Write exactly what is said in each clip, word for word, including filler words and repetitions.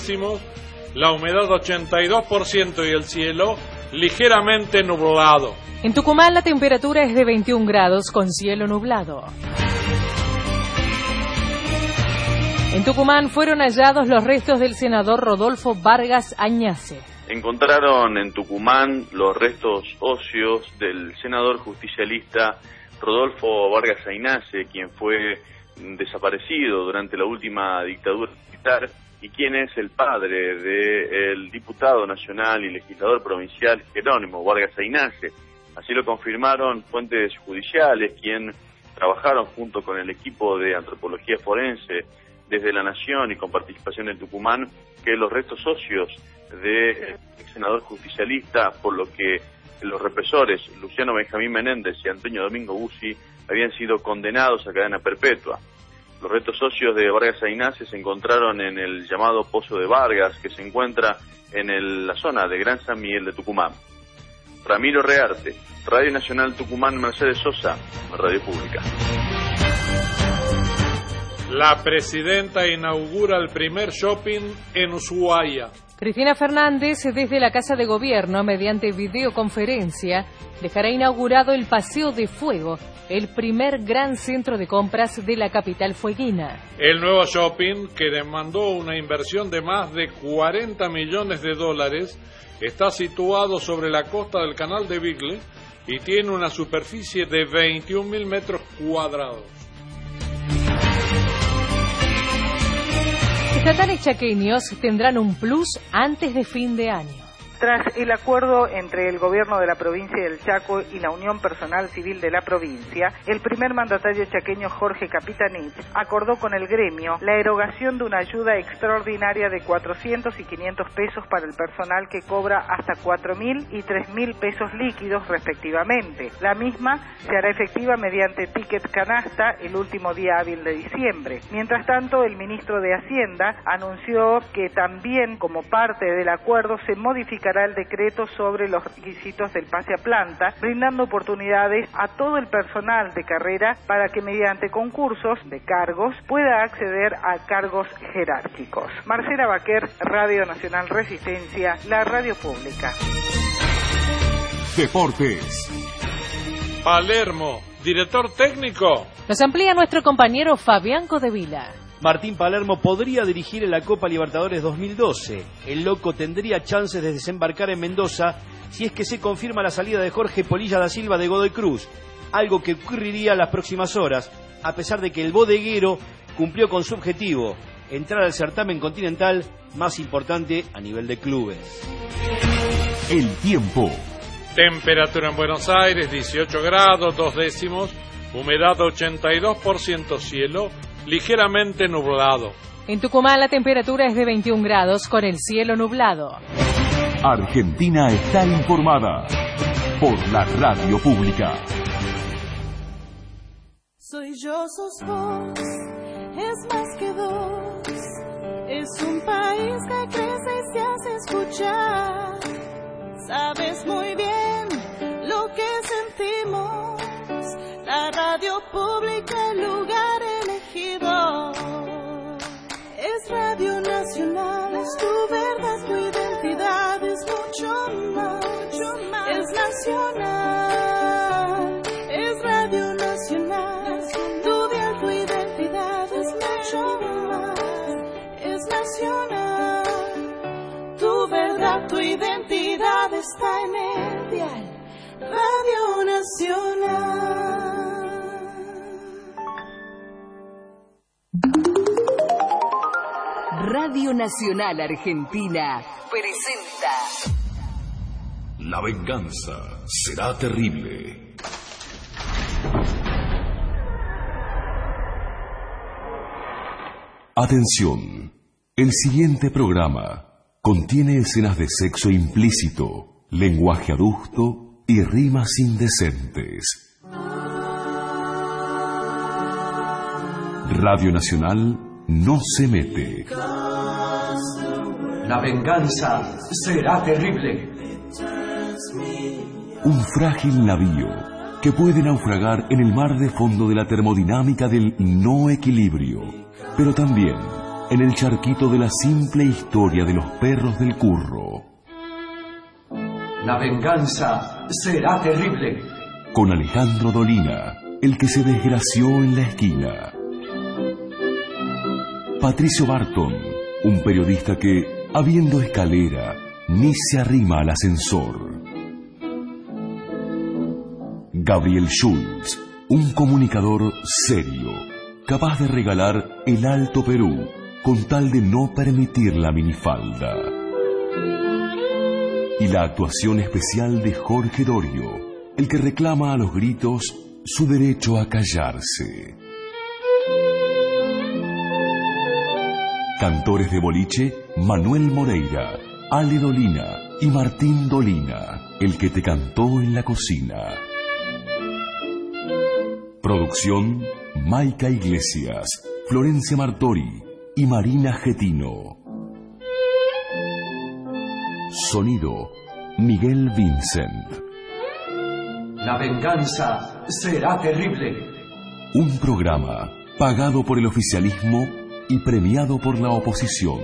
décimos, la humedad ochenta y dos por ciento y el cielo ligeramente nublado. En Tucumán la temperatura es de veintiún grados con cielo nublado. En Tucumán fueron hallados los restos del senador Rodolfo Vargas Añase. Encontraron en Tucumán los restos óseos del senador justicialista Rodolfo Vargas Añase, quien fue desaparecido durante la última dictadura militar y quien es el padre del diputado nacional y legislador provincial Jerónimo Vargas Añase. Así lo confirmaron fuentes judiciales, quien trabajaron junto con el equipo de antropología forense desde La Nación y con participación en Tucumán, que los restos óseos del senador justicialista, por lo que los represores Luciano Benjamín Menéndez y Antonio Domingo Bussi habían sido condenados a cadena perpetua. Los restos óseos de Vargas Añase se encontraron en el llamado Pozo de Vargas, que se encuentra en el, la zona de Gran San Miguel de Tucumán. Ramiro Rearte, Radio Nacional Tucumán, Mercedes Sosa, Radio Pública. La presidenta inaugura el primer shopping en Ushuaia. Cristina Fernández, desde la Casa de Gobierno, mediante videoconferencia, dejará inaugurado el Paseo de Fuego, el primer gran centro de compras de la capital fueguina. El nuevo shopping, que demandó una inversión de más de cuarenta millones de dólares, está situado sobre la costa del Canal de Beagle y tiene una superficie de veintiún mil metros cuadrados. Estatales chaqueños tendrán un plus antes de fin de año. Tras el acuerdo entre el gobierno de la provincia del Chaco y la Unión Personal Civil de la provincia, el primer mandatario chaqueño Jorge Capitanich acordó con el gremio la erogación de una ayuda extraordinaria de cuatrocientos y quinientos pesos para el personal que cobra hasta cuatro mil y tres mil pesos líquidos respectivamente. La misma se hará efectiva mediante ticket canasta el último día hábil de diciembre. Mientras tanto, el ministro de Hacienda anunció que también, como parte del acuerdo, se modificará el decreto sobre los requisitos del pase a planta, brindando oportunidades a todo el personal de carrera para que mediante concursos de cargos pueda acceder a cargos jerárquicos. Marcela Baquer, Radio Nacional Resistencia, la radio pública. Deportes. Palermo, director técnico. Nos amplía nuestro compañero Fabián Codevila. Martín Palermo podría dirigir en la Copa Libertadores dos mil doce. El loco tendría chances de desembarcar en Mendoza si es que se confirma la salida de Jorge Polilla da Silva de Godoy Cruz, algo que ocurriría en las próximas horas, a pesar de que el bodeguero cumplió con su objetivo, entrar al certamen continental más importante a nivel de clubes. El tiempo. Temperatura en Buenos Aires, dieciocho grados, dos décimos, humedad ochenta y dos por ciento, cielo ligeramente nublado. En Tucumán la temperatura es de veintiún grados con el cielo nublado. Argentina está informada por la radio pública. Soy yo, sos vos, es más que dos. Es un país que crece y se hace escuchar. Sabes muy bien lo que sentimos. La radio pública, el lugar elegido. Es Radio Nacional, es tu verdad, tu identidad, es mucho más, mucho más. Es nacional, es Radio Nacional, tu vida, tu identidad, es mucho más. Es nacional, tu verdad, tu identidad está en el dial. Radio Nacional. Radio Nacional Argentina presenta La venganza será terrible. Atención, el siguiente programa contiene escenas de sexo implícito, lenguaje adusto y rimas indecentes. Radio Nacional no se mete. La venganza será terrible. Un frágil navío que puede naufragar en el mar de fondo de la termodinámica del no equilibrio, pero también en el charquito de la simple historia de los perros del curro. La venganza será terrible. Con Alejandro Dolina, el que se desgració en la esquina. Patricio Barton, un periodista que, habiendo escalera, ni se arrima al ascensor. Gabriel Schulz, un comunicador serio, capaz de regalar el Alto Perú con tal de no permitir la minifalda. Y la actuación especial de Jorge Dorio, el que reclama a los gritos su derecho a callarse. Cantores de boliche, Manuel Moreira, Ale Dolina y Martín Dolina, el que te cantó en la cocina. Producción, Maica Iglesias, Florencia Martori y Marina Getino. Sonido, Miguel Vincent. La venganza será terrible. Un programa pagado por el oficialismo y premiado por la oposición.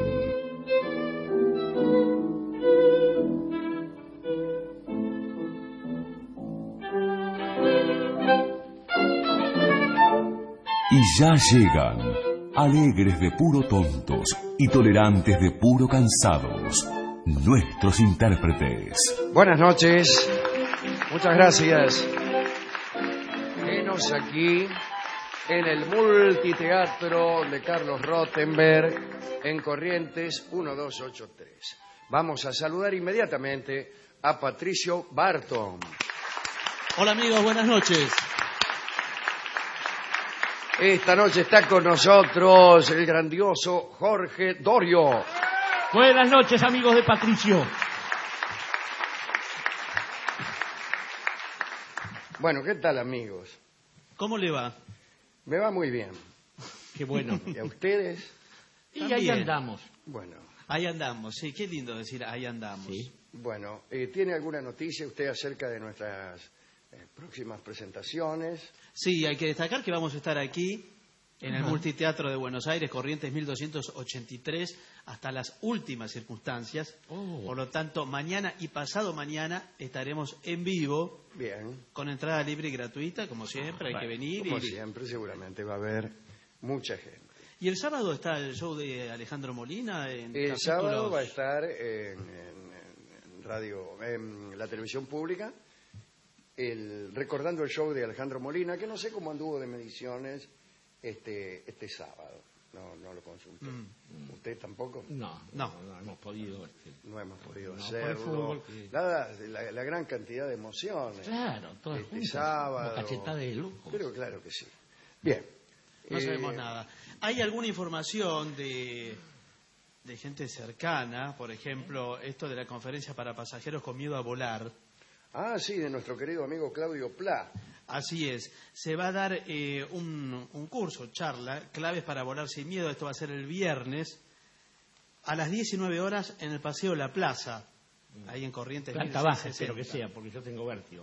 Y ya llegan, alegres de puro tontos y tolerantes de puro cansados, nuestros intérpretes. Buenas noches, muchas gracias. Venos aquí en el multiteatro de Carlos Rottenberg en Corrientes uno dos ocho tres. Vamos a saludar inmediatamente a Patricio Barton. Hola amigos, buenas noches. Esta noche está con nosotros el grandioso Jorge Dorio. Buenas noches amigos de Patricio. Bueno, ¿qué tal amigos? ¿Cómo le va? Me va muy bien. Qué bueno. ¿Y a ustedes? Y ahí andamos. Bueno. Ahí andamos, sí, qué lindo decir ahí andamos. Sí. Bueno, eh, ¿tiene alguna noticia usted acerca de nuestras eh, próximas presentaciones? Sí, hay que destacar que vamos a estar aquí en el Multiteatro de Buenos Aires, Corrientes mil doscientos ochenta y tres, hasta las últimas circunstancias. Oh. Por lo tanto, mañana y pasado mañana estaremos en vivo. Bien. Con entrada libre y gratuita, como siempre, hay bueno, que venir. Como y... siempre, seguramente va a haber mucha gente. ¿Y el sábado está el show de Alejandro Molina? En el capítulos... sábado va a estar en, en, en radio, en la televisión pública, el, recordando el show de Alejandro Molina, que no sé cómo anduvo de mediciones este este sábado. No, no lo consulté. Mm. ¿Usted tampoco? No, no, no hemos podido. Este... No hemos podido no, hacerlo. Fútbol, que... la, la, la gran cantidad de emociones. Claro, todo este juntas, sábado. Una cachetada de lujo. Pero claro que sí. Bien. No eh... sabemos nada. ¿Hay alguna información de, de gente cercana? Por ejemplo, esto de la conferencia para pasajeros con miedo a volar. Ah, sí, de nuestro querido amigo Claudio Pla. Así es. Se va a dar eh, un, un curso, charla, claves para volar sin miedo. Esto va a ser el viernes a las diecinueve horas en el Paseo La Plaza, ahí en Corrientes. Planta baja, espero que sea, porque yo tengo vértigo.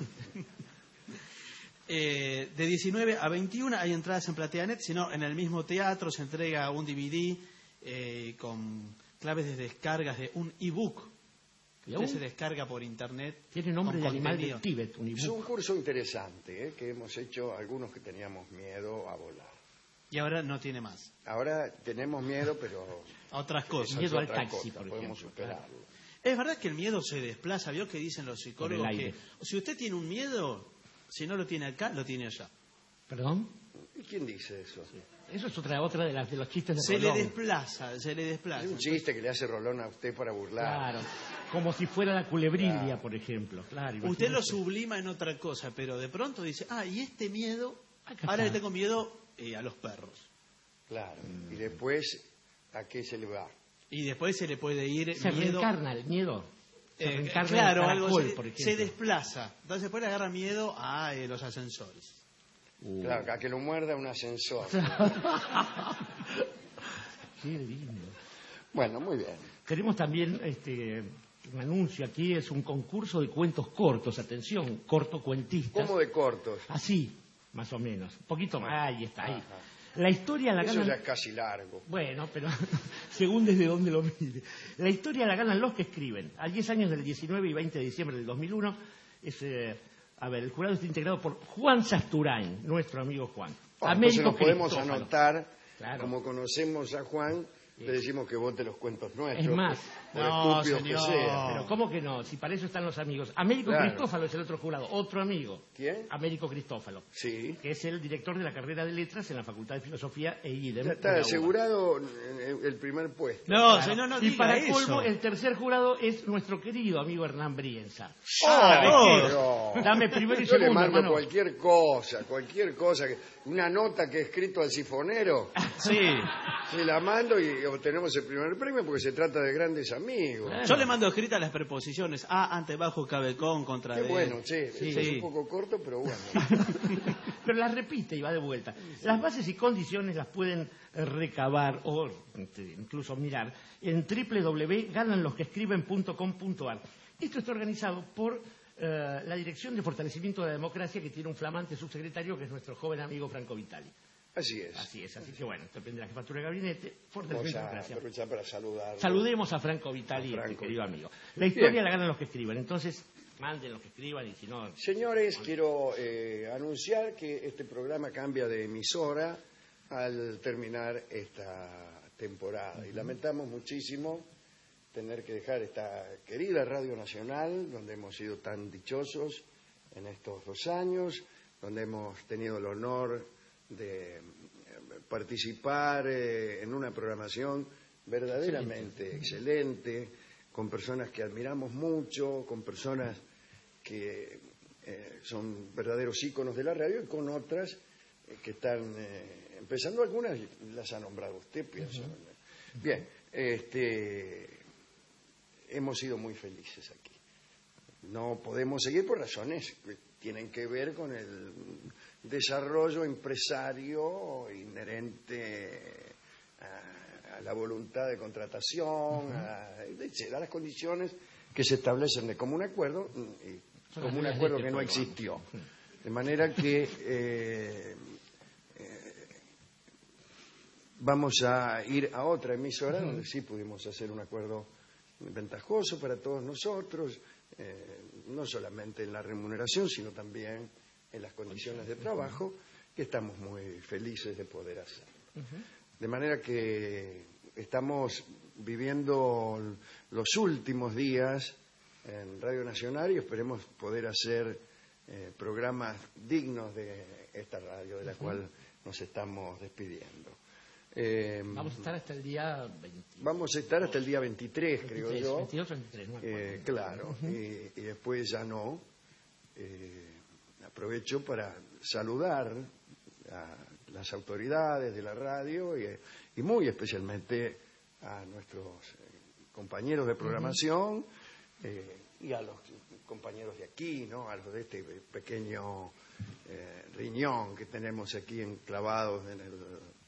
eh, de diecinueve a veintiuna hay entradas en PlateaNet, sino en el mismo teatro se entrega un D V D eh, con claves de descargas de un ebook. Usted se descarga por internet. Tiene nombre de animal del Tíbet, un ebook. Es un curso interesante, ¿eh? Que hemos hecho algunos que teníamos miedo a volar. Y ahora no tiene más. Ahora tenemos miedo, pero... a otras cosas. Miedo al taxi, cosa, por podemos ejemplo. superarlo. Claro. Es verdad que el miedo se desplaza. ¿Vio que dicen los psicólogos? Que si usted tiene un miedo, si no lo tiene acá, lo tiene allá. ¿Perdón? ¿Y quién dice eso? Sí. Eso es otra otra de las de los chistes de se Rolón. Le desplaza, se le desplaza. Es un chiste que le hace Rolón a usted para burlar. Claro, como si fuera la culebrilla, claro. Por ejemplo. Claro, usted lo sublima en otra cosa, pero de pronto dice, ah, y este miedo, ahora le tengo miedo eh, a los perros. Claro, mm. Y después, ¿a qué se le va? Y después se le puede ir se miedo... reencarna el miedo. Se eh, reencarna claro, el caracol, algo se, por ejemplo. se desplaza. Entonces después le agarra miedo a eh, los ascensores. Uh. Claro, a que lo muerda un ascensor. Qué lindo. Bueno, muy bien. Tenemos también este un anuncio aquí, es un concurso de cuentos cortos, atención, cortocuentistas. ¿Cómo de cortos? Así, más o menos. Un poquito más, ahí está, ahí. Ajá. La historia la Eso ganan... ya es casi largo. Bueno, pero según desde dónde lo mire. La historia la ganan los que escriben. A diez años del diecinueve y veinte de diciembre del dos mil uno, es, eh, a ver, el jurado está integrado por Juan Sasturain, nuestro amigo Juan. Bueno, Américo entonces nos podemos Cristófalo. anotar, Claro. como conocemos a Juan, le decimos que vote los cuentos nuestros. Es más, por no, estúpidos señor. que sean. Pero ¿cómo que no? Si para eso están los amigos. Américo Claro. Cristófalo es el otro jurado, otro amigo. ¿Quién? Américo Cristófalo. Sí. Que es el director de la carrera de letras en la Facultad de Filosofía e I D E M. Ya está asegurado el el primer puesto. No, Claro. señor, no Y diga para eso. colmo, el tercer jurado es nuestro querido amigo Hernán Brienza. Ah, ¿Sabes no. qué? Dame primero y Yo le segundo, mando hermano. cualquier cosa, cualquier cosa. que- Una nota que he escrito al sifonero, Sí. se la mando y obtenemos el primer premio porque se trata de grandes amigos. Yo le mando escritas las preposiciones a, ante, bajo, cabe, con, contra, Qué de. bueno, che. Sí. Eso es un poco corto, pero bueno. Pero las repite y va de vuelta. Las bases y condiciones las pueden eh, recabar o este, incluso mirar en doble u doble u doble u punto ganan los que escriben punto com punto a r. Esto está organizado por eh, la Dirección de Fortalecimiento de la Democracia, que tiene un flamante subsecretario que es nuestro joven amigo Franco Vitali. Así es. Así es, así que bueno, depende de la jefatura de gabinete, Vamos Fortalecimiento de la a Democracia. aprovechar para saludar. Saludemos a Franco Vitali, A Franco. este querido amigo. La historia Bien. la ganan los que escriban, entonces manden los que escriban y si no... Señores, quiero eh, anunciar que este programa cambia de emisora al terminar esta temporada. Y lamentamos muchísimo tener que dejar esta querida Radio Nacional, donde hemos sido tan dichosos en estos dos años, donde hemos tenido el honor de eh, participar eh, en una programación verdaderamente excelente, con personas que admiramos mucho, con personas que eh, son verdaderos íconos de la radio y con otras eh, que están eh, empezando, algunas las ha nombrado usted, pienso. Uh-huh. Bien, este, hemos sido muy felices aquí. No podemos seguir por razones que tienen que ver con el desarrollo empresario inherente a, a la voluntad de contratación, uh-huh. a, a las condiciones que se establecen de común acuerdo y Son común las acuerdo de que este no pueblo. existió. De manera que eh, eh, vamos a ir a otra emisora donde sí pudimos hacer un acuerdo ventajoso para todos nosotros, eh, no solamente en la remuneración, sino también en las condiciones de trabajo, que estamos muy felices de poder hacer. De manera que estamos viviendo los últimos días en Radio Nacional y esperemos poder hacer eh, programas dignos de esta radio, de la cual nos estamos despidiendo. Eh, Vamos a estar hasta el día veinte. Vamos a estar hasta el día veintitrés, creo veintitrés, yo. veintidós, veintitrés, no me acuerdo. Eh, claro, uh-huh. y, y después ya no. Eh, aprovecho para saludar a las autoridades de la radio y, y muy especialmente a nuestros eh, compañeros de programación eh, y a los compañeros de aquí, ¿no? A los de este pequeño eh, riñón que tenemos aquí enclavados en el,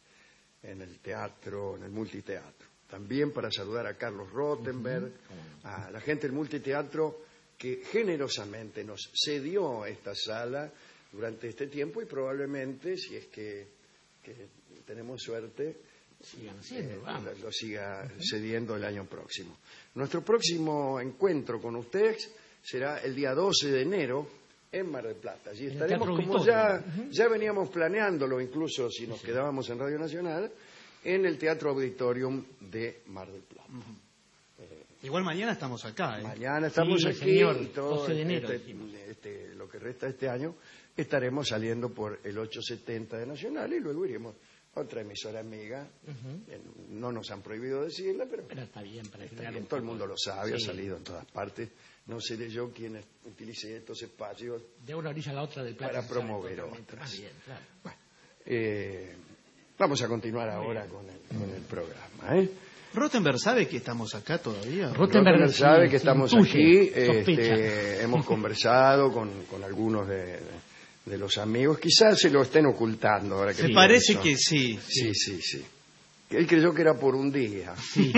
en el teatro, en el multiteatro. También para saludar a Carlos Rottenberg, uh-huh. a la gente del multiteatro que generosamente nos cedió esta sala durante este tiempo y probablemente, si es que, que tenemos suerte, sigan haciendo, eh, vamos. lo siga uh-huh. cediendo el año próximo. Nuestro próximo encuentro con ustedes será el día doce de enero en Mar del Plata. Allí estaremos, como ya, uh-huh. ya veníamos planeándolo, incluso si nos sí. quedábamos en Radio Nacional, en el Teatro Auditorium de Mar del Plata. Uh-huh. eh, Igual mañana estamos acá. ¿eh? Mañana estamos sí, aquí señor, y todo doce de enero, este, este, lo que resta de este año estaremos saliendo por el ochocientos setenta de Nacional y luego iremos a otra emisora amiga. Uh-huh. eh, no nos han prohibido decirla, pero, pero está bien, para está bien, todo el mundo lo sabe, sí. ha salido en todas partes. No seré yo quien utilice estos espacios de una orilla a la otra del Plata para promover otras. Bien, claro. Bueno, eh, vamos a continuar ahora con el, con el programa. ¿eh? Rottenberg sabe que estamos acá todavía. Rottenberg, Rottenberg sabe sí, que estamos intuye, aquí. Este, hemos conversado con, con algunos de, de, de los amigos. Quizás se lo estén ocultando ahora que me parece que sí. Sí, sí, sí. Él creyó que era por un día. Sí.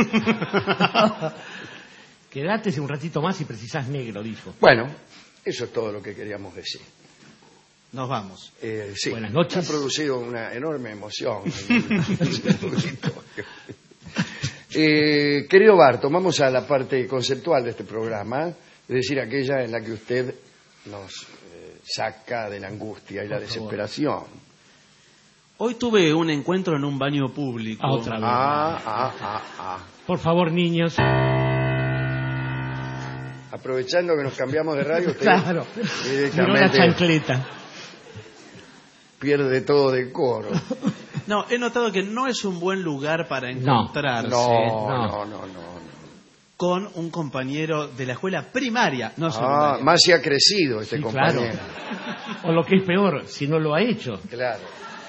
Quédate un ratito más si precisás negro, dijo. Bueno, eso es todo lo que queríamos decir. nos vamos. Eh, sí, Buenas noches. ha producido una enorme emoción. en el público. eh, querido Barto, vamos a la parte conceptual de este programa, es decir, aquella en la que usted nos eh, saca de la angustia y la desesperación. Hoy tuve un encuentro en un baño público. Ah, otra vez. Ah, ah, ah, ah. Por favor, niños. Aprovechando que nos cambiamos de radio, usted Claro. Miró la directamente chancleta. pierde todo decoro. No, he notado que no es un buen lugar para encontrarse No, no, no, no. no. con un compañero de la escuela primaria, no Ah, secundaria. más si ha crecido este Sí, compañero. claro. O lo que es peor, si no lo ha hecho. Claro.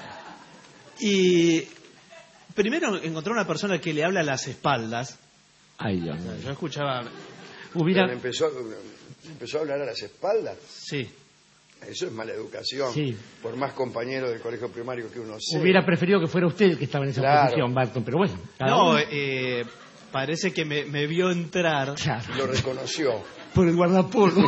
Y primero encontré una persona que le habla a las espaldas. Ay, Dios mío. Yo escuchaba... Hubiera... Pero empezó, empezó a hablar a las espaldas. Sí. Eso es mala educación. Sí. Por más compañero del colegio primario que uno sea. Hubiera preferido que fuera usted el que estaba en esa Claro. posición, Barton, pero bueno. cada No, uno eh, parece que me, me vio entrar. Claro. Lo reconoció. por el guardapolvo.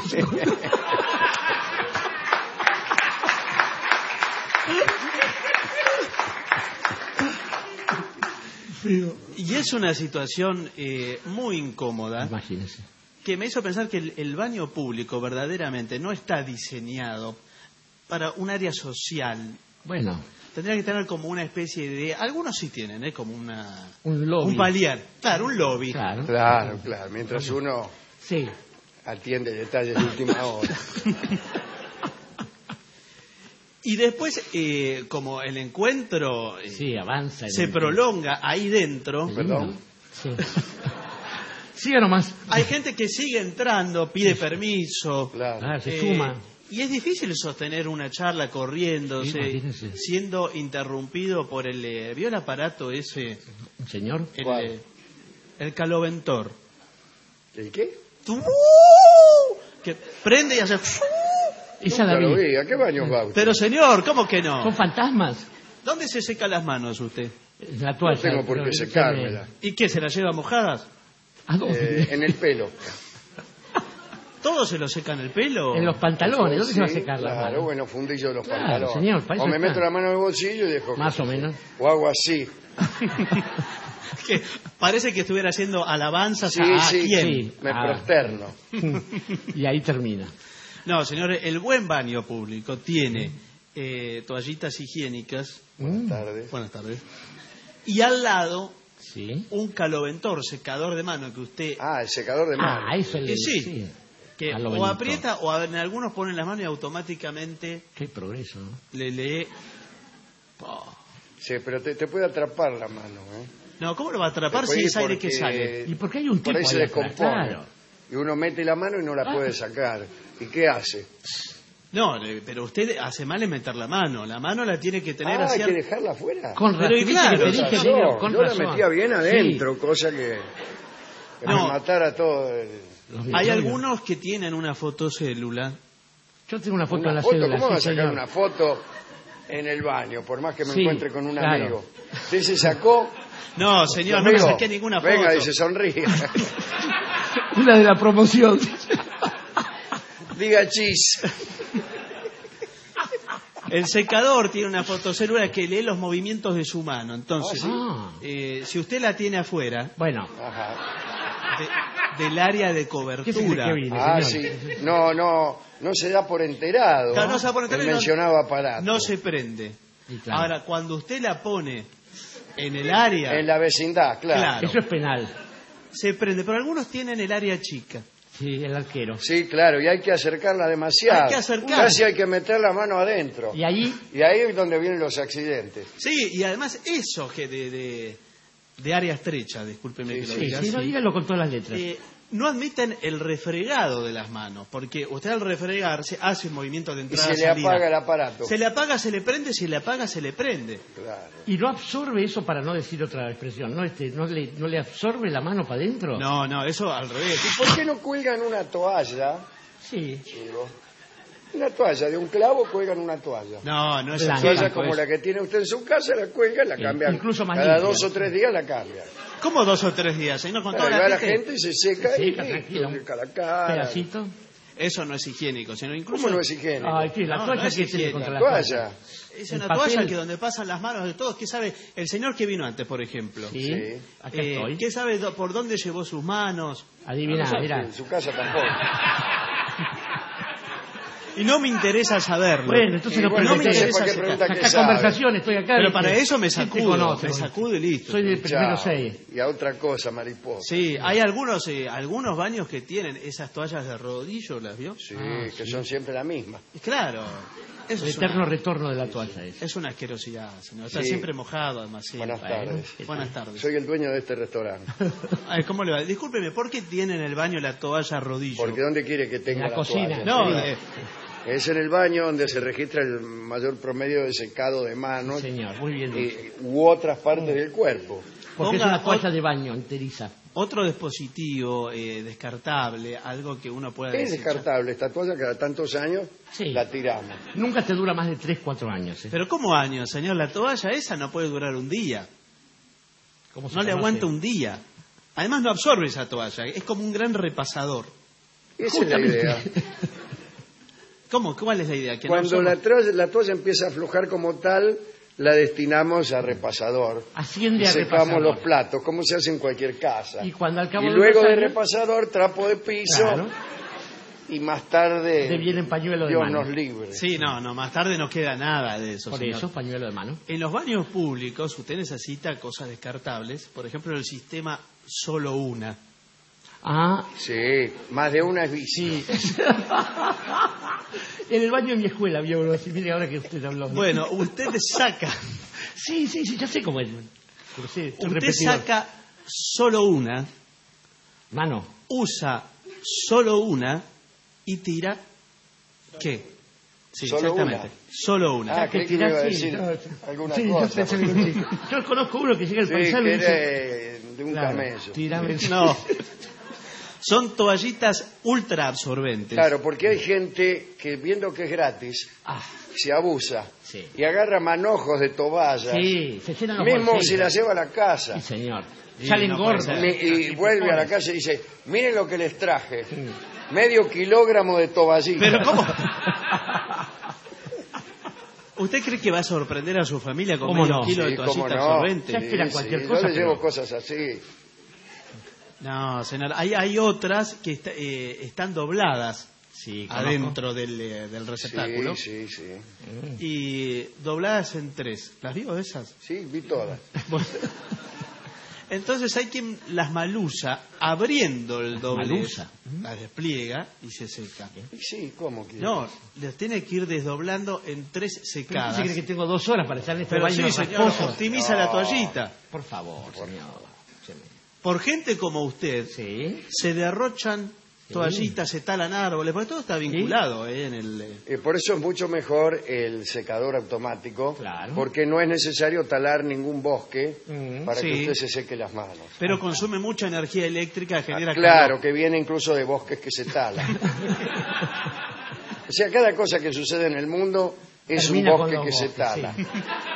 Y es una situación eh, muy incómoda. Imagínese. Que me hizo pensar que el, el baño público verdaderamente no está diseñado para un área social. Bueno, Tendría que tener como una especie de... Algunos sí tienen, ¿eh? Como una... un lobby. Un palier. Claro, un lobby. Claro. Claro, claro. Mientras uno Sí. atiende detalles de última hora. Y después, eh, como el encuentro eh, Sí, avanza. en se el- prolonga ahí dentro, Perdón. Sí. Siga nomás. hay gente que sigue entrando, pide permiso. Claro. Ah, se eh, suma. Y es difícil sostener una charla corriéndose, Sí, imagínese. siendo interrumpido por el... eh, ¿Vio el aparato ese? ¿Un señor? El, ¿Cuál? eh, el caloventor. ¿El qué? ¡Tú! Que prende y hace... Esa la Nunca lo vi. vi. ¿A qué baño va usted? Pero señor, ¿cómo que no? Son fantasmas. ¿Dónde se seca las manos usted? La toalla. No tengo por qué pero- secármela. ¿Y qué, se las lleva mojadas? ¿A dónde? Eh, en el pelo. ¿Todos se lo secan el pelo? En los pantalones. ¿Dónde se va a Sí, secar la Claro, mano? bueno, fundillo de los Claro, pantalones. señor, para eso o me está. meto la mano en el bolsillo y dejo... Más que- o menos. O hago así. Que parece que estuviera haciendo alabanzas Sí, a, ¿a sí, quién. sí. Me Ah. prosterno. Y ahí termina. No, señores, el buen baño público tiene eh, toallitas higiénicas. Buenas tardes. Buenas tardes. Y al lado, Sí. un caloventor, secador de mano que usted... Ah, el secador de mano. Ah, eso es Eh, el... sí. que a lo o Benito. aprieta o a- en algunos ponen las manos y automáticamente Qué progreso, ¿no? le lee... Sí, pero te, te puede atrapar la mano, ¿eh? No, ¿cómo lo va a atrapar Después si es aire que porque- sale? ¿Y por qué hay un Por tipo ahí se ahí atrás? descompone. Claro. Y uno mete la mano y no la Ah. puede sacar. ¿Y qué hace? No, le- pero usted hace mal en meter la mano. La mano la tiene que tener Ah, hay hacia... que dejarla afuera. Con Pero razón, y viste claro, que te Con dije, razón. Emilio, con Yo la razón. metía bien Sí. adentro, cosa que, que No. me matara todo el... Los Hay microbios. algunos que tienen una fotocélula. Yo tengo una foto Una en la foto, cédula. ¿cómo va a sí, sacar señor. una foto en el baño? Por más que me Sí, encuentre con un claro. amigo. Usted se sacó... No, señor, no le Amigo, saqué ninguna foto. Venga, dice, sonríe. Una de la promoción. Diga chis. El secador tiene una fotocélula que lee los movimientos de su mano. Entonces, Ah. eh, si usted la tiene afuera Bueno, Ajá. de- del área de ¿qué se cree cobertura, que vine, Ah, sí. señor? No, no, no se da por enterado. Claro, no se da por enterado El y no- mencionado aparato. no se prende. Y claro. Ahora, cuando usted la pone en el área, En la vecindad, claro. Claro. Eso es penal. se prende. Pero algunos tienen el área chica. Sí, el arquero. Sí, claro, y hay que acercarla demasiado. Hay que acercar. Casi hay que meter la mano adentro. Y ahí, Y ahí es donde vienen los accidentes. Sí, y además eso que de, de, de área estrecha, discúlpeme Sí, que lo sí, diga sí, no, así, dígalo con todas las letras. eh, no admiten el refregado de las manos, porque usted al refregarse hace un movimiento de Y entrada se le salida. apaga el aparato. Se le apaga, se le prende, se le apaga, se le prende. Claro. Y no absorbe eso, para no decir otra expresión, ¿no? Este, no, le, ¿No le absorbe la mano para adentro? No, no, eso al revés. ¿Y por qué no cuelgan una toalla? Sí. Digo, una toalla, de un clavo cuelgan una toalla. No, no es Blanca. así. Toalla Blanco como es. la que tiene usted en su casa, la cuelga y la Sí, cambia. incluso más Cada limpia. dos o tres días la cambia. ¿Cómo dos o tres días? ¿Eh? No, con Claro, toda y va la la gente. gente y se seca y Seca, tranquila. listo, seca la cara. Pedacito. Eso no es higiénico, sino incluso... ¿Cómo no es higiénico? Ay, ¿qué? ¿La No, toalla no es qué tiene higiénico. contra la Toalla. Es El una papel. toalla que donde pasan las manos de todos. ¿Qué sabe el señor que vino antes, por ejemplo? Sí, Sí. acá Eh, estoy. ¿Qué sabe do- por dónde llevó sus manos? Adivina, No, mira. en su casa tampoco. Y no me interesa saberlo. Bueno, entonces Y no, bueno, no me entonces, interesa ¿para qué ese- pregunta qué acá sabe? conversación, estoy acá. Pero ¿viste? para eso me ¿Quién te sacudo, conoce? me sacudo y listo. Soy del primero Chao. seis. Y a otra cosa, mariposa. Sí, hay algunos eh, algunos baños que tienen esas toallas de rodillo, ¿las vio? Sí, Ah, que sí. son siempre la misma. Claro. Eso El es eterno una, retorno de la toalla es. es una asquerosidad, señor. Está Sí. siempre mojado, además. Sí. Buenas tardes. Buenas tardes. Soy el dueño de este restaurante. Ay, ¿cómo le va? Discúlpeme, ¿por qué tiene en el baño la toalla a rodillo? Porque ¿dónde quiere que tenga En la la cocina. toalla? No, Sí. eh, Es en el baño donde se registra el mayor promedio de secado de manos Señor, muy bien dicho. y- u otras partes del cuerpo. Porque es ponga una toalla ot- de baño enteriza. otro dispositivo eh, descartable, algo que uno pueda Es desechar. descartable esta toalla, cada tantos años Sí. la tiramos. Nunca te dura más de tres, cuatro años. ¿eh? Pero ¿cómo años, señor? La toalla esa no puede durar un día. ¿Cómo se No le conoce? aguanta un día. Además no absorbe esa toalla. Es como un gran repasador. Esa es la idea. ¿Cómo? ¿Cuál es la idea? Que no Cuando absorba- la toalla, la toalla empieza a aflojar como tal, la destinamos a repasador. Asciende Y a secamos repasador. los platos, como se hace en cualquier casa. Y cuando al cabo Y de luego unos de años, repasador, trapo de piso. Claro. Y más tarde, te viene pañuelo de Dios mano. nos libre. Sí, no, no, más tarde no queda nada de eso, Por señor. eso, pañuelo de mano. En los baños públicos usted necesita cosas descartables. Por ejemplo, el sistema solo una. Ah, Sí, más de una es vicio. sí. En el baño de mi escuela había uno así. Mire, ahora que usted habló. Bueno, usted saca, Sí, sí, sí, ya sé cómo es. Pero sí, estoy usted repetidor. saca solo una, Mano. usa solo una y tira ¿qué? Sí, Solo exactamente. una. Solo una. Ah, creí que me iba a decir no, alguna sí, cosa. Yo, pensé que un chico. Yo conozco uno que llega al Sí, paisano que y era dice... eh, de un Claro, camello. tirame- No. Son toallitas ultra absorbentes. Claro, porque hay gente que viendo que es gratis, Ah, se abusa sí. y agarra manojos de toallas, Sí, se llenan los mismo bolsillos. si la lleva a la casa. Sí, señor. Sí, Salen no puede gordos. ser. Mi- y vuelve a la casa y dice, miren lo que les traje, medio kilogramo de toallitas. Pero ¿cómo? ¿Usted cree que va a sorprender a su familia con ¿Cómo medio no? kilo Sí, de cómo toallita no. absorbente? Ya esperan cualquier sí, cosa, yo le pero- llevo cosas así. No, señor. Hay, hay otras que está- eh, están dobladas Sí, conozco. adentro del, eh, del receptáculo. Sí, sí, sí. Y dobladas en tres. ¿Las vio esas? Sí, vi todas. Bueno. Entonces hay quien las malusa abriendo el doble. Malusa. Las despliega y se seca. Y sí, ¿cómo que? No, las tiene que ir desdoblando en tres ¿Pero secadas. usted se cree que tengo dos horas para estar en este Pero baño sí, señor, rasposo? optimiza No. la toallita. Por favor, señor. Por gente como usted, Sí. se derrochan toallitas, se talan árboles, porque todo está vinculado eh, en el... eh, Eh, por eso es mucho mejor el secador automático, Claro. porque no es necesario talar ningún bosque Mm, para sí. que usted se seque las manos. Pero consume mucha energía eléctrica, genera Ah, claro, calor. que viene incluso de bosques que se talan. O sea, cada cosa que sucede en el mundo es Termina un con bosque los que se bosques, tala. sí.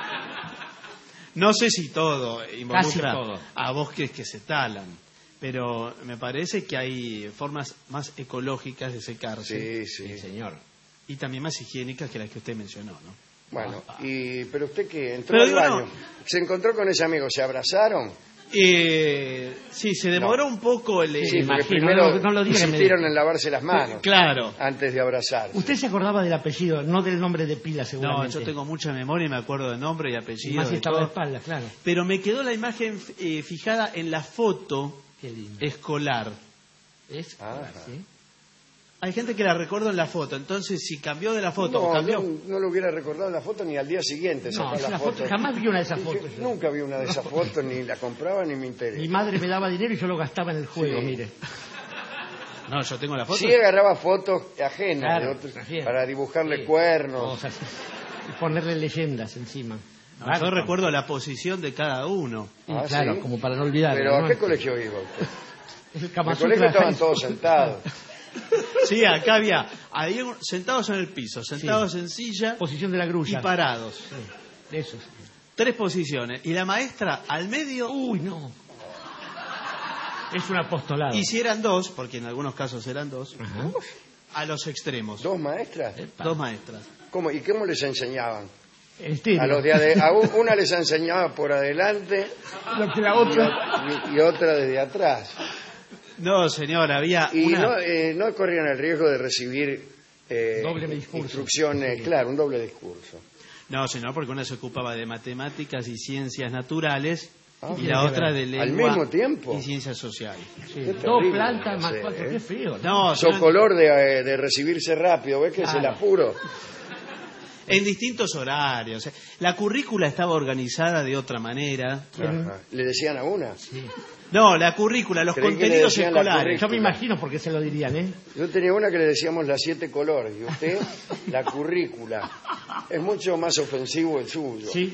No sé si todo involucra todo. a bosques que se talan, pero me parece que hay formas más ecológicas de secarse Sí, sí. Sí, señor. y también más higiénicas que las que usted mencionó, ¿no? Bueno, y, pero usted que entró Pero al digo, baño, no. se encontró con ese amigo, ¿se abrazaron? Eh, sí, se demoró un poco el... Sí, el- porque imagino, primero no lo- no lo diga que me- insistieron en lavarse las manos Claro. antes de abrazarse. Usted se acordaba del apellido, no del nombre de pila, No, seguramente. yo tengo mucha memoria y me acuerdo de nombre y Y apellido. más si de estaba de todo. espaldas, claro. Pero me quedó la imagen eh, fijada en la foto Qué lindo. escolar. Es, Ah. ¿sí? Hay gente que la recuerdo en la foto, entonces si cambió de la foto, No, cambió. no, no lo hubiera recordado en la foto ni al día siguiente No, sacar es la una foto. foto- jamás vi una de esas Yo fotos. yo. Nunca vi una de esas fotos, ni la compraba ni me interesa. Mi madre me daba dinero y yo lo gastaba en el juego, Sí. mire. No, yo tengo la foto. Sí agarraba fotos ajenas Claro, de otros, ajenas. para dibujarle Sí. cuernos. Cosas. Y ponerle leyendas encima. No, Claro, yo recuerdo la posición de cada uno. y Ah, claro, ¿sí? como para no olvidar. Pero ¿a qué colegio iba usted? El En el Kama Sutra colegio estaban High todos School. sentados. Sí, acá había ahí un- sentados en el piso, sentados en silla Posición de la y grulla. parados. Sí, de esos. Tres posiciones. Y la maestra al medio, Uy, no. Es un apostolado. y si eran dos, porque en algunos casos eran dos, Ajá. a los extremos. ¿Dos maestras? Dos maestras. ¿Cómo? ¿Y cómo les enseñaban? Estilo. A los de ade- a u- una les enseñaba por adelante Lo que la otra... y, y otra desde atrás. No, señor, había Y una... no, eh, no corrían el riesgo de recibir eh, Doble discurso. instrucciones, Sí. claro, un doble discurso. No, señor, porque una se ocupaba de matemáticas y ciencias naturales Ah, y la otra de ¿al lengua mismo tiempo? y ciencias sociales. Sí, Qué dos terrible plantas más ese, cuatro, ¿eh? qué frío. No, Sos señor, color de, eh, de recibirse rápido, ¿ves que es el Claro. apuro? en distintos horarios. La currícula estaba organizada de otra manera. Ajá. ¿Le decían a una? No, la currícula, los Creí que le contenidos decían la escolares. Yo me imagino por qué se lo dirían, ¿eh? Yo tenía una que le decíamos las siete colores y usted la currícula. Es mucho más ofensivo el suyo. Sí.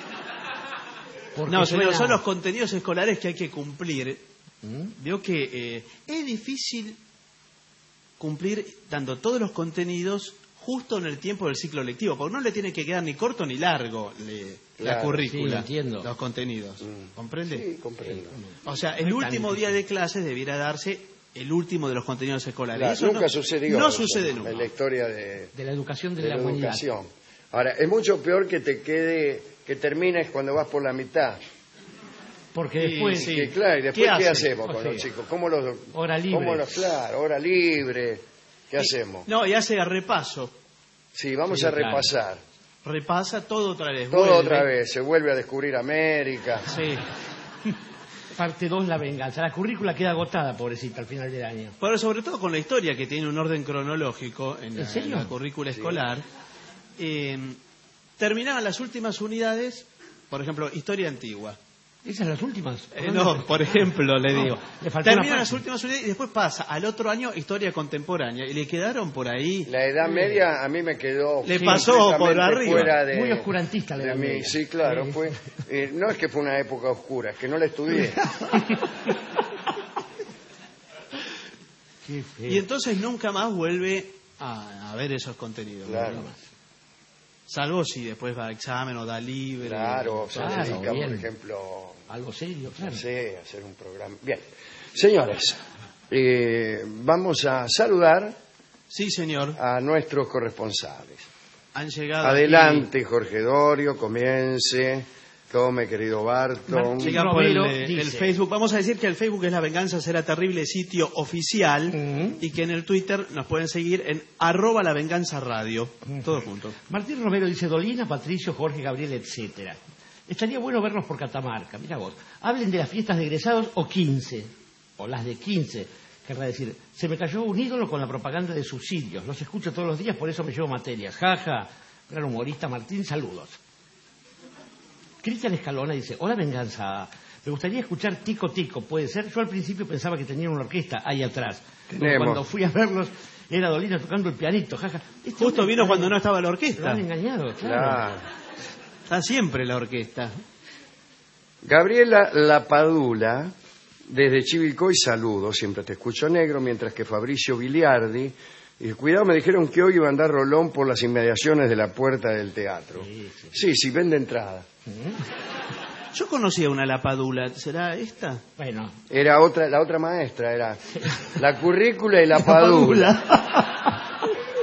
Porque No, señor, suena- son los contenidos escolares que hay que cumplir. ¿Mm? Veo que eh, es difícil cumplir dando todos los contenidos justo en el tiempo del ciclo lectivo, porque no le tiene que quedar ni corto ni largo le- la Claro, currícula, sí, entiendo. los contenidos. Mm. ¿Comprende? Sí, comprendo. O sea, el No es tan último día de clases debiera darse el último de los contenidos escolares. Claro, Eso nunca no, sucedió. No eso sucede nunca. En la historia de, De la educación de, de la, la humanidad. educación. Ahora, es mucho peor que te quede, que termines cuando vas por la mitad. Porque Sí, después... sí. Que, claro, y después, ¿Qué ¿qué, hace? hacemos con O sea, los chicos? ¿Cómo los, hora libre. ¿Cómo los, claro, hora libre? ¿Qué hacemos? No, y hace repaso. Sí, vamos Sí, a claro. repasar. Repasa todo otra vez. Todo vuelve. otra vez, se vuelve a descubrir América. Sí. Parte dos, la venganza. La currícula queda agotada, pobrecita, al final del año. Pero sobre todo con la historia, que tiene un orden cronológico en, ¿En la, serio? en la currícula escolar. Eh, terminaban las últimas unidades, por ejemplo, historia antigua. ¿Esas las últimas? Eh, no, por ejemplo, le No, digo. le faltó una Terminan las parte. últimas unidades y después pasa al otro año historia contemporánea. Y le quedaron por ahí. La Edad Media a mí me quedó Le pasó por completamente arriba. fuera de, Muy oscurantista la de Edad mí. Media. Sí, claro, Sí. fue eh, no es que fue una época oscura, es que no la estudié. Qué feo. Y entonces nunca más vuelve a, a ver esos contenidos. Claro. Nunca más. Salvo si después va a examen o da libre. Claro, se Claro, dedica, por bien. ejemplo, Algo serio, claro. no sé, a hacer un programa. Bien, señores, eh, vamos a saludar Sí, señor. a nuestros corresponsales. Han llegado. Adelante, Jorge Dorio, comience. Tome, querido Barton. aquí- Llega por el, Romero eh, el dice- Facebook. Vamos a decir que el Facebook es La Venganza Será Terrible, sitio oficial. Ujú. Y que en el Twitter nos pueden seguir en arroba La Venganza Radio. Todo junto. Martín Romero dice Dolina, Patricio, Jorge, Gabriel, etcétera. Estaría bueno verlos por Catamarca. Mira vos. Hablen de las fiestas de egresados o quince. O las de quince. Querrá decir, se me cayó un ídolo con la propaganda de subsidios. Los escucho todos los días, por eso me llevo materias. Jaja. Gran humorista Martín, saludos. Cristian Escalona dice, hola Venganza, me gustaría escuchar Tico Tico, ¿puede ser? Yo al principio pensaba que tenían una orquesta ahí atrás. Pero Tenemos. cuando fui a verlos, era Dolina tocando el pianito, jaja. Este Justo hombre- vino cuando no estaba la Lo orquesta. han engañado, claro. Claro. Está siempre la orquesta. Gabriela Lapadula, desde Chivilcoy, saludo, siempre te escucho negro, mientras que Fabricio Biliardi, y cuidado, me dijeron que hoy iba a andar Rolón por las inmediaciones de la puerta del teatro. Sí, sí. Sí, sí, vende entrada. Yo conocía una Lapadula. ¿Será esta? Bueno, Era otra, la otra maestra, era la currícula y la padula.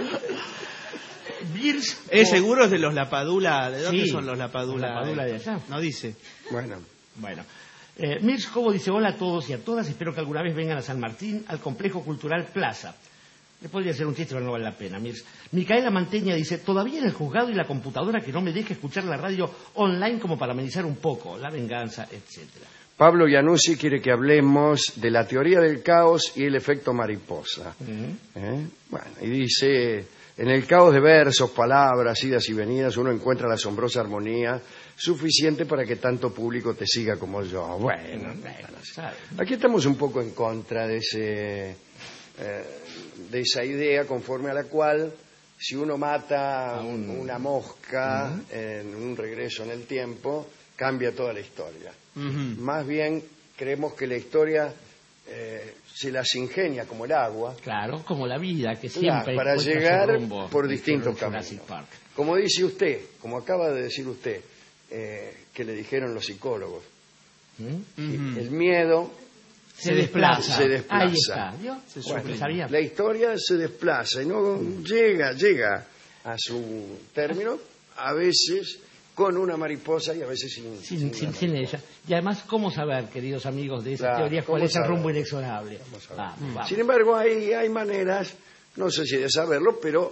Birs, ¿Es o- seguro es de los Lapadula? ¿De dónde Sí, son los Lapadula? los Lapadula de allá. No dice. Bueno, Bueno, eh, Mirs Cobo dice, hola a todos y a todas, espero que alguna vez vengan a San Martín, al Complejo Cultural Plaza. Le podría ser un chiste, pero no vale la pena, Mirs. Micaela Manteña dice, todavía en el juzgado y la computadora que no me deje escuchar la radio online como para amenizar un poco, la venganza, etcétera. Pablo Iannuzzi quiere que hablemos de la teoría del caos y el efecto mariposa. ¿Eh? Bueno, y dice, en el caos de versos, palabras, idas y venidas, uno encuentra la asombrosa armonía suficiente para que tanto público te siga como yo. Bueno, ¿Sabe? aquí estamos un poco en contra de ese, eh, de esa idea conforme a la cual si uno mata un- una mosca en un regreso en el tiempo, cambia toda la historia. Ujú. Más bien creemos que la historia eh, se las ingenia como el agua, Claro, como la vida, que Claro, siempre para encuentra su llegar rumbo, por dice distintos Jurassic caminos. Park. Como dice usted, como acaba de decir usted, eh, que le dijeron los psicólogos. ¿Mm? Y Ujú. el miedo Se desplaza. Se desplaza. Ahí está. ¿Vio? Se Bueno, sabía. La historia se desplaza y no llega, llega a su término, a veces con una mariposa y a veces sin, Sin, sin, sin, una sin ella. Y además, ¿cómo saber, queridos amigos de esas Claro, teorías, cuál ¿cómo es el saber? rumbo inexorable? mariposa. Vamos, vamos. Sin embargo, hay, hay maneras, no sé si de saberlo, pero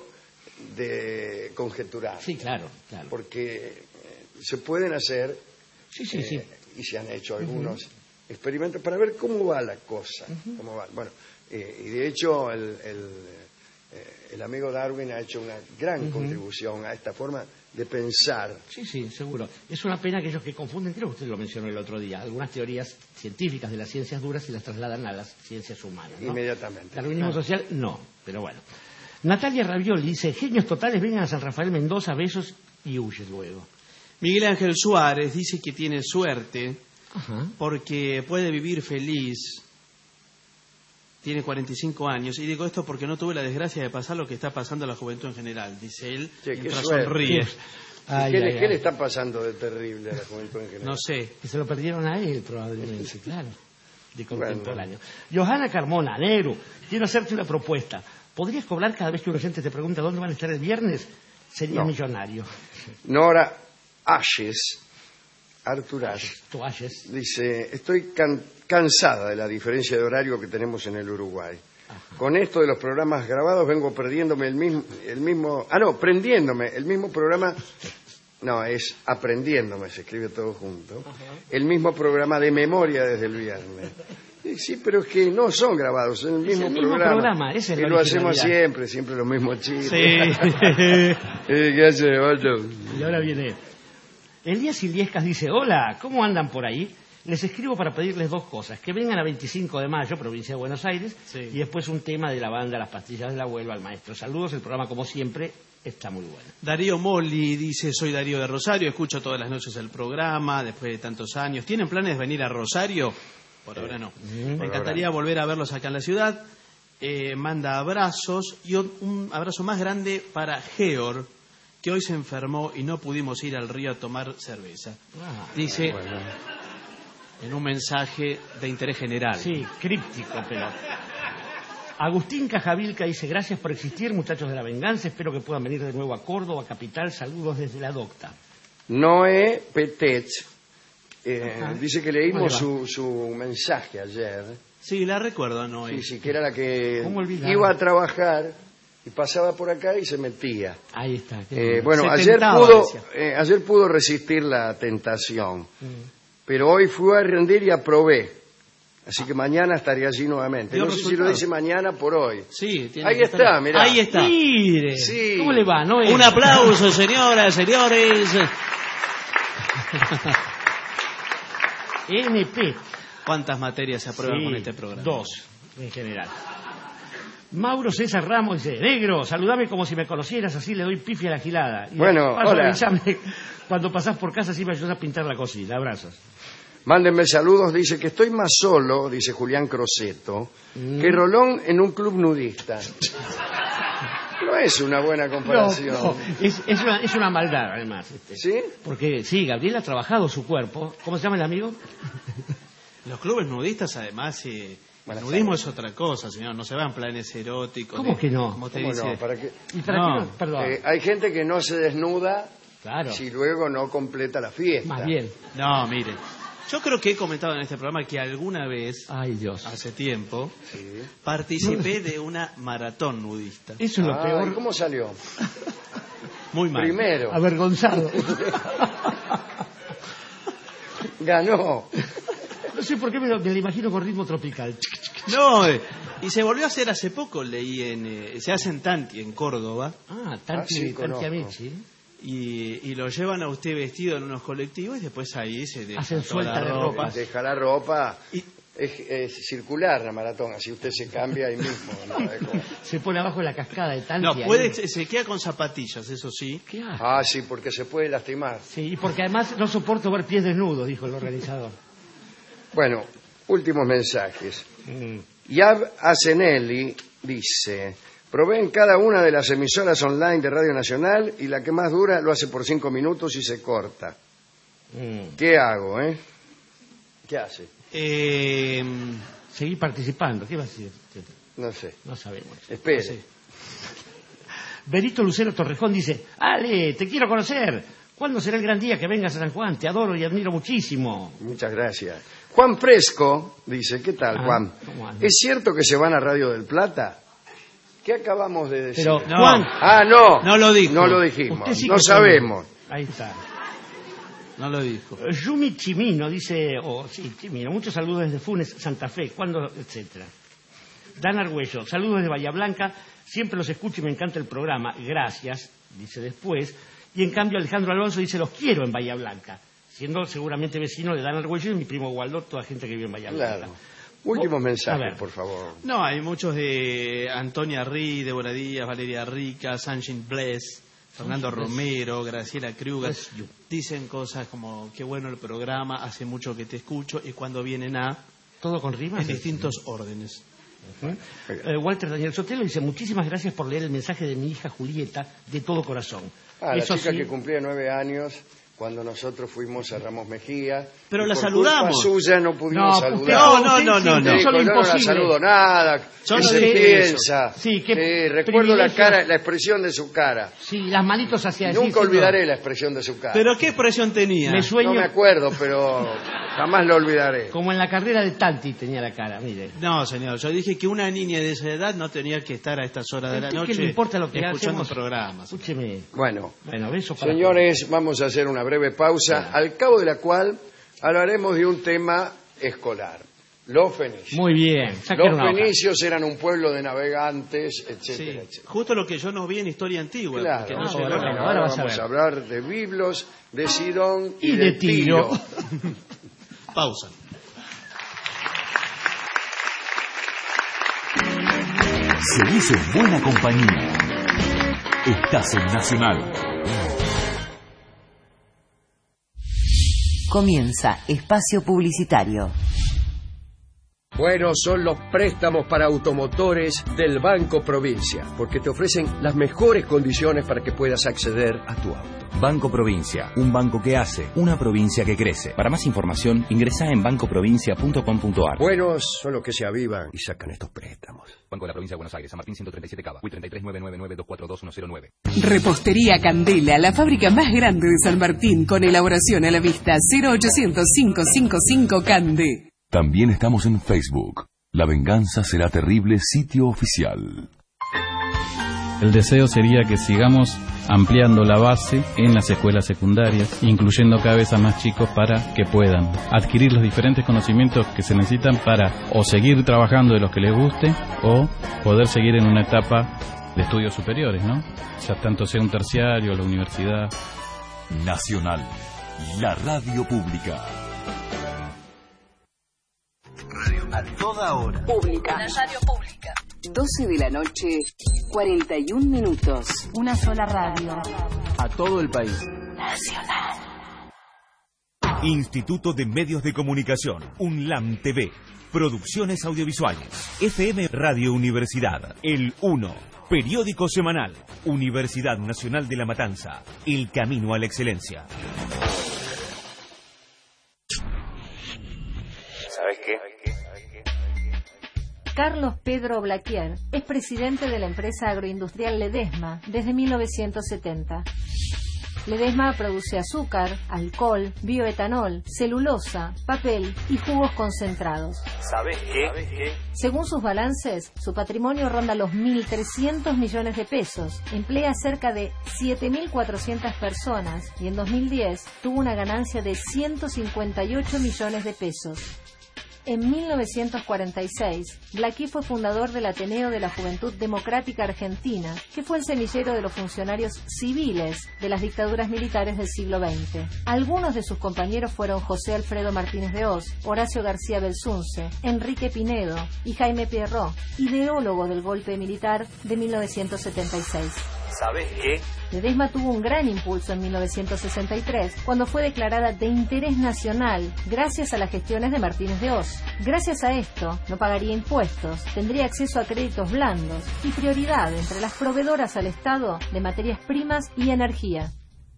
de conjeturar. Sí, claro, claro. Porque eh, se pueden hacer, Sí, sí, eh, sí. y se han hecho algunos experimentos para ver cómo va la cosa. Cómo va. Bueno, eh, y de hecho el, el, eh, el amigo Darwin ha hecho una gran Ujú. contribución a esta forma de pensar. Sí, sí, seguro. Es una pena aquellos que confunden, creo que usted lo mencionó el otro día, algunas teorías científicas de las ciencias duras y las trasladan a las ciencias humanas, ¿no? Inmediatamente. Darwinismo Claro. social, no, pero bueno. Natalia Ravioli dice, genios totales, vengan a San Rafael Mendoza, besos y huye luego. Miguel Ángel Suárez dice que tiene suerte Ajá. porque puede vivir feliz. Tiene cuarenta y cinco años. Y digo esto porque no tuve la desgracia de pasar lo que está pasando a la juventud en general, dice él, Che, qué mientras suerte. sonríe. Ay, ¿Qué, ay, le, ay. qué le está pasando de terrible a la juventud en general? No sé. Que se lo perdieron a él, probablemente, claro, de contemporáneo. Johanna Carmona, Nero, quiero hacerte una propuesta. ¿Podrías cobrar cada vez que un oyente te pregunta dónde van a estar el viernes? Sería No. millonario. Nora Ashes, Arthur Ashes, Tú Ashes. dice, estoy can- cansada de la diferencia de horario que tenemos en el Uruguay. Con esto de los programas grabados vengo perdiéndome el mismo, el mismo, ah no, prendiéndome el mismo programa, no, es aprendiéndome, se escribe todo junto, el mismo programa de memoria desde el viernes. Y sí, pero es que no son grabados, es el mismo, el mismo programa. programa, esa es y la lo hacemos originalidad. siempre, siempre los mismos chistes. Sí. Eh, ¿Qué hace, Walter? Y ahora viene. Elías Iliescas dice, hola, ¿cómo andan por ahí? Les escribo para pedirles dos cosas. Que vengan a veinticinco de mayo, provincia de Buenos Aires, Sí. y después un tema de la banda Las Pastillas del Abuelo al maestro. Saludos, el programa como siempre está muy bueno. Darío Molli dice, soy Darío de Rosario, escucho todas las noches el programa, después de tantos años. ¿Tienen planes de venir a Rosario? Por ahora no. Me encantaría volver a verlos acá en la ciudad. Eh, manda abrazos y un, un abrazo más grande para Georg, que hoy se enfermó y no pudimos ir al río a tomar cerveza. Ah, Dice en un mensaje de interés general. Sí, críptico, pero... Agustín Cajavilca dice, gracias por existir, muchachos de la venganza, espero que puedan venir de nuevo a Córdoba, capital, saludos desde la docta. Noé Petet eh, Ajá. dice que ¿Cómo le leímos va? su, su mensaje ayer. Sí, la recuerdo, ¿no? Sí, sí, que era la que ¿Cómo olvidar? iba a trabajar y pasaba por acá y se metía. Ahí está. qué Eh, bien. bueno, Se ayer tentaba, pudo, decía. eh, ayer pudo resistir la tentación, Mm. pero hoy fue a rendir y aprobé. Así que mañana estaré allí nuevamente. ¿Dio No sé si lo resultado? dice mañana por hoy. Sí, tiene Ahí que está, estar- mirá. Ahí está. Mire, Sí. ¿cómo le va? ¿No es? Un aplauso, señoras, señores. N P. ¿Cuántas materias se aprueban Sí, con este programa? Dos, en general. Mauro César Ramos dice, negro, saludame como si me conocieras, así le doy pifi a la gilada. Y Bueno, de paso, hola. avísame cuando pasás por casa, así me ayudas a pintar la cocina. Abrazos. Mándenme saludos, dice que estoy más solo, dice Julián Croceto, Mm. que Rolón en un club nudista. No es una buena comparación. No, no, es, es, una, es una maldad, además. este. ¿Sí? Porque, sí, Gabriel ha trabajado su cuerpo. ¿Cómo se llama el amigo? Los clubes nudistas, además, eh, el Buenas nudismo tardes. es otra cosa, señor. No se van planes eróticos. ¿Cómo de- que no? Como te ¿Cómo dice. no? ¿Para qué? ¿Y para No. qué no? Perdón. Eh, hay gente que no se desnuda claro. si luego no completa la fiesta. Más bien. No, mire. Yo creo que he comentado en este programa que alguna vez, Ay, Dios. hace tiempo, Sí. participé de una maratón nudista. Eso es lo Ah, peor. ¿y cómo salió? Muy mal. Primero. Avergonzado. Ganó. No sé por qué me lo, me lo imagino con ritmo tropical. No, eh, y se volvió a hacer hace poco, leí en... eh, se hace en Tanti, en Córdoba, Ah, Tanti, Ah, sí, Tanti conozco. Amici. y, y lo llevan a usted vestido en unos colectivos y después ahí se deja Hacen toda suelta la de ropa. Deja la ropa. Y- Es, es circular la maratón, así usted se cambia ahí mismo. ¿no? Es como- Se pone abajo de la cascada de Tanti. No, ahí. puede, se queda con zapatillas, eso sí. ¿Qué hace? Ah, sí, porque se puede lastimar. Sí, y porque además no soporto ver pies desnudos, dijo el organizador. Bueno, últimos mensajes. Mm. Yab Asenelli dice, probé en cada una de las emisoras online de Radio Nacional y la que más dura lo hace por cinco minutos y se corta. Mm. ¿Qué hago, eh? ¿Qué hace? Eh, seguir participando. ¿Qué va a decir? No sé. No sabemos. Espere. No sé. Berito Lucero Torrejón dice, Ale, te quiero conocer. ¿Cuándo será el gran día que vengas a San Juan? Te adoro y admiro muchísimo. Muchas gracias. Juan Fresco dice, ¿qué tal, Ah, Juan? ¿cómo anda? ¿Es cierto que se van a Radio del Plata? ¿Qué acabamos de decir? Pero, no. Juan. Ah, no. No lo dijo. No lo dijimos. Usted sí no que sabemos. Ahí está. No lo dijo. Yumi Chimino dice, o oh, sí, Chimino, muchos saludos desde Funes, Santa Fe, ¿cuándo? Etcétera. Dan Argüello, saludos desde Bahía Blanca, siempre los escucho y me encanta el programa, gracias, dice después. Y en cambio Alejandro Alonso dice, los quiero en Bahía Blanca, siendo seguramente vecino de Dan Argüello y mi primo Waldo, toda gente que vive en Bahía Blanca. Claro. Últimos Oh, mensajes, por favor. No, hay muchos de Antonia Rí, Débora Díaz, Valeria Rica, Sunshine Bless, Fernando Romero, Graciela Kruger. Dicen cosas como, qué bueno el programa, hace mucho que te escucho, y cuando vienen a... ¿Todo con rimas? En distintos órdenes. Uh-huh. eh, Walter Daniel Sotelo dice, muchísimas gracias por leer el mensaje de mi hija Julieta de todo corazón. Ah, Eso la chica sí, que cumplía nueve años cuando nosotros fuimos a Ramos Mejía. Pero y la por saludamos. culpa suya no pudimos No, saludar. usted- No, no, no, no, no. Dijo, Eso es yo lo no la imposible. saludo nada. Yo ¿Qué no se dije piensa? Sí, qué Sí, recuerdo la privilegio. cara, la expresión de su cara. Sí, las manitos hacia allí. Nunca olvidaré la expresión de su cara. ¿Pero qué expresión tenía? Me sueño No me acuerdo, pero jamás lo olvidaré. como en la carrera de Tanti tenía la cara, mire. No, señor, yo dije que una niña de esa edad no tenía que estar a estas horas de la ¿Qué noche le importa lo que escuchando hacemos? programas. Escúcheme. Bueno, Bueno, beso para señores, vamos a hacer una breve pausa, al cabo de la cual hablaremos de un tema escolar. Los fenicios. Muy bien. Saquen Los una hoja. fenicios eran un pueblo de navegantes, etcétera, Sí, etcétera. justo lo que yo no vi en historia antigua. Claro, porque no Ah, llegaron bueno, a- Bueno, ahora ahora vas a vamos ver. a hablar de Biblos, de Sidón y, Y de Tiro. Pausa. Seguís en buena compañía. Estás en Nacional. Comienza espacio publicitario. Buenos son los préstamos para automotores del Banco Provincia, porque te ofrecen las mejores condiciones para que puedas acceder a tu auto. Banco Provincia, un banco que hace, una provincia que crece. Para más información, ingresá en banco provincia punto com punto ar. Buenos son los que se avivan y sacan estos préstamos. Banco de la Provincia de Buenos Aires, San Martín ciento treinta y siete Cava, U I treinta y tres nueve nueve nueve dos cuatro dos uno cero nueve. Repostería Candela, la fábrica más grande de San Martín, con elaboración a la vista. Cero ochocientos cinco cinco cinco Cande. También estamos en Facebook. La venganza será terrible, sitio oficial. El deseo sería que sigamos ampliando la base en las escuelas secundarias, incluyendo cada vez a más chicos para que puedan adquirir los diferentes conocimientos que se necesitan para o seguir trabajando de los que les guste o poder seguir en una etapa de estudios superiores, ¿no? Ya tanto sea un terciario o la universidad. Nacional, la radio pública. A toda hora. Pública. La radio pública. doce de la noche, cuarenta y un minutos. Una sola radio. A todo el país. Nacional. Instituto de Medios de Comunicación, UNLAM T V, Producciones Audiovisuales, F M Radio Universidad, El uno, Periódico Semanal, Universidad Nacional de La Matanza, El Camino a la Excelencia. ¿Sabes qué? Carlos Pedro Blaquier es presidente de la empresa agroindustrial Ledesma desde mil novecientos setenta. Ledesma produce azúcar, alcohol, bioetanol, celulosa, papel y jugos concentrados. ¿Sabes qué? Según sus balances, su patrimonio ronda los mil trescientos millones de pesos, emplea cerca de siete mil cuatrocientas personas y en dos mil diez tuvo una ganancia de ciento cincuenta y ocho millones de pesos. En mil novecientos cuarenta y seis, Blaquier fue fundador del Ateneo de la Juventud Democrática Argentina, que fue el semillero de los funcionarios civiles de las dictaduras militares del siglo veinte. Algunos de sus compañeros fueron José Alfredo Martínez de Hoz, Horacio García Belsunce, Enrique Pinedo y Jaime Pierrot, ideólogo del golpe militar de mil novecientos setenta y seis. ¿Sabes qué? Ledesma tuvo un gran impulso en mil novecientos sesenta y tres, cuando fue declarada de interés nacional gracias a las gestiones de Martínez de Hoz. Gracias a esto, no pagaría impuestos, tendría acceso a créditos blandos y prioridad entre las proveedoras al Estado de materias primas y energía.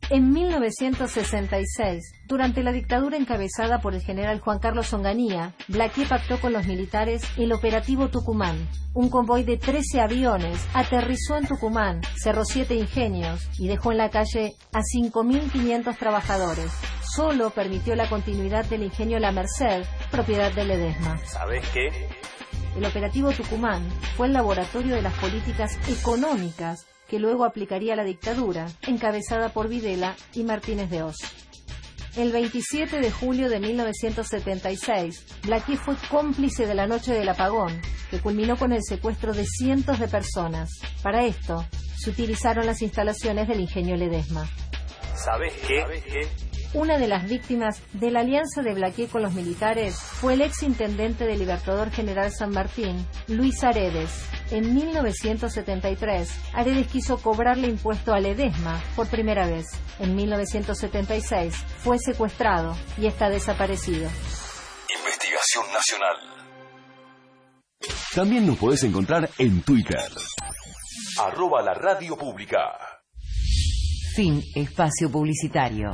En mil novecientos sesenta y seis, durante la dictadura encabezada por el general Juan Carlos Onganía, Blaquier pactó con los militares el Operativo Tucumán. Un convoy de trece aviones aterrizó en Tucumán, cerró siete ingenios y dejó en la calle a cinco mil quinientos trabajadores. Solo permitió la continuidad del ingenio La Merced, propiedad de Ledesma. ¿Sabés qué? El Operativo Tucumán fue el laboratorio de las políticas económicas que luego aplicaría la dictadura, encabezada por Videla y Martínez de Oz. El veintisiete de julio de mil novecientos setenta y seis, Blaquier fue cómplice de la noche del apagón, que culminó con el secuestro de cientos de personas. Para esto, se utilizaron las instalaciones del ingenio Ledesma. ¿Sabés qué? ¿Sabés qué? Una de las víctimas de la alianza de Blaquier con los militares fue el ex intendente del Libertador General San Martín, Luis Aredes. En mil novecientos setenta y tres, Aredes quiso cobrarle impuesto a Ledesma por primera vez. En mil novecientos setenta y seis fue secuestrado y está desaparecido. Investigación Nacional. También nos podés encontrar en Twitter. Arroba la radio pública. Fin espacio publicitario.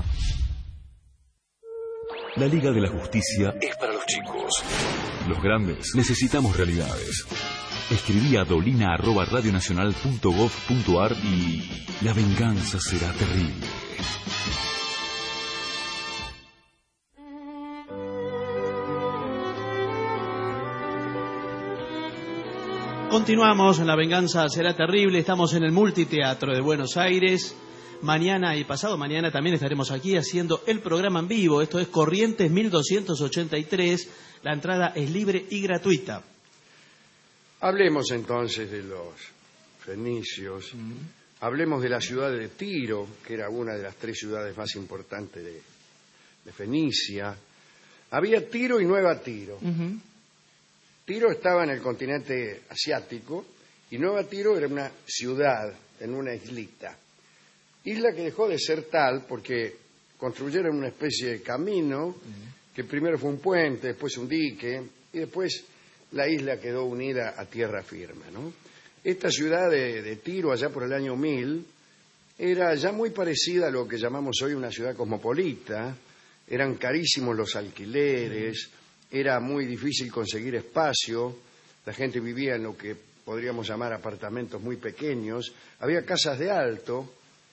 La Liga de la Justicia es para los chicos. Los grandes necesitamos realidades. Escribí a dolina arroba radionacional punto gov punto ar y la venganza será terrible. Continuamos, La venganza será terrible. Estamos en el Multiteatro de Buenos Aires. Mañana y pasado mañana también estaremos aquí haciendo el programa en vivo. Esto es Corrientes mil doscientos ochenta y tres. La entrada es libre y gratuita. Hablemos entonces de los fenicios. Mm. Hablemos de la ciudad de Tiro, que era una de las tres ciudades más importantes de, de Fenicia. Había Tiro y Nueva Tiro. Uh-huh. Tiro estaba en el continente asiático y Nueva Tiro era una ciudad en una islita. Isla que dejó de ser tal porque construyeron una especie de camino que primero fue un puente, después un dique y después la isla quedó unida a tierra firme, ¿no? Esta ciudad de, de Tiro, allá por el año mil, era ya muy parecida a lo que llamamos hoy una ciudad cosmopolita. Eran carísimos los alquileres, era muy difícil conseguir espacio, la gente vivía en lo que podríamos llamar apartamentos muy pequeños, había casas de alto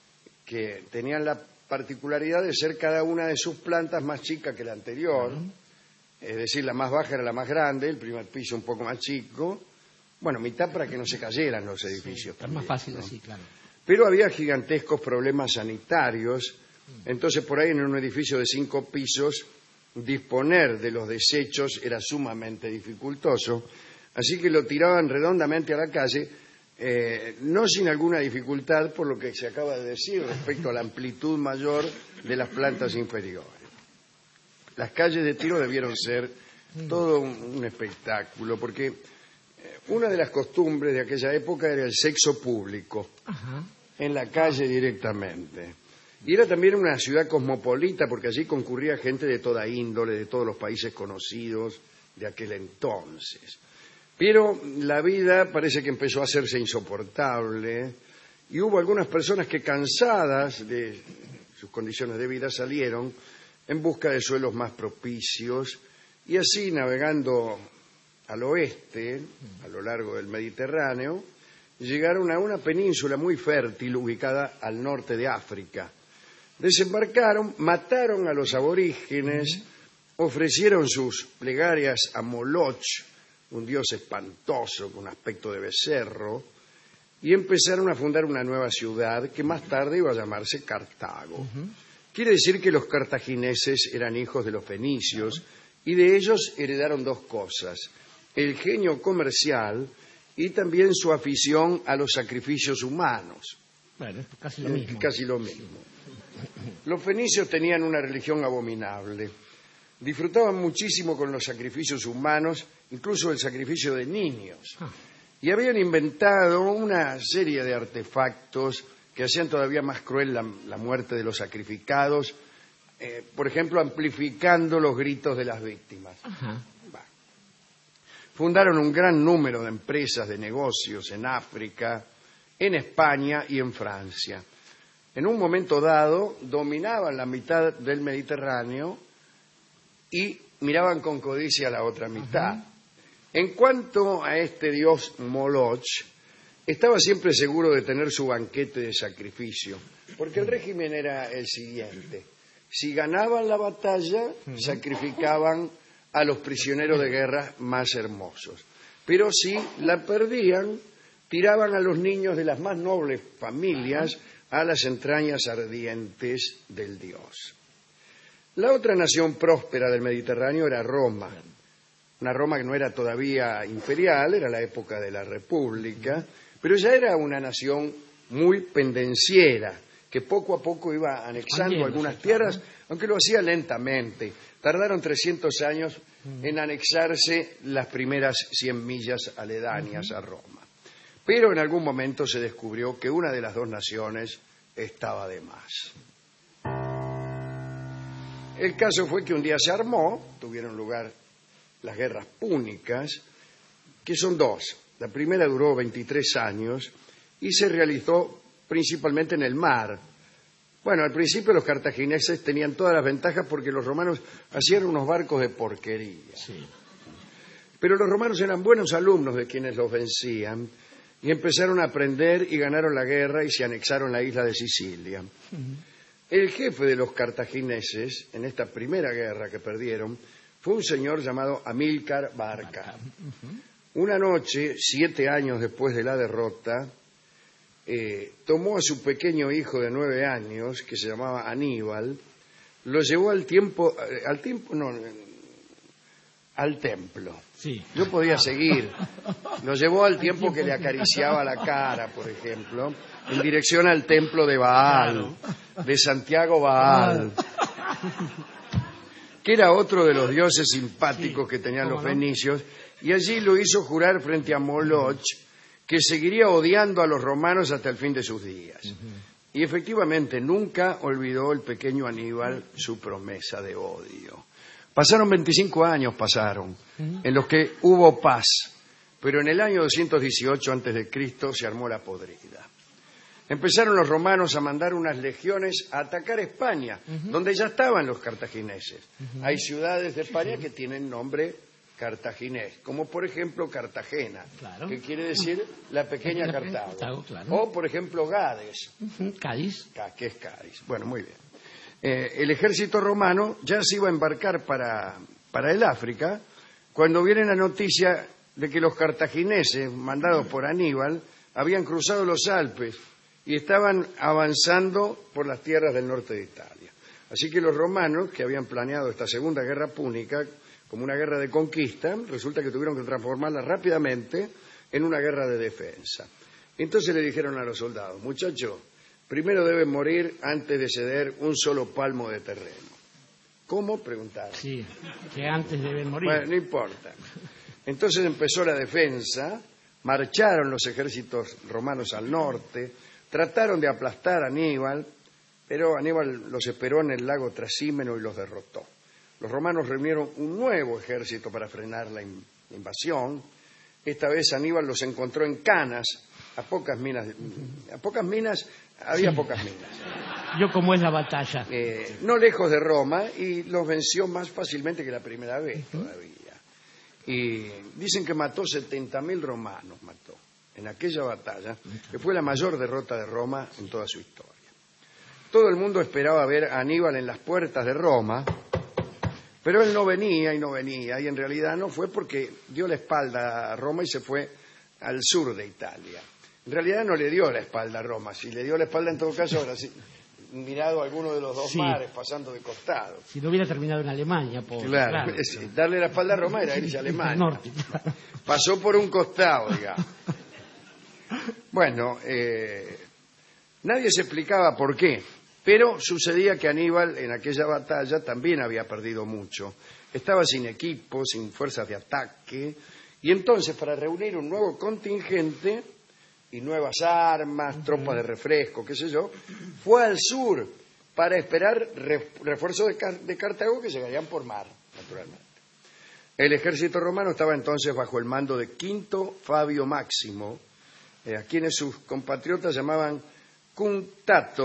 que tenían la particularidad de ser cada una de sus plantas más chica que la anterior, uh-huh. Es decir, la más baja era la más grande, el primer piso un poco más chico, bueno, mitad para que no se cayeran los edificios. Sí, también, es más fácil, ¿no? Así, claro. Pero había gigantescos problemas sanitarios, entonces por ahí en un edificio de cinco pisos disponer de los desechos era sumamente dificultoso, así que lo tiraban redondamente a la calle, eh, no sin alguna dificultad por lo que se acaba de decir respecto a la amplitud mayor de las plantas inferiores. Las calles de Tiro debieron ser todo un, un espectáculo, porque una de las costumbres de aquella época era el sexo público, ajá, en la calle directamente. Y era también una ciudad cosmopolita, porque allí concurría gente de toda índole, de todos los países conocidos de aquel entonces. Pero la vida parece que empezó a hacerse insoportable y hubo algunas personas que, cansadas de sus condiciones de vida, salieron en busca de suelos más propicios y así, navegando al oeste, a lo largo del Mediterráneo, llegaron a una península muy fértil ubicada al norte de África. Desembarcaron, mataron a los aborígenes, ofrecieron sus plegarias a Moloch, un dios espantoso con aspecto de becerro, y empezaron a fundar una nueva ciudad que más tarde iba a llamarse Cartago. Uh-huh. Quiere decir que los cartagineses eran hijos de los fenicios, uh-huh, y de ellos heredaron dos cosas: el genio comercial y también su afición a los sacrificios humanos. Bueno, es casi lo mismo. Casi lo mismo. Los fenicios tenían una religión abominable. Disfrutaban muchísimo con los sacrificios humanos, incluso el sacrificio de niños. Y habían inventado una serie de artefactos que hacían todavía más cruel la, la muerte de los sacrificados, eh, por ejemplo, amplificando los gritos de las víctimas. Ajá. Fundaron un gran número de empresas, de negocios en África, en España y en Francia. en un momento dado dominaban la mitad del Mediterráneo y miraban con codicia a la otra mitad. Uh-huh. En cuanto a este dios Moloch, estaba siempre seguro de tener su banquete de sacrificio, porque el régimen era el siguiente: si ganaban la batalla, sacrificaban a los prisioneros de guerra más hermosos, pero si la perdían, tiraban a los niños de las más nobles familias a las entrañas ardientes del dios. La otra nación próspera del Mediterráneo era Roma, una Roma que no era todavía imperial, era la época de la República, pero ya era una nación muy pendenciera, que poco a poco iba anexando algunas tierras, aunque lo hacía lentamente. Tardaron trescientos años en anexarse las primeras cien millas aledañas a Roma. Pero en algún momento se descubrió que una de las dos naciones estaba de más. El caso fue que un día se armó, tuvieron lugar las guerras púnicas, que son dos. La primera duró veintitrés años y se realizó principalmente en el mar. Bueno, al principio los cartagineses tenían todas las ventajas porque los romanos hacían unos barcos de porquería. Sí. Pero los romanos eran buenos alumnos de quienes los vencían y empezaron a aprender y ganaron la guerra y se anexaron la isla de Sicilia. Uh-huh. El jefe de los cartagineses en esta primera guerra que perdieron fue un señor llamado Amílcar Barca. Uh-huh. Una noche, siete años después de la derrota, eh, tomó a su pequeño hijo de nueve años, que se llamaba Aníbal, lo llevó al tiempo, eh, al tiempo, no, al templo. Sí. Yo podía seguir. Lo llevó al tiempo que le acariciaba la cara, por ejemplo, en dirección al templo de Baal, de Santiago Baal, que era otro de los dioses simpáticos que tenían los fenicios, y allí lo hizo jurar frente a Moloch que seguiría odiando a los romanos hasta el fin de sus días. Uh-huh. Y efectivamente nunca olvidó el pequeño Aníbal su promesa de odio. Pasaron veinticinco años, pasaron, uh-huh. en los que hubo paz, pero en el año doscientos dieciocho antes de Cristo se armó la podrida. Empezaron los romanos a mandar unas legiones a atacar España, uh-huh. donde ya estaban los cartagineses. Uh-huh. Hay ciudades de España que tienen nombre cartaginés, como por ejemplo Cartagena, claro. que quiere decir la pequeña Cartago. Cartago claro. O por ejemplo Gades. Uh-huh. Cádiz. Que es Cádiz. Bueno, muy bien. Eh, el ejército romano ya se iba a embarcar para, para el África cuando viene la noticia de que los cartagineses, mandados por Aníbal, habían cruzado los Alpes y estaban avanzando por las tierras del norte de Italia. Así que los romanos, que habían planeado esta segunda guerra púnica como una guerra de conquista, resulta que tuvieron que transformarla rápidamente en una guerra de defensa. Entonces le dijeron a los soldados: muchachos, primero deben morir antes de ceder un solo palmo de terreno. ¿Cómo? Preguntaron. Sí, que antes deben morir. Bueno, no importa. Entonces empezó la defensa, marcharon los ejércitos romanos al norte, trataron de aplastar a Aníbal, pero Aníbal los esperó en el lago Trasímeno y los derrotó. Los romanos reunieron un nuevo ejército para frenar la invasión. Esta vez Aníbal los encontró en Canas, a pocas minas. A pocas minas había sí. pocas minas. Yo cómo es la batalla. Eh, no lejos de Roma, y los venció más fácilmente que la primera vez uh-huh. todavía. Y dicen que mató setenta mil romanos, mató, en aquella batalla, que fue la mayor derrota de Roma en toda su historia. Todo el mundo esperaba ver a Aníbal en las puertas de Roma, pero él no venía y no venía, y en realidad no fue porque dio la espalda a Roma y se fue al sur de Italia. En realidad no le dio la espalda a Roma, si le dio la espalda en todo caso ahora sí, mirado a alguno de los dos sí. mares pasando de costado. Si no hubiera terminado en Alemania, por claro, claro. Sí, darle la espalda a Roma era irse a Alemania. Norte, claro. Pasó por un costado, digamos. Bueno, eh, nadie se explicaba por qué, pero sucedía que Aníbal en aquella batalla también había perdido mucho. Estaba sin equipo, sin fuerzas de ataque, y entonces para reunir un nuevo contingente y nuevas armas, uh-huh. tropas de refresco, qué sé yo, fue al sur para esperar refuerzos de, Car de Cartago que llegarían por mar, naturalmente. El ejército romano estaba entonces bajo el mando de Quinto Fabio Máximo, eh, a quienes sus compatriotas llamaban Cunctator,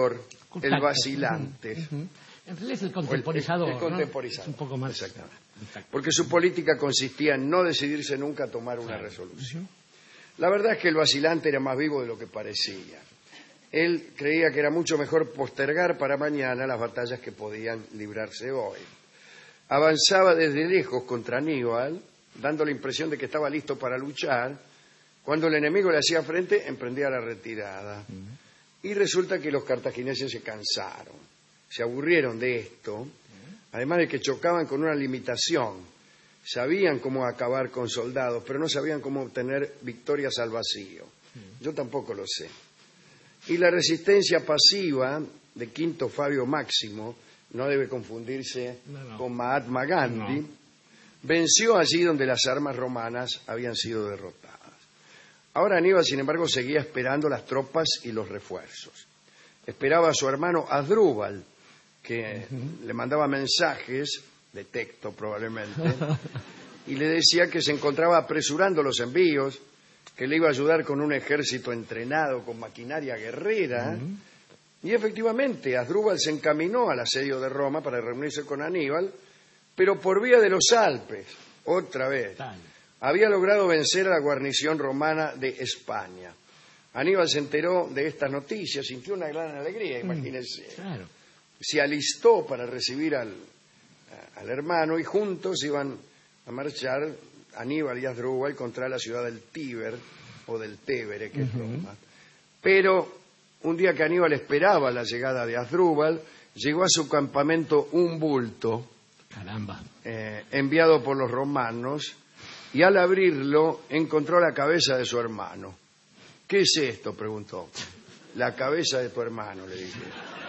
el vacilante. Uh-huh. En realidad es el contemporizador. El, el contemporizador. ¿No? Es un poco más. Exactamente. Porque su política consistía en no decidirse nunca a tomar una resolución. Uh-huh. La verdad es que el vacilante era más vivo de lo que parecía. Él creía que era mucho mejor postergar para mañana las batallas que podían librarse hoy. Avanzaba desde lejos contra Aníbal, dando la impresión de que estaba listo para luchar. Cuando el enemigo le hacía frente, emprendía la retirada. Uh-huh. Y resulta que los cartagineses se cansaron, se aburrieron de esto, uh-huh. además de que chocaban con una limitación. Sabían cómo acabar con soldados, pero no sabían cómo obtener victorias al vacío. Uh-huh. Yo tampoco lo sé. Y la resistencia pasiva de Quinto Fabio Máximo, no debe confundirse no, no. con Mahatma Gandhi, no. venció allí donde las armas romanas habían sido derrotadas. Ahora Aníbal, sin embargo, seguía esperando las tropas y los refuerzos. Esperaba a su hermano Asdrúbal, que uh-huh. le mandaba mensajes, de texto probablemente, y le decía que se encontraba apresurando los envíos, que le iba a ayudar con un ejército entrenado, con maquinaria guerrera. Uh-huh. Y efectivamente, Asdrúbal se encaminó al asedio de Roma para reunirse con Aníbal, pero por vía de los Alpes, otra vez. Tal. Había logrado vencer a la guarnición romana de España. Aníbal se enteró de estas noticias, sintió una gran alegría, imagínense. Mm, claro. Se alistó para recibir al, a, al hermano y juntos iban a marchar Aníbal y Asdrúbal contra la ciudad del Tíber, o del Tébere, que uh-huh. es Roma. Pero un día que Aníbal esperaba la llegada de Asdrúbal, llegó a su campamento un bulto, caramba, eh, enviado por los romanos, y al abrirlo encontró la cabeza de su hermano. ¿Qué es esto?, preguntó. La cabeza de tu hermano, le dije.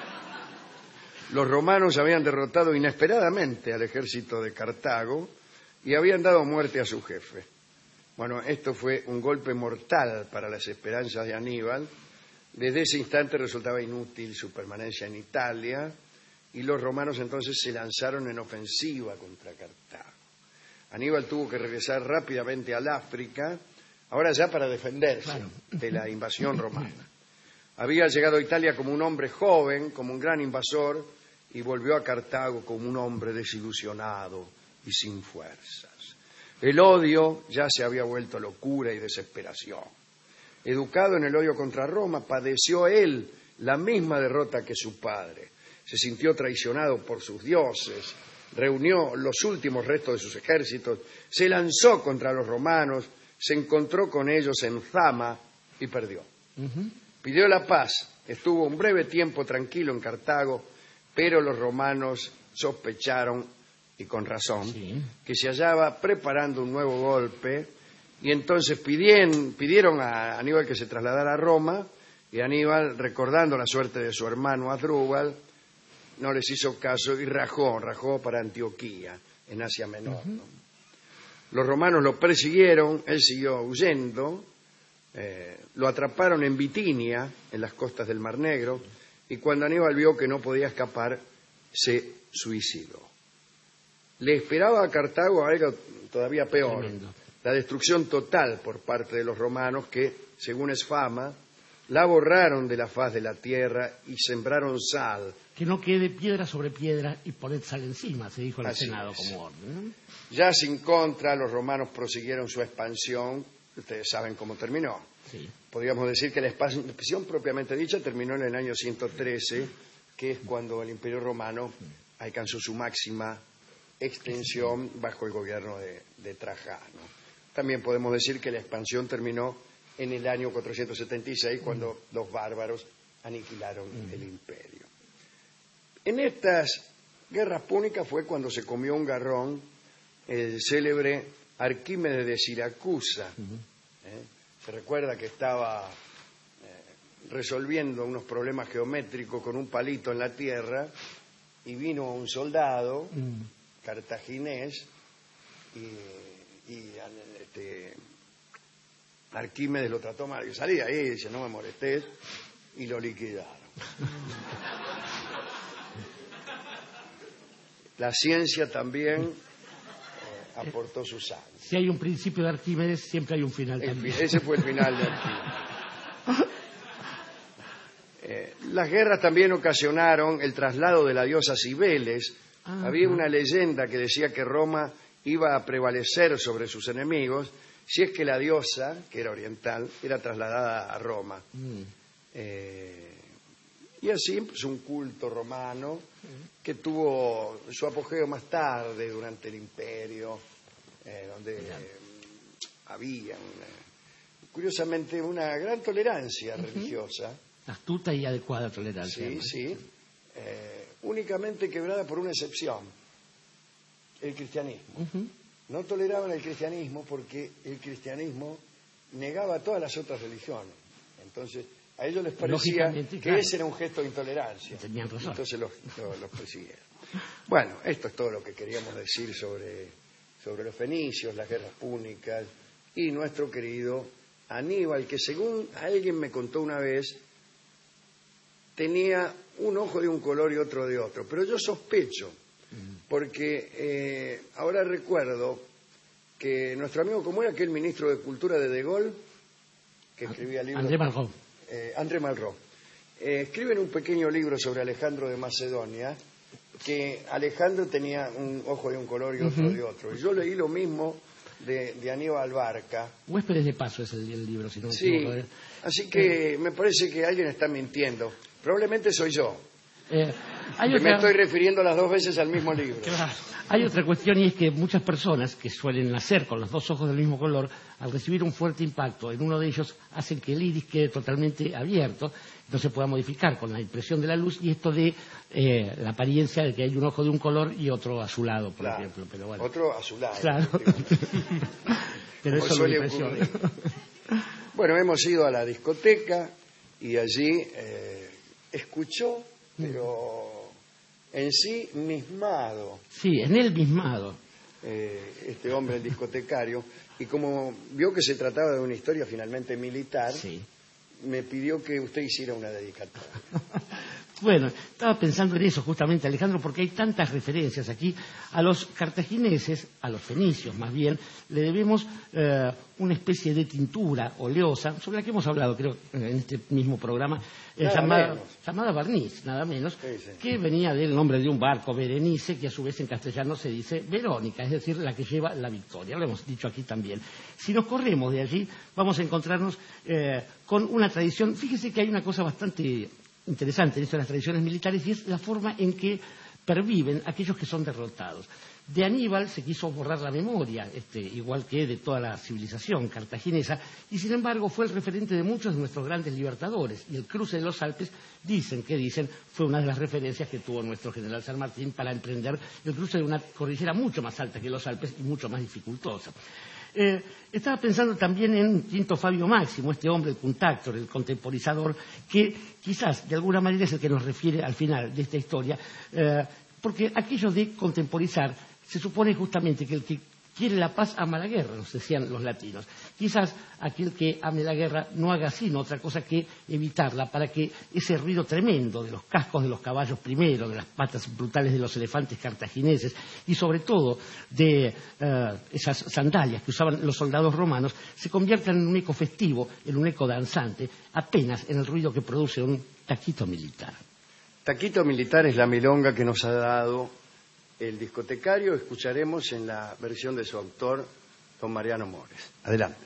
Los romanos habían derrotado inesperadamente al ejército de Cartago y habían dado muerte a su jefe. Bueno, esto fue un golpe mortal para las esperanzas de Aníbal. Desde ese instante resultaba inútil su permanencia en Italia y los romanos entonces se lanzaron en ofensiva contra Cartago. Aníbal tuvo que regresar rápidamente al África, ahora ya para defenderse claro. de la invasión romana. Había llegado a Italia como un hombre joven, como un gran invasor, y volvió a Cartago como un hombre desilusionado y sin fuerzas. El odio ya se había vuelto locura y desesperación. Educado en el odio contra Roma, padeció él la misma derrota que su padre. Se sintió traicionado por sus dioses, reunió los últimos restos de sus ejércitos, se lanzó contra los romanos, se encontró con ellos en Zama y perdió. Uh-huh. Pidió la paz, estuvo un breve tiempo tranquilo en Cartago, pero los romanos sospecharon, y con razón, sí. que se hallaba preparando un nuevo golpe, y entonces pidieron, pidieron a Aníbal que se trasladara a Roma, y Aníbal, recordando la suerte de su hermano Asdrúbal, no les hizo caso y rajó, rajó para Antioquía, en Asia Menor. Uh-huh. ¿no? Los romanos lo persiguieron, él siguió huyendo, eh, lo atraparon en Bitinia, en las costas del Mar Negro, y cuando Aníbal vio que no podía escapar, se suicidó. Le esperaba a Cartago algo todavía peor, Tremendo. la destrucción total por parte de los romanos que, según es fama, la borraron de la faz de la tierra y sembraron sal. Que no quede piedra sobre piedra y poned sal encima, se dijo en el Senado como orden. ¿no? Ya sin contra, los romanos prosiguieron su expansión. Ustedes saben cómo terminó. Sí. Podríamos decir que la expansión propiamente dicha terminó en el año ciento trece, que es cuando el Imperio Romano alcanzó su máxima extensión bajo el gobierno de, de Trajano. También podemos decir que la expansión terminó en el año cuatrocientos setenta y seis, cuando los bárbaros aniquilaron el imperio. En estas guerras púnicas fue cuando se comió un garrón el célebre Arquímedes de Siracusa. ¿Eh? Se recuerda que estaba eh, resolviendo unos problemas geométricos con un palito en la tierra y vino un soldado mm. cartaginés y, y este, Arquímedes lo trató mal, y salí de ahí y dice, no me molestes, y lo liquidaron. La ciencia también eh, aportó su sangre. Si hay un principio de Arquímedes, siempre hay un final el también. Ese fue el final de Arquímedes. Eh, las guerras también ocasionaron el traslado de la diosa Cibeles. Ah, Había una leyenda que decía que Roma iba a prevalecer sobre sus enemigos si es que la diosa, que era oriental, era trasladada a Roma. Mm. Eh, y así pues, un culto romano mm. que tuvo su apogeo más tarde durante el Imperio, eh, donde eh, había, una, curiosamente, una gran tolerancia uh-huh. religiosa. Astuta y adecuada tolerancia. Sí, ¿no? sí. Eh, únicamente quebrada por una excepción, el cristianismo. Uh-huh. No toleraban el cristianismo porque el cristianismo negaba todas las otras religiones. Entonces, a ellos les parecía que claro. ese era un gesto de intolerancia. Tenían razón. Entonces los, los, los persiguieron. Bueno, esto es todo lo que queríamos decir sobre, sobre los fenicios, las guerras púnicas y nuestro querido Aníbal, que según alguien me contó una vez, tenía un ojo de un color y otro de otro. Pero yo sospecho, porque eh, ahora recuerdo que nuestro amigo, ¿cómo era aquel ministro de Cultura de De Gaulle? Que escribía libros. André Malraux. Eh, André Malraux. Eh, escribe en un pequeño libro sobre Alejandro de Macedonia que Alejandro tenía un ojo de un color y otro uh-huh. de otro. Y yo leí lo mismo de, de Aníbal Barca. Huéspedes de paso es el, el libro, si no me sí, equivoco. ¿eh? Así que eh. me parece que alguien está mintiendo. Probablemente soy yo. Eh, hay que otra... me estoy refiriendo las dos veces al mismo libro. Claro. Hay otra cuestión y es que muchas personas que suelen nacer con los dos ojos del mismo color, al recibir un fuerte impacto en uno de ellos, hacen que el iris quede totalmente abierto, no se pueda modificar con la impresión de la luz, y esto de eh, la apariencia de que hay un ojo de un color y otro azulado, por claro. ejemplo. Pero bueno. Otro azulado. Claro. Pero como eso suele lo impresiona. Bueno, hemos ido a la discoteca y allí eh, escuchó, pero en sí mismado. Sí, en él mismado. Eh, este hombre, el discotecario, y como vio que se trataba de una historia finalmente militar, sí. me pidió que usted hiciera una dedicatoria. Bueno, estaba pensando en eso justamente, Alejandro, porque hay tantas referencias aquí. A los cartagineses, a los fenicios más bien, le debemos eh, una especie de tintura oleosa, sobre la que hemos hablado, creo, en este mismo programa, eh, llamada, llamada barniz, nada menos, sí, sí. que venía del nombre de un barco, Berenice, que a su vez en castellano se dice Verónica, es decir, la que lleva la victoria. Lo hemos dicho aquí también. Si nos corremos de allí, vamos a encontrarnos eh, con una tradición. Fíjese que hay una cosa bastante interesante en esto de las tradiciones militares, y es la forma en que perviven aquellos que son derrotados. De Aníbal se quiso borrar la memoria, este, igual que de toda la civilización cartaginesa, y sin embargo fue el referente de muchos de nuestros grandes libertadores, y el cruce de los Alpes, dicen que dicen, fue una de las referencias que tuvo nuestro general San Martín para emprender el cruce de una cordillera mucho más alta que los Alpes y mucho más dificultosa. Eh, estaba pensando también en Quinto Fabio Máximo, este hombre, el Puntactor, el contemporizador, que quizás de alguna manera es el que nos refiere al final de esta historia, eh, porque aquello de contemporizar se supone justamente que el que quiere la paz ama la guerra, nos decían los latinos. Quizás aquel que ame la guerra no haga sino otra cosa que evitarla, para que ese ruido tremendo de los cascos de los caballos primero, de las patas brutales de los elefantes cartagineses y sobre todo de uh, esas sandalias que usaban los soldados romanos, se conviertan en un eco festivo, en un eco danzante, apenas en el ruido que produce un taquito militar. Taquito militar es la milonga que nos ha dado el discotecario. Escucharemos en la versión de su autor, don Mariano Mores. Adelante.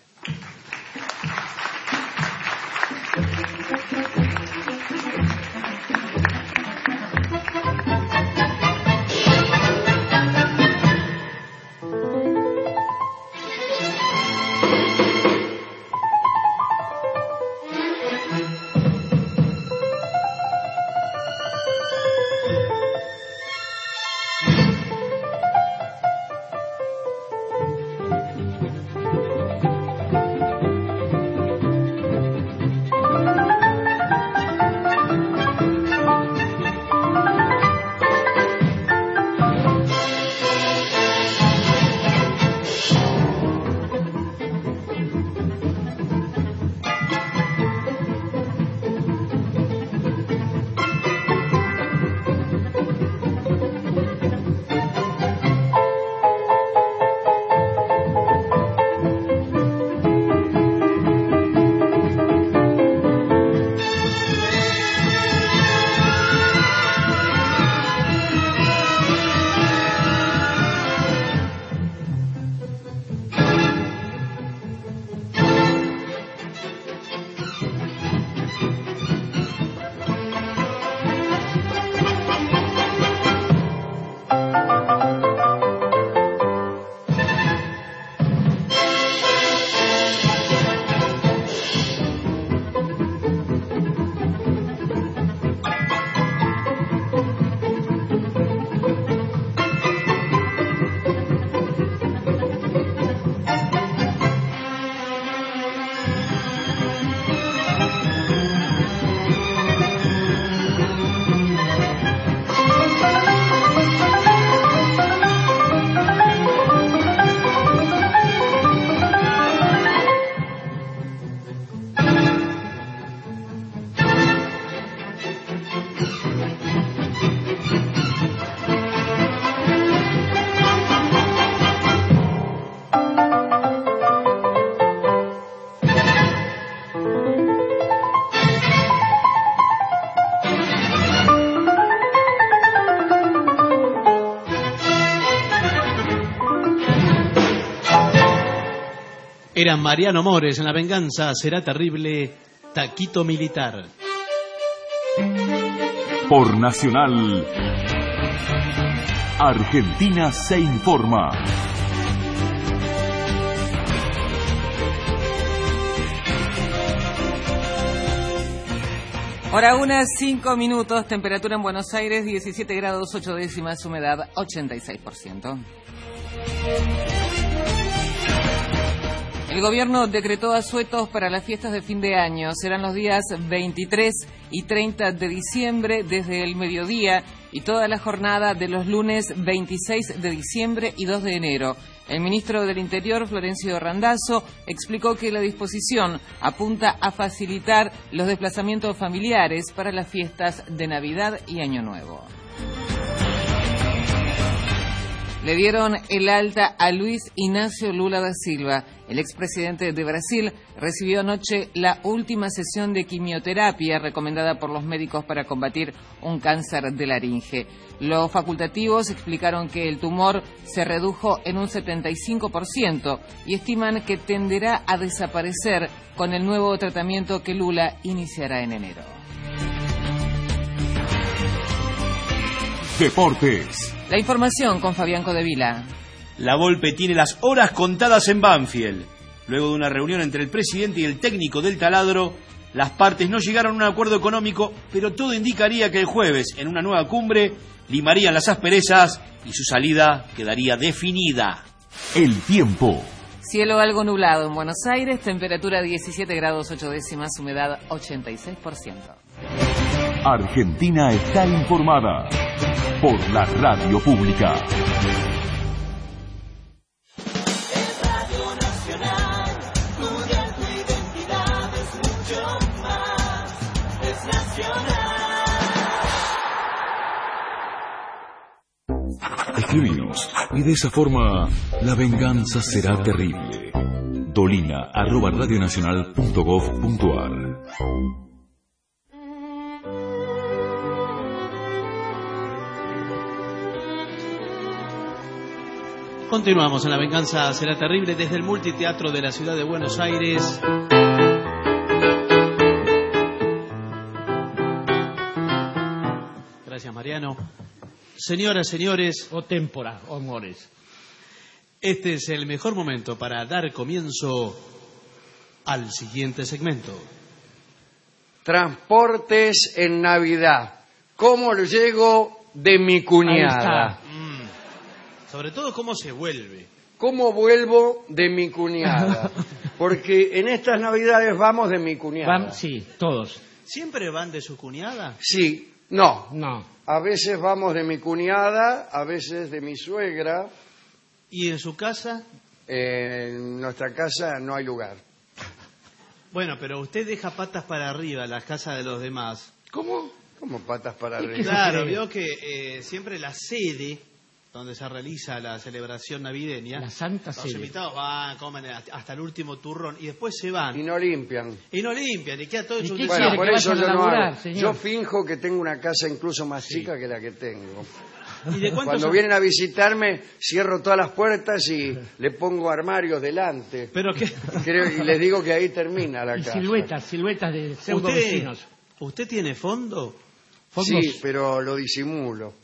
Era Mariano Mores en La venganza será terrible, Taquito Militar. Por Nacional, Argentina se informa. Hora una, cinco minutos, temperatura en Buenos Aires, diecisiete grados, ocho décimas, humedad ochenta y seis por ciento. El gobierno decretó asuetos para las fiestas de fin de año. Serán los días veintitrés y treinta de diciembre desde el mediodía y toda la jornada de los lunes veintiséis de diciembre y dos de enero. El ministro del Interior, Florencio Randazzo, explicó que la disposición apunta a facilitar los desplazamientos familiares para las fiestas de Navidad y Año Nuevo. Le dieron el alta a Luis Inácio Lula da Silva. El expresidente de Brasil recibió anoche la última sesión de quimioterapia recomendada por los médicos para combatir un cáncer de laringe. Los facultativos explicaron que el tumor se redujo en un setenta y cinco por ciento y estiman que tenderá a desaparecer con el nuevo tratamiento que Lula iniciará en enero. Deportes. La información con Fabián Codevila. La Volpe tiene las horas contadas en Banfield. Luego de una reunión entre el presidente y el técnico del taladro, las partes no llegaron a un acuerdo económico, pero todo indicaría que el jueves, en una nueva cumbre, limarían las asperezas y su salida quedaría definida. El tiempo. Cielo algo nublado en Buenos Aires, temperatura diecisiete grados ocho décimas, humedad ochenta y seis por ciento. Argentina está informada por la radio pública. Escribinos y de esa forma la venganza será terrible. Dolina arroba radionacional punto gov punto ar. Continuamos en La venganza será terrible desde el multiteatro de la ciudad de Buenos Aires. Gracias, Mariano. Señoras, señores, o témpora, o amores. Este es el mejor momento para dar comienzo al siguiente segmento. Transportes en Navidad. ¿Cómo llego de mi cuñada? Mm. Sobre todo, ¿cómo se vuelve? ¿Cómo vuelvo de mi cuñada? Porque en estas Navidades vamos de mi cuñada. Van, sí, todos. ¿Siempre van de su cuñada? Sí, no. No. A veces vamos de mi cuñada, a veces de mi suegra. ¿Y en su casa? Eh, en nuestra casa no hay lugar. Bueno, pero usted deja patas para arriba en las casas de los demás. ¿Cómo? ¿Cómo patas para arriba? Claro, vio que eh, siempre la sede donde se realiza la celebración navideña, la Santa los Sede, invitados van, comen hasta el último turrón y después se van. Y no limpian. Y no limpian, y queda todo hecho un Bueno, por eso yo no hago. Yo finjo que tengo una casa incluso más sí. chica que la que tengo. ¿Y de Cuando son? vienen a visitarme, cierro todas las puertas y le pongo armarios delante. ¿Pero qué? Creo, y les digo que ahí termina la y casa. siluetas, siluetas de pseudo ¿Usted, vecinos. ¿Usted tiene fondo? ¿Fondos? Sí, pero lo disimulo.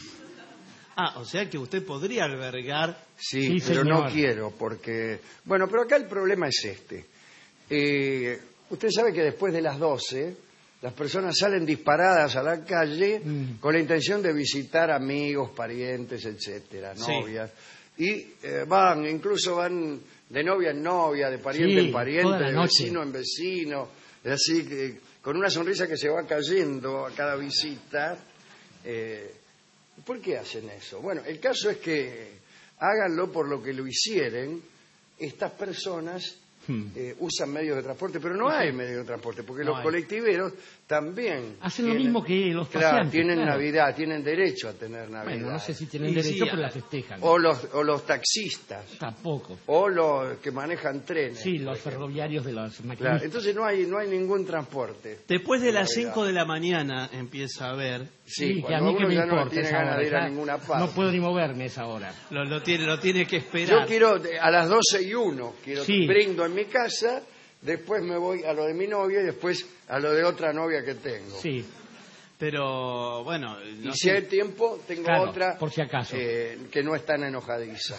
Ah, o sea que usted podría albergar... Sí, sí pero señor. No quiero, porque... Bueno, pero acá el problema es este. Eh, usted sabe que después de las doce, las personas salen disparadas a la calle mm. con la intención de visitar amigos, parientes, etcétera, novias. Sí. Y eh, van, incluso van de novia en novia, de pariente sí, en pariente, de vecino en vecino, así que con una sonrisa que se va cayendo a cada visita... Eh, ¿Por qué hacen eso? Bueno, el caso es que háganlo por lo que lo hicieren. Estas personas hmm. eh, usan medios de transporte, pero no hay medios de transporte, porque no los hay. colectiveros también... Hacen tienen, lo mismo que los claro, paseantes. tienen claro. Navidad, tienen derecho a tener Navidad. Bueno, no sé si tienen y derecho, sí, pero la festejan. O los, o los taxistas. Tampoco. O los que manejan trenes. Sí, los ferroviarios de las maquinistas. Claro, entonces no hay, no hay ningún transporte. Después de las cinco de la mañana empieza a haber... Sí, sí que a mí que me ya importa no tiene esa ganas hora, de ir a ninguna parte. No puedo ni moverme esa hora. Lo, lo, tiene, lo tiene que esperar. Yo quiero, a las doce y uno, quiero, sí. brindo en en mi casa, después me voy a lo de mi novia y después a lo de otra novia que tengo. Sí. Pero, bueno... Y no si sé. hay tiempo, tengo Claro, otra por si acaso. eh, que no es tan enojadiza.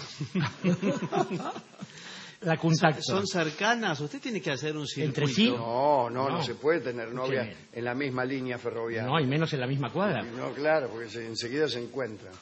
La contacto. ¿Son cercanas? Usted tiene que hacer un circuito. ¿Entre sí? No, no, no, No. se puede tener novia bien. en la misma línea ferroviaria. No, y menos en la misma cuadra. No, claro, porque se- enseguida se encuentran.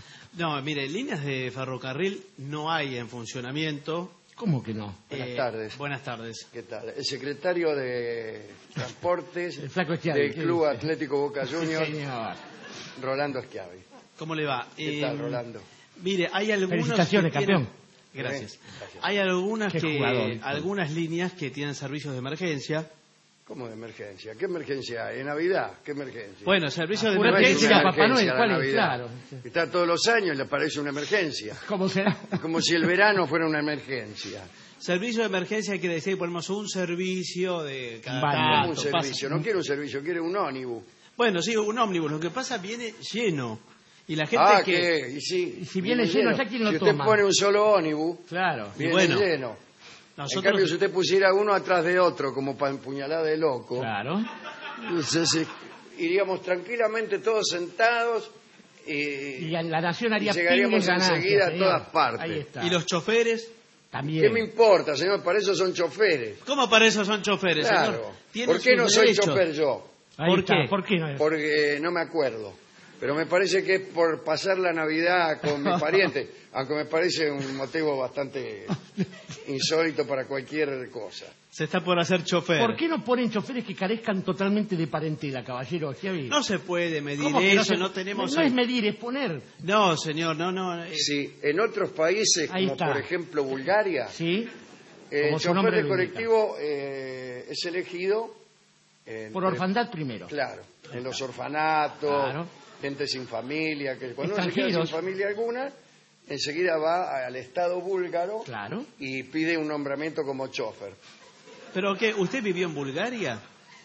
No, mire, líneas de ferrocarril no hay en funcionamiento. ¿Cómo que no? Buenas Eh, tardes. Buenas tardes. ¿Qué tal? El secretario de Transportes El flaco Schiavi, del ¿qué Club dice? Atlético Boca Sí, Juniors, señor. Rolando Schiavi. ¿Cómo le va? ¿Qué Eh, tal, Rolando? Mire, hay algunas... Felicitaciones, que tienen- campeón. Gracias. Eh, gracias. Hay algunas Qué que jugador. algunas líneas que tienen servicios de emergencia. ¿Cómo de emergencia? ¿Qué emergencia hay? ¿En Navidad? ¿Qué emergencia? Bueno, servicios de No es una emergencia... Papá Noel, emergencia la ¿cuál es? Navidad. Claro. Está todos los años y le parece una emergencia. ¿Cómo será? Como si el verano fuera una emergencia. Servicio de emergencia quiere decir que ponemos un servicio de cada Vale. tanto, un pasa- servicio, no quiere un servicio, quiere un ónibus. Bueno, sí, un ómnibus. Lo que pasa viene lleno. Y la gente Ah, que... ¿qué? Y sí, Y si viene lleno, ¿ya quién lo Si toma? usted pone un solo ónibus, Claro. viene bueno, lleno. En Nosotros... cambio, si usted pusiera uno atrás de otro, como para empuñalar de loco, Claro. entonces eh, iríamos tranquilamente todos sentados y, Y la nación haría y llegaríamos pingues ganancias, enseguida a señor. todas partes. Ahí está. ¿Y los choferes? También. ¿Qué me importa, señor? Para eso son choferes. ¿Cómo para eso son choferes, Claro. señor? Tienen ¿Por qué sus no soy derechos. chofer yo? Ahí ¿Por está. qué? ¿Por qué no es? Porque no me acuerdo. Pero me parece que es por pasar la Navidad con mis parientes, aunque me parece un motivo bastante insólito para cualquier cosa. Se está por hacer chofer. ¿Por qué no ponen choferes que carezcan totalmente de parentela, caballero? Schiavi? No se puede medir ¿Cómo que eso, se- no, tenemos... No es medir, es poner. No, señor, no, no. eh, Sí, en otros países, Ahí como está. por ejemplo Bulgaria, Sí. el Como su chofer nombre de lo colectivo eh, es elegido en- Por orfandad primero. Claro, en los orfanatos, Claro. gente sin familia, que cuando uno se queda sin Extranjeros. familia alguna, enseguida va al Estado búlgaro Claro. y pide un nombramiento como chofer. ¿Pero qué? ¿Usted vivió en Bulgaria?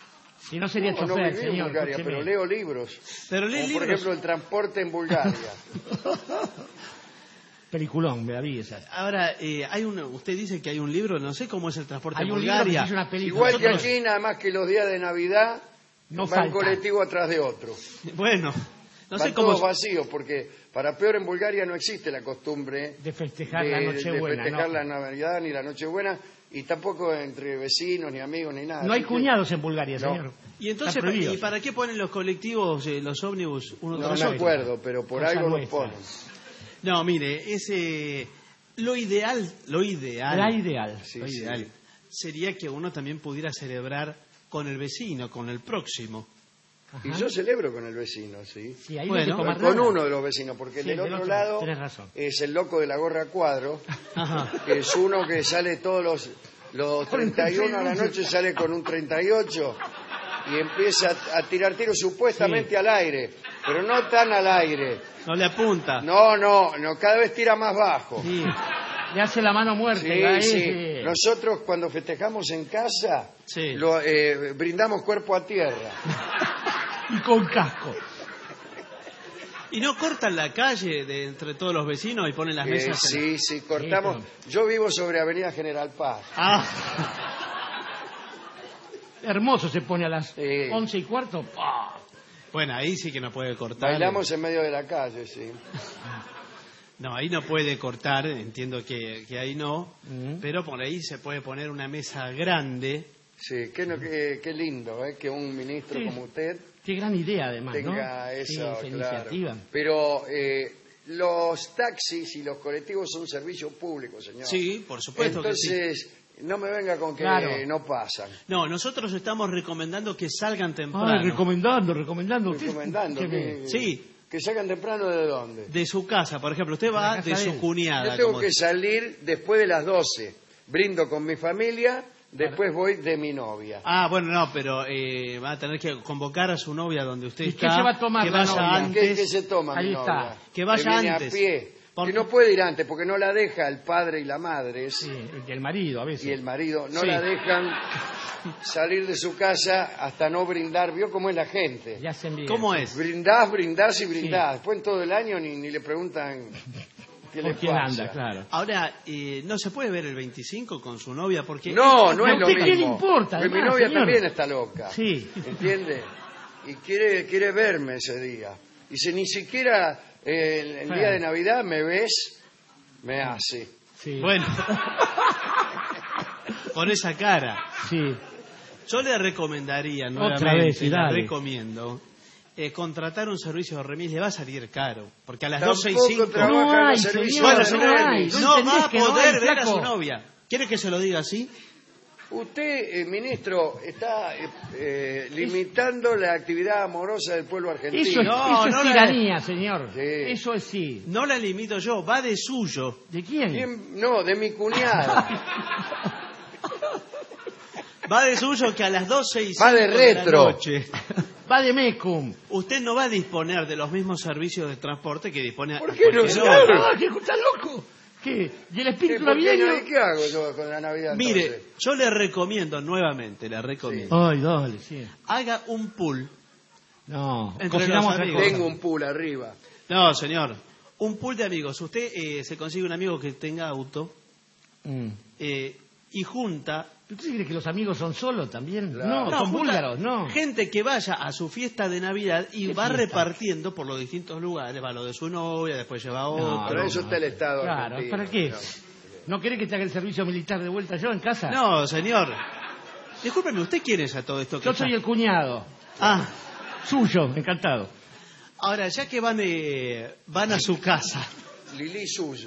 Si no sería No, no chofer, viví en señor. Bulgaria, escúcheme. pero leo libros. Pero lee Como por libros. ejemplo el transporte en Bulgaria. Peliculón, me la vi esa. Ahora, eh, hay un, usted dice que hay un libro, no sé cómo es el transporte Hay en un libro que Bulgaria. hizo una película. Igual que Nosotros- aquí, nada más que los días de Navidad No va un falta. colectivo atrás de otro. Bueno, no Van sé cómo... todos vacíos, porque para peor en Bulgaria no existe la costumbre De festejar de, la de Nochebuena. festejar no. la Navidad ni la Nochebuena, y tampoco entre vecinos, ni amigos, ni nada. No hay Así que- cuñados en Bulgaria, No. señor. Y entonces, Están prohibidos. ¿y para qué ponen los colectivos, eh, los ómnibus, uno No tras me otro? acuerdo, pero por Cosa algo lo nuestra. ponen. No, mire, ese... Lo ideal, lo ideal... La ideal. Sí, lo sí. ideal sería que uno también pudiera celebrar con el vecino, con el próximo. Y Ajá. yo celebro con el vecino, sí. Sí, ahí Bueno, no te tomas Con nada. uno de los vecinos, porque Sí, del del otro otro, lado tenés razón. es el loco de la gorra a cuadro, Ajá. que es uno que sale todos los, los treinta y uno a la noche, sale con un treinta y ocho y empieza a, a tirar tiros supuestamente Sí. al aire, pero no tan al aire. No le apunta. No, no, no, cada vez tira más bajo. Sí. Le hace la mano muerta. Sí, ahí, sí. sí. Nosotros cuando festejamos en casa, Sí. lo, eh, brindamos cuerpo a tierra. Y con casco. ¿Y no cortan la calle de entre todos los vecinos y ponen las Eh, mesas? en- sí, sí, cortamos. Sí, Yo vivo sobre Avenida General Paz. Ah, Hermoso se pone a las Sí. once y cuarto. ¡Pah! bueno, ahí sí que no puede cortar. Bailamos en medio de la calle, sí. No, ahí no puede cortar, entiendo que, que ahí no, Mm. pero por ahí se puede poner una mesa grande. Sí, qué, no- qué- qué lindo, ¿eh? Que un ministro Sí. como usted Qué gran idea, además, ¿no? tenga Sí, esa, esa claro. iniciativa. Pero eh, los taxis y los colectivos son servicios públicos, señor. Sí, por supuesto que sí. Entonces, no me venga con que Claro. no pasan. No, nosotros estamos recomendando que salgan temprano. Ay, recomendando, recomendando. Usted- Recomendando escúcheme. que, Sí. que salgan temprano de dónde. De su casa, por ejemplo, usted va la casa de de su él. cuñada. Yo tengo como- que salir después de las doce. Brindo con mi familia, después voy de mi novia. Ah, bueno, no, pero eh, va a tener que convocar a su novia donde usted ¿Y está. qué se va a tomar que la vaya novia? antes. ¿Qué, qué se toma Ahí mi está. novia? Que vaya viene antes. a pie. Porque- Que no puede ir antes porque no la deja el padre y la madre es- Sí, y el marido a veces. y el marido. No Sí. la dejan salir de su casa hasta no brindar. ¿Vio cómo es la gente? Ya se envía. ¿Cómo es? Brindás, brindás y brindás. Después en todo el año ni, ni le preguntan ¿Qué ¿Con le quién pasa? anda? Claro. Ahora, eh, ¿no se puede ver el veinticinco con su novia? Porque No, no ¿A es lo usted mismo. qué le importa, Porque mi además, novia señor? también está loca. Sí. ¿Entiende? Y quiere, quiere verme ese día. Dice, ni siquiera eh, el, el día de Navidad me ves, me hace. Sí. Bueno, con esa cara. Sí. Yo le recomendaría, Otra nuevamente, vez, sí, le dale. recomiendo eh, contratar un servicio de remis. Le va a salir caro, porque a las Tampoco doce y cinco... trabaja No en hay, los servicios señor, Bueno, de señor, no hay. remis. no, ¿No va entendés a que no poder hay, ver a su flaco? novia. ¿Quiere que se lo diga así? Usted, eh, ministro, está eh, eh, limitando la actividad amorosa del pueblo argentino. Eso, es- No, eso no es la- tiranía, señor. Sí. Eso es sí. No la limito yo, va de suyo. ¿De quién? ¿Quién? No, de mi cuñada. Va de suyo que a las doce y cinco Va de retro. la noche Va de Mecum. usted no va a disponer de los mismos servicios de transporte que dispone ¿Por qué no, cualquier señor? otro. Ah, ¿qué está loco? ¿Qué? ¿Y el ¿Qué, espíritu por qué navideño? no? ¿Y qué hago yo con la Navidad? Mire, entonces? yo le recomiendo nuevamente, le recomiendo, Ay, dale, sí. haga un pool. No, Entre cocinamos los otra amigos. cosa. Tengo un pool arriba. No, señor, un pool de amigos. Usted eh, se consigue un amigo que tenga auto Mm. eh, y junta... ¿Usted cree que los amigos son solos también? Claro. No, No, son junta búlgaros, no. gente que vaya a su fiesta de Navidad y ¿Qué va fiesta? repartiendo por los distintos lugares. Va a lo de su novia, después lleva a otro. No, Para eso está el Estado Claro, argentino. ¿para qué? Claro. ¿No querés que te haga el servicio militar de vuelta yo en casa? No, señor. Discúlpeme, ¿usted quién es a todo esto? que Yo está? soy el cuñado. Ah, Suyo, encantado. ahora, ya que van, eh, van a su casa, Lili suyo.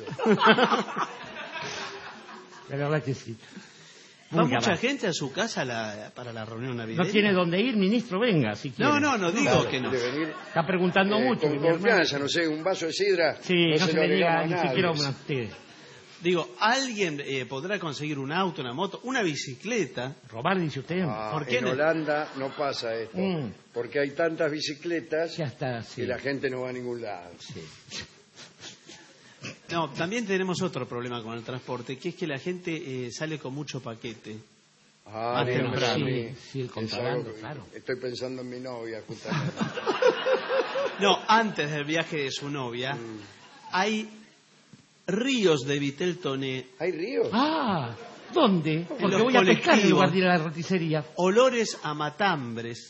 La verdad que sí. ¿va Muy mucha capaz. gente a su casa la- para la reunión navideña? No tiene dónde ir, ministro, venga, si quiere. No, no, no digo Claro, que no. quiere venir, Está preguntando eh, mucho. con mi hermano. confianza, no sé, un vaso de sidra. Sí, no, se, lo le diga digamos a ni nadie. siquiera a usted. Digo, alguien eh, podrá conseguir un auto, una moto, una bicicleta. Robar, dice usted. Ah, ¿Por qué en no? Holanda no pasa esto, Mm. porque hay tantas bicicletas Ya está, sí. y la gente no va a ningún lado. No, también tenemos otro problema con el transporte, que es que la gente eh, sale con mucho paquete. Ah, Más dígame temprano. a mí. Sí, sí, el Es contrabando, algo que- claro. Estoy pensando en mi novia, justamente. No, antes del viaje de su novia, hay ríos de Vitel Toné, ¿Hay ríos? Ah, ¿dónde? Porque los voy a pescar en colectivos. lugar de ir a la roticería. olores a matambres,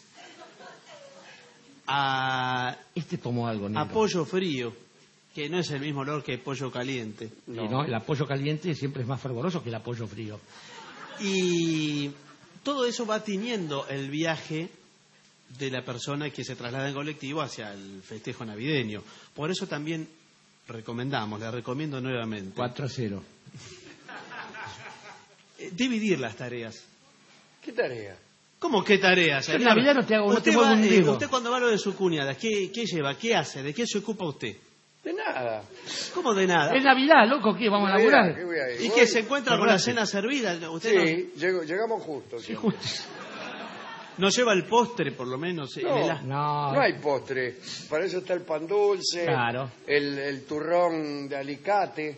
a, Este tomó algo, a negro. pollo frío, que no es el mismo olor que pollo caliente. Y no, el apoyo caliente siempre es más fervoroso que el apoyo frío. Y todo eso va tiñendo el viaje de la persona que se traslada en colectivo hacia el festejo navideño. Por eso también recomendamos, le recomiendo nuevamente, cuatro a cero. eh, dividir las tareas. ¿Qué tarea? ¿Cómo qué tareas? Yo en señor? Navidad no te hago- no usted te muevo va, un eh, dedo. usted cuando va a lo de su cuñada, ¿qué, ¿qué lleva? ¿Qué hace? ¿De qué se ocupa usted? De nada. ¿Cómo de nada? Es Navidad, loco, ¿qué? ¿Vamos a Navidad, laburar? ¿qué voy a ir? ¿Y Voy- que se encuentra con la Acordate. cena servida? ¿Usted Sí, llego- llegamos justo. Sí, siempre. justo. no, no lleva el postre, por lo menos? en el No, as- No, no hay postre. Para eso está el pan dulce, Claro. el, el turrón de alicate.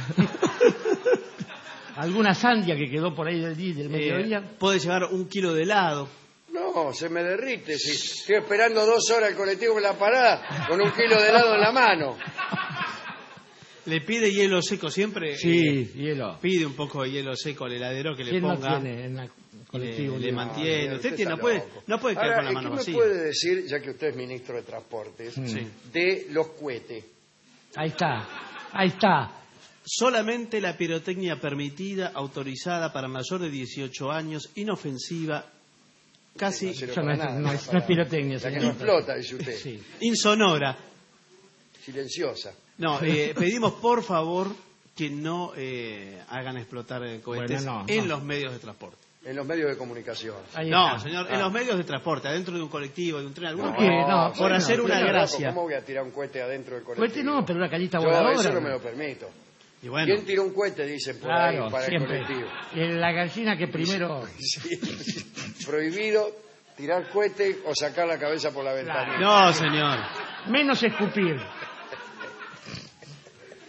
alguna sandia que quedó por ahí del día del eh, mediodía. puede llevar un kilo de helado. No, se me derrite. Si estoy esperando dos horas el colectivo en la parada con un kilo de helado en la mano. ¿Le pide hielo seco siempre? Sí, Eh, hielo. pide un poco de hielo seco al heladero que le ¿Quién no ponga. tiene en el y colectivo? le, le hielo? mantiene. No, Usted usted tiene- no está puede, loco. no puede quedar Ahora, con la mano ¿qué vacía. me puede decir, ya que usted es ministro de Transportes, Sí. de los cohetes? Ahí está, ahí está. Solamente la pirotecnia permitida, autorizada para mayor de dieciocho años, inofensiva, casi No sirve Eso no para es, nada, no es- para- no es pirotecnia, La que señor. no explota, dice usted. Sí. insonora. Silenciosa. No, eh, pedimos por favor que no eh, hagan explotar eh, cohetes Bueno, no, en no. los medios de transporte. En los medios de comunicación. Ahí No, está. señor, Ah. en los medios de transporte, adentro de un colectivo, de un tren, alguno ¿Por que- qué? No, por no, hacer no, una no, gracia. ¿Cómo voy a tirar un cohete adentro del colectivo? Cohete no, pero una cañita Yo voladora. eso no me lo permito. Y bueno, ¿Quién tiró un cohete, dicen por Claro, ahí, para siempre. el colectivo? Eh, La gallina que primero... Sí. Prohibido tirar cohete o sacar la cabeza por la ventana. no, señor. Menos escupir.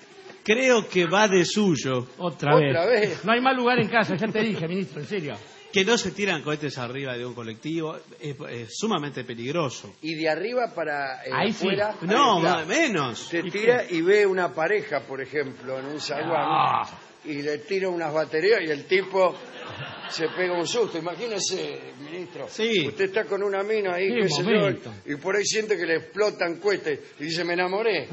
Creo que va de suyo. Otra, ¿Otra vez? No hay más lugar en casa, ya te dije, ministro, en serio. Que no se tiran cohetes arriba de un colectivo, es, es sumamente peligroso. Y de arriba para eh, Ahí sí. afuera... No, ahí está. más- menos. Se tira y ve una pareja, por ejemplo, en un zaguán, Ah. y le tira unas baterías y el tipo se pega un susto. Imagínese, ministro, Sí. usted está con una mina ahí, Qué qué sé yo, momento. y por ahí siente que le explotan cohetes y dice, me enamoré.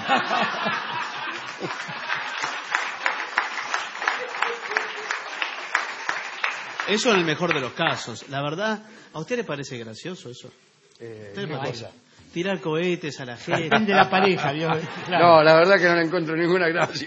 Eso en el mejor de los casos. La verdad, ¿a usted le parece gracioso eso? Eh, ¿Usted le ¿qué parece? cosa? Tirar cohetes a la gente. Depende de la pareja, ¿vio? Claro. No, la verdad que no le encuentro ninguna gracia.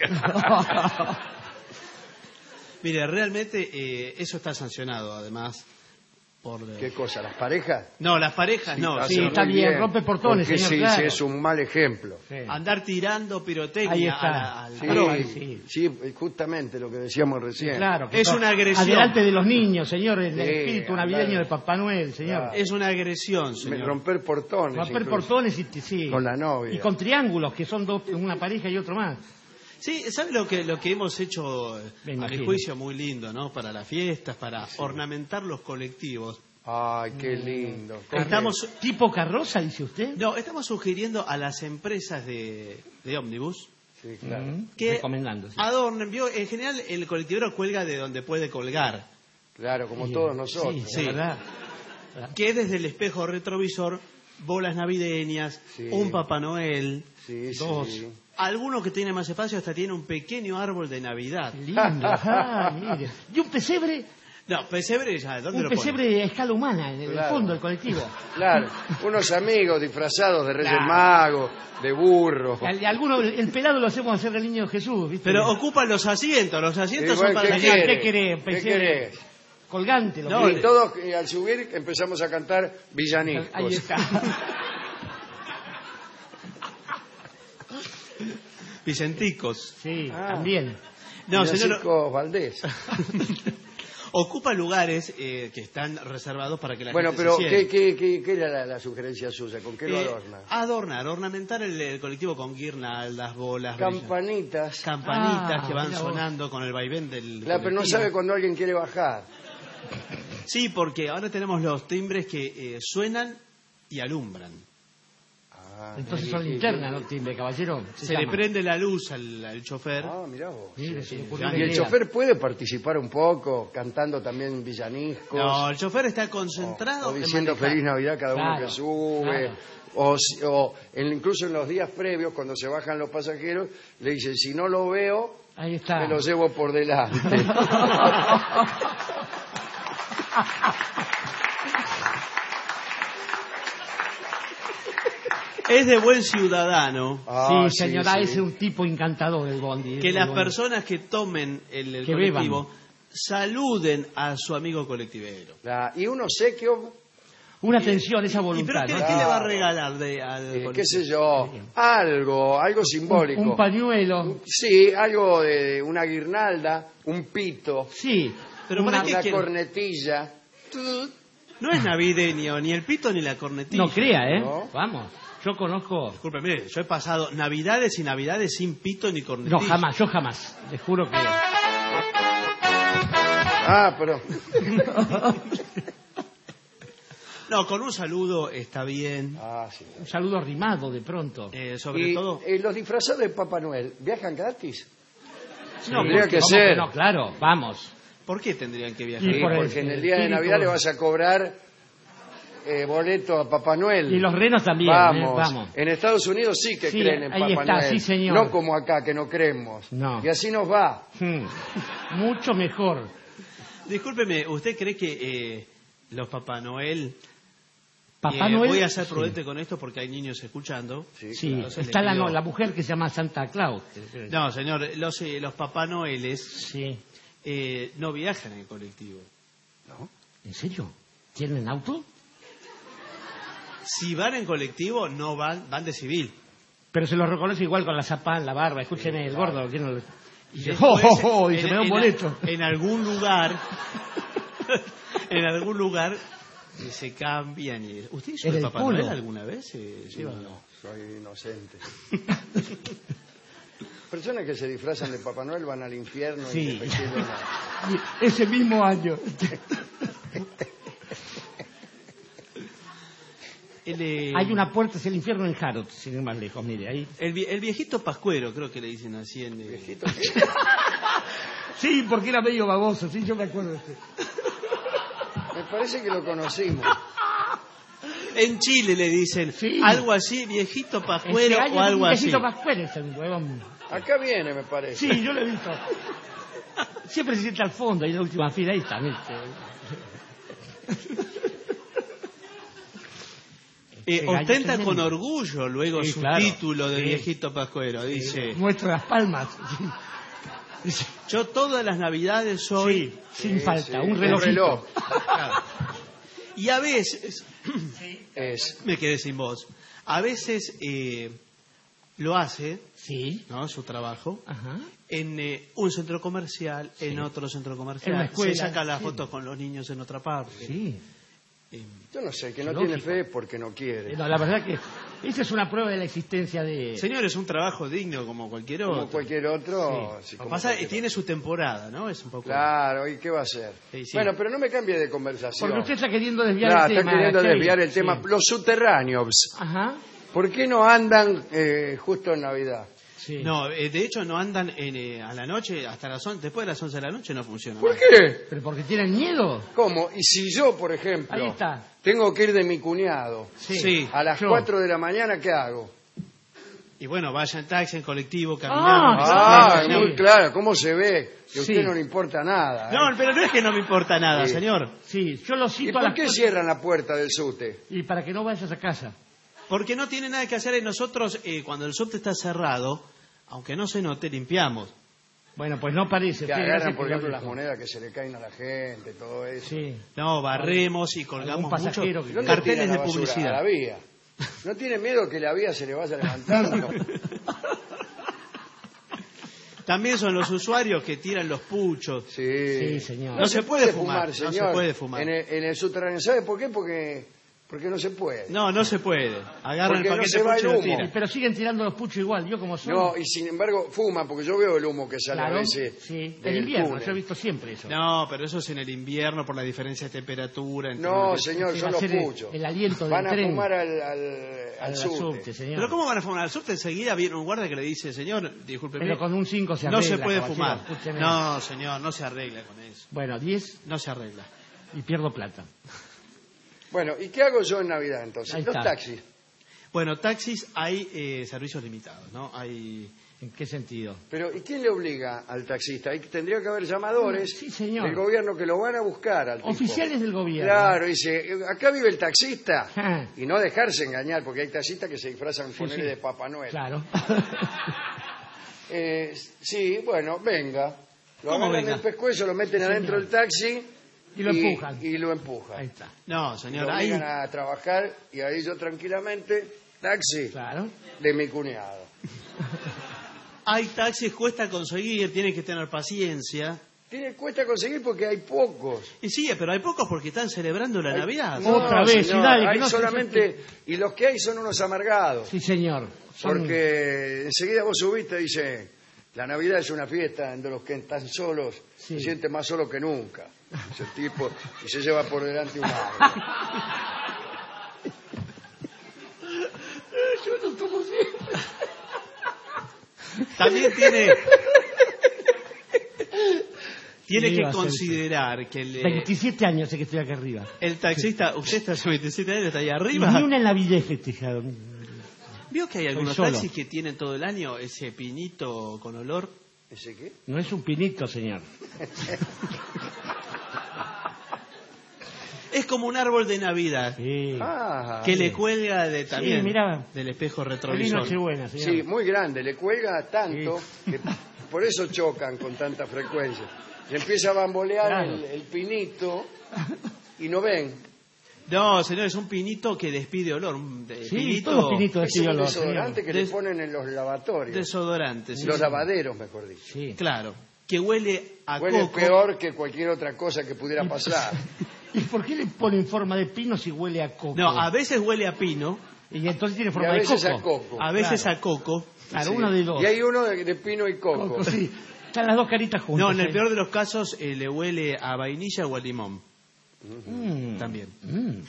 Mire, realmente eh, eso está sancionado, además, por... eh, ¿Qué cosa? ¿Las parejas? No, las parejas no. hace sí, muy está bien, rompe portones, porque señor, sí, claro. sí, es un mal ejemplo. Sí. Andar tirando Ahí pirotecnia está. a la- al Sí, prójimo. sí, sí, justamente lo que decíamos recién. Claro, que Es to- una agresión. Adelante de los niños, señor, el Sí, espíritu navideño claro. de Papá Noel, señor. Claro. Es una agresión, Me- señor. Romper portones. Romper incluso. portones y sí. Con la novia. Y con triángulos, que son dos, una pareja y otro más. Sí, ¿sabe lo que, lo que hemos hecho, eh, Me a mi imagino. juicio, muy lindo, ¿no? Para las fiestas, para ornamentar los colectivos. Ay, qué lindo. Estamos, ¿Tipo carroza, dice usted? no, estamos sugiriendo a las empresas de, de ómnibus Sí, claro. Mm, que recomendando. sí. adornen. ¿Vio? En general, el colectivero cuelga de donde puede colgar. Claro, como Sí, todos nosotros. Sí, Sí. sí. ¿verdad? Que desde el espejo retrovisor, bolas navideñas, Sí. un Papá Noel, Sí, dos. sí. Alguno que tiene más espacio hasta tiene un pequeño árbol de Navidad. Lindo. Ajá, mire. Y un pesebre, No, pesebre ya, ¿dónde un lo pone? pesebre a escala humana, en el Claro. fondo del colectivo. Claro, unos amigos disfrazados de Reyes Claro. Magos, de burro. Al- alguno, el, el pelado lo hacemos hacer el niño Jesús, ¿viste? Pero ocupan los asientos, los asientos Igual, son para ¿qué la Señor, gente. quiere? ¿qué querés? ¿Qué Pesebre querés? colgante. Lo No, que- Y todos eh, al subir empezamos a cantar villaniscos. Ahí está. Vicenticos. Sí, Ah. también. No, señor, Villancicos Valdés. ocupa lugares eh, que están reservados para que la Bueno, gente pero se ¿qué, siente. qué, qué, qué era la, la sugerencia suya? ¿Con qué lo Eh, adorna? adornar, ornamentar el, el colectivo con guirnaldas, bolas, brillantes. Campanitas. Campanitas Ah, que van mira vos. sonando con el vaivén del Claro, pero no colectivo. sabe cuando alguien quiere bajar. Sí, porque ahora tenemos los timbres que eh, suenan y alumbran. Ah, Entonces y- son y- linternas, ¿no, timbre, caballero? Se, le llama. prende la luz al, al chofer. Ah, mirá vos. Mire, se le ocurrió Y una ¿Y el idea. chofer puede participar un poco, cantando también villaniscos? No, el chofer está o, concentrado o en diciendo manejar. Feliz Navidad cada uno Claro, que sube. claro. O, si- o en- incluso en los días previos, cuando se bajan los pasajeros, le dicen, si no lo veo, Ahí está. me lo llevo por delante. Es de buen ciudadano Ah, sí, señora, sí. ese es un tipo encantador el bondi. que el las bondi. personas que tomen el, el Que colectivo saluden a su amigo colectivero. La- y un obsequio, Una atención, esa ¿Y voluntad. pero qué, ¿no? qué le va a Claro. regalar de, al eh, colectivo? qué sé yo, algo, algo simbólico. Un pañuelo. Sí, algo de una guirnalda, un pito, Sí. Pero ¿para una, qué una quiere? cornetilla. No es navideño, ni el pito ni la cornetilla. No crea, ¿eh? ¿No? Vamos. Yo conozco. Discúlpeme, yo he pasado navidades y navidades sin pito ni cornetilla. No, jamás, yo jamás. Les juro que. Ah, pero No, con un saludo está bien. ah, sí. Un saludo arrimado de pronto. Eh, sobre Y todo... eh, los disfrazados de Papá Noel, ¿viajan gratis? No, tendría porque- que ¿cómo ser. no, claro, vamos. ¿Por qué tendrían que viajar? Y Sí, por el- porque en el día de espíritu- Navidad le vas a cobrar eh, boleto a Papá Noel. Y los renos también, ¿eh? Vamos. Vamos. En Estados Unidos sí que Sí, creen en ahí Papá está, Noel. sí, señor. No como acá, que no creemos. No. Y así nos va. Hmm. Mucho mejor. Discúlpeme, ¿usted cree que eh, los Papá Noel... Papá eh, Noel. voy a ser sí. prudente con esto porque hay niños escuchando. Sí, Entonces está le la, pido- no, la mujer que se llama Santa Claus. No, señor, los, eh, los Papá Noeles Sí. eh, no viajan en colectivo. ¿En serio? ¿Tienen auto? Si van en colectivo, no van, van de civil. Pero se los reconoce igual con la zapa en la barba. Escúcheme, el gordo. ¿quién no lo- Y dice, después, "Oh, oh, oh", y en- se me da un en- boleto. En algún lugar, en algún lugar, eh, se cambian. Y... ¿Usted hizo En el el Papá culo. Noel alguna vez? Eh, sí, No, ¿o no? soy inocente. Personas que se disfrazan de Papá Noel van al infierno y Sí. se reciben una- Ese mismo año. El, eh, Hay una puerta hacia el infierno en Harrods, sin ir más lejos, mire, ahí. El, vie- el viejito pascuero, creo que le dicen así en... eh, ¿Viejito Sí, porque era medio baboso, sí, yo me acuerdo de este. Me parece que lo conocimos. En Chile le dicen Sí. algo así, viejito pascuero Este año o algo un así. viejito Pascuero es el huevón. Acá viene, me parece. Sí, yo lo he visto. Siempre se sienta al fondo, ahí en la última fila, ahí está. ¿viste? Eh, Este gallo ostenta tremendo. con orgullo luego Sí, su claro. título de Sí. viejito pascuero. Dice, Muestra las palmas. Sí. yo todas las navidades soy... Sí, sin Sí, falta, sí, un un relojito. reloj. Claro. Y a veces, Es. me quedé sin voz, a veces eh, lo hace, Sí. ¿no? Su trabajo, Ajá. en eh, un centro comercial, en otro centro comercial. En la escuela, Se saca las sí. fotos con los niños en otra parte. Sí. Eh, Yo no sé, que no Lógico. tiene fe porque no quiere. No, la verdad que esa es una prueba de la existencia de... Señor, es un trabajo digno como cualquier otro. Como cualquier otro. sí, Lo que como pasa es que cualquier tiene su temporada, ¿no? Es un poco... Claro, ¿y qué va a hacer? Sí, sí. Bueno, pero no me cambie de conversación. Porque usted está queriendo desviar Claro, el tema. está queriendo Chey. desviar el Sí. tema. Los subterráneos, Ajá. ¿por qué no andan eh, justo en Navidad? Sí. No, eh, de hecho no andan en, eh, a la noche, hasta las on- después de las once de la noche no funciona. ¿Por más. qué? ¿Pero porque tienen miedo? ¿Cómo? Y si yo, por ejemplo, Ahí está. tengo que ir de mi cuñado Sí. Sí. a las Yo. cuatro de la mañana, ¿qué hago? Y bueno, vaya en taxi, en colectivo, caminando. Ah, sí. muy claro, ¿cómo se ve? Que a usted Sí. no le importa nada. ¿eh? No, pero no es que no me importa nada, Sí. señor. Sí, yo lo ¿Y cito a por las qué cuatro- cierran la puerta del subte? Y para que no vayas a casa. Porque no tiene nada que hacer en nosotros, eh, cuando el subte está cerrado, aunque no se note, limpiamos. Bueno, pues no parece. Que Usted, agarran, gracias por que lo ejemplo, las dijo. monedas que se le caen a la gente, todo eso. Sí. No, barremos y Algún colgamos pasajero mucho que- ¿Dónde carteles tiran la de basura? publicidad. A la vía. ¿No tiene miedo que la vía se le vaya levantando? También son los usuarios que tiran los puchos. Sí. Sí, señor. No se puede fumar, no señor. se puede fumar. En el, en el subterráneo, ¿sabe por qué? Porque, porque no se puede. No, no se puede. Agarran Porque el no paquete se de va pucho y el lo humo. tiran. Pero siguen tirando los puchos igual, yo como soy. No, y sin embargo fuman, porque yo veo el humo que sale Claro, a veces sí. del El invierno, túnel. yo he visto siempre eso. No, pero eso es en el invierno por la diferencia de temperatura. entre No, una- señor, Sí, son va a los ser el- puchos. el aliento del Van a tren. fumar al, al, al Al subte. subte, señor. Pero ¿cómo van a fumar al subte? Enseguida viene un guardia que le dice, señor, discúlpeme, Pero con un cinco se no arregla. se puede caballero, fumar. escúcheme. No, señor, no se arregla con eso. Bueno, diez No se arregla. y pierdo plata. Bueno, ¿y qué hago yo en Navidad entonces? Ahí Los está. taxis. Bueno, taxis hay eh, servicios limitados, ¿no? Hay... ¿En qué sentido? Pero ¿y quién le obliga al taxista? Ahí tendría que haber llamadores Sí, señor. del gobierno que lo van a buscar al tipo. Oficiales del gobierno. Claro, dice, acá vive el taxista. Ah. Y no dejarse engañar, porque hay taxistas que se disfrazan Sí, ponerle sí. de Papá Noel. Claro. Eh, sí, bueno, venga. Lo ¿Cómo agarran venga? el pescuezo, lo meten Sí, adentro señor. del taxi Y lo empujan. Y lo empujan. Ahí está. No, Y señor, lo hay... obligan a trabajar y ahí yo tranquilamente, taxi Claro. de mi cuñado. Hay taxis, cuesta conseguir, tienen que tener paciencia. Tiene, cuesta conseguir porque hay pocos. Y sí, pero hay pocos porque están celebrando la Hay- Navidad. No, Otra vez, señor, y dale, que hay no se solamente, y los que hay son unos amargados. Sí, señor. Son- Porque enseguida vos subiste y dice, la Navidad es una fiesta en los que están solos, Sí. se siente más solo que nunca. Ese tipo, y se lleva por delante un árbol. Yo no tomo siempre. También tiene... Tiene Sí, que va a ser considerar que el, eh, veintisiete años sé que estoy acá arriba. el taxista, usted está hace veintisiete años, está ahí arriba. Ni una en la villa he festejado. ¿Vio que hay Soy algunos solo. taxis que tienen todo el año ese pinito con olor? ¿Ese qué? No es un pinito, señor. Es como un árbol de Navidad Sí. Ah, que le cuelga de, también mirá. del espejo Feliz retrovisor. Nochebuena, señor. sí, muy grande, le cuelga tanto que por eso chocan con tanta frecuencia. Se empieza a bambolear Claro. el, el pinito y no ven. No, señor, es un pinito que despide olor. Un de- Sí, pinito todos pinitos de Es un olor, desodorante señor. que le Des- ponen en los lavatorios. desodorante. sí, los sí. lavaderos, mejor dicho. Sí. Claro, que huele a Huele coco. peor que cualquier otra cosa que pudiera pasar. ¿Y por qué le ponen forma de pino si huele a coco? No, a veces huele a pino, Y entonces tiene Y forma a de veces coco. a coco. a veces Claro. a coco. Claro, Sí. uno de dos. Y hay uno de, de pino y coco. Coco, sí. Están las dos caritas juntas. No, en el ¿eh? peor de los casos eh, le huele a vainilla o a limón. Mm. También. Mm.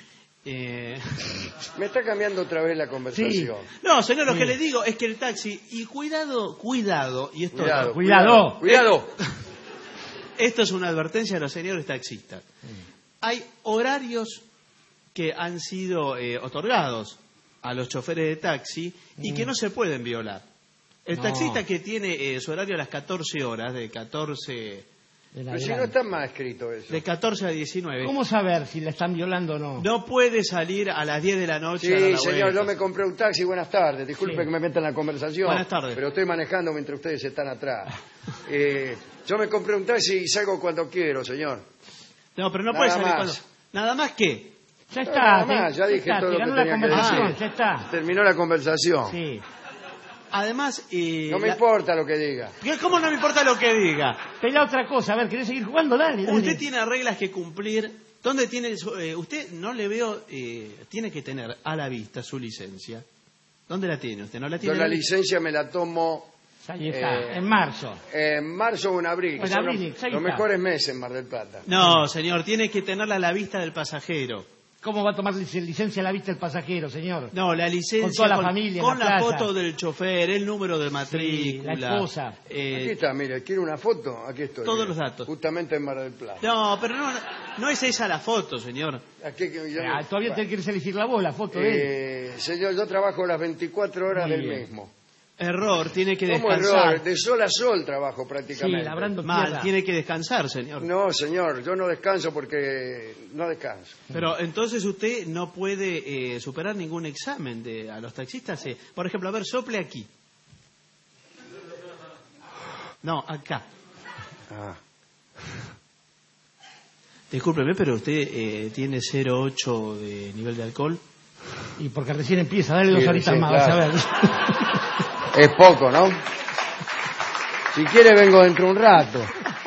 Eh... Me está cambiando otra vez la conversación. Sí. No, señor, lo Sí. que le digo es que el taxi, y cuidado, cuidado, y esto Cuidado, cuidado, cuidado. Esto es una advertencia a los señores taxistas. Hay horarios que han sido eh, otorgados a los choferes de taxi y que no se pueden violar. El No. taxista que tiene eh, su horario a las catorce horas, de catorce... Pero si no está más escrito eso. De catorce a diecinueve. ¿Cómo saber si la están violando o no? No puede salir a las diez de la noche a dar Sí, la señor, vuelta. yo me compré un taxi. Buenas tardes. Disculpe Sí. que me meta en la conversación. Buenas tardes. Pero estoy manejando mientras ustedes están atrás. Eh, yo me compré un taxi y salgo cuando quiero, señor. No, pero no Nada puede salir más. cuando... ¿Nada más qué? Ya No, está, nada te- más, ya ya dije está, todo te lo que ganó la tenía que conversación, decir. ya está. Terminó la conversación. Sí. Además... eh, No me la- importa lo que diga. ¿Cómo no me importa lo que diga? Pelá otra cosa, a ver, ¿querés seguir jugando? Dale, dale. Usted tiene reglas que cumplir. ¿Dónde tiene su- eh, usted no le veo eh, tiene que tener a la vista su licencia? ¿Dónde la tiene usted? ¿No la Yo tiene? la a la- licencia me la tomo Ahí está, Eh, en marzo. en marzo o en abril. que En son abril, los, ahí los está. mejores meses en Mar del Plata. No, señor, tiene que tenerla a la vista del pasajero. ¿Cómo va a tomar lic- licencia a la vista el pasajero, señor? No, la licencia Con toda la familia en con la la, plaza. foto del chofer, el número de matrícula, la esposa. eh, Aquí está, mire, ¿quiere una foto? Aquí estoy. Todos mire, los datos. Justamente en Mar del Plata. No, pero no, no es esa la foto, señor. Aquí, que yo- Ah, todavía te quieres elegir la voz, la foto de él. Eh, señor, yo trabajo las veinticuatro horas Muy del bien. mismo. Error, tiene que ¿Cómo descansar. error? De sol a sol trabajo prácticamente. Sí, labrando Mal, tierra. tiene que descansar, señor. No, señor, yo no descanso porque no descanso. Pero entonces usted no puede eh, superar ningún examen de a los taxistas. eh. Por ejemplo, a ver, sople aquí. No, acá. Ah, Discúlpeme, pero usted eh, tiene cero coma ocho de nivel de alcohol. Y porque recién empieza, dale dos Sí, horitas sí, más, claro. vas a ver. es poco, ¿no? Si quiere vengo dentro de un rato.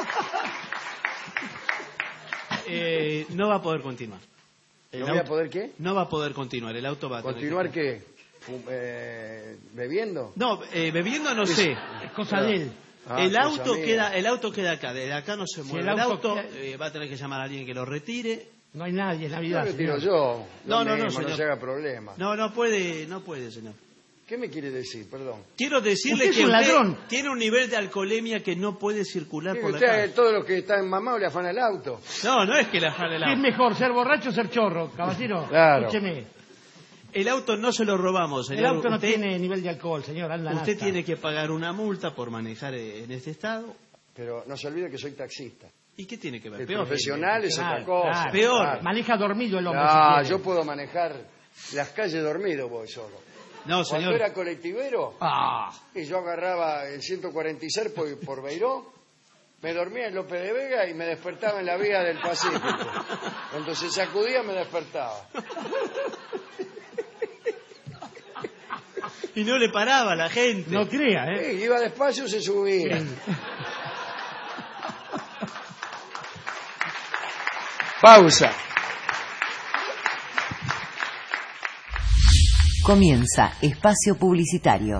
Eh, no va a poder continuar. El ¿No voy a auto- poder qué? No va a poder continuar. El auto va a tener ¿Continuar que... qué? Fu- eh, ¿Bebiendo? No, eh, bebiendo no sé. Es cosa de él. Ah, el cosa auto mía. queda, el auto queda acá. Desde acá no se Si mueve. el el auto auto queda- eh, va a tener que llamar a alguien que lo retire. No hay nadie, es Yo Navidad. lo tiro señor. yo. No, yo no, no, mismo, señor. se haga problema. No, no puede, no puede, señor. ¿Qué me quiere decir? Perdón. Quiero decirle Usted es que un usted ladrón. tiene un nivel de alcoholemia que no puede circular Sí, por la usted, calle. todos los que están mamados le afana el auto. No, no es que le afane el ¿Qué es auto. mejor, ser borracho o ser chorro, caballero? Claro. Escúcheme. El auto no se lo robamos, señor. El auto no usted, tiene nivel de alcohol, señor. Anda usted nasta. tiene que pagar una multa por manejar eh, en este estado. Pero no se olvide que soy taxista. ¿Y qué tiene que ver? El Peor. profesional es otra Claro, cosa. claro. Peor. Claro. Maneja dormido el hombre. si No, quiere. yo puedo manejar las calles dormido, voy solo. No, Cuando señor. era colectivero, Ah, y yo agarraba el ciento cuarenta y seis por, por Beiró, me dormía en López de Vega y me despertaba en la vía del Pacífico. Cuando se sacudía me despertaba. Y no le paraba a la gente. no crea, ¿eh? Sí, iba despacio y se subía. Pausa. Comienza Espacio Publicitario.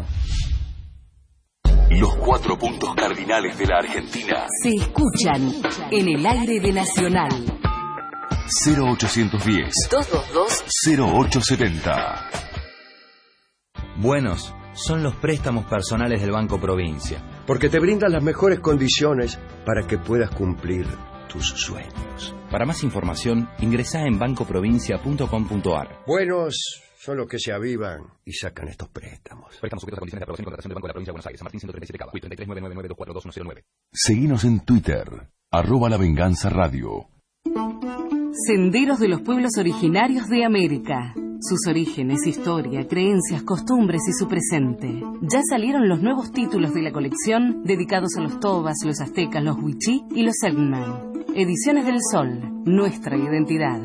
Los cuatro puntos cardinales de la Argentina. Se escuchan en el aire de Nacional. cero ochocientos diez, dos dos dos. cero ocho setenta. Buenos son los préstamos personales del Banco Provincia. Porque te brindan las mejores condiciones para que puedas cumplir tus sueños. Para más información, ingresá en banco provincia punto com punto ar. Buenos son los que se avivan y sacan estos préstamos. Préstamos sujetos a condiciones de aprobación y contratación del Banco de la Provincia de Buenos Aires. San Martín ciento treinta y siete Cava. treinta y tres nueve nueve nueve dos cuatro dos uno cero nueve. Seguinos en Twitter, arroba La Venganza Radio. Senderos de los pueblos originarios de América. Sus orígenes, historia, creencias, costumbres y su presente. Ya salieron los nuevos títulos de la colección dedicados a los tobas, los aztecas, los huichí y los selknam. Ediciones del Sol, nuestra identidad.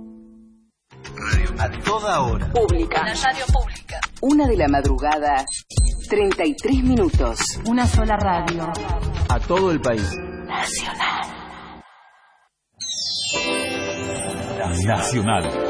A toda hora. Pública. La radio pública. Una de la madrugada, treinta y tres minutos. Una sola radio. A todo el país. Nacional. Nacional.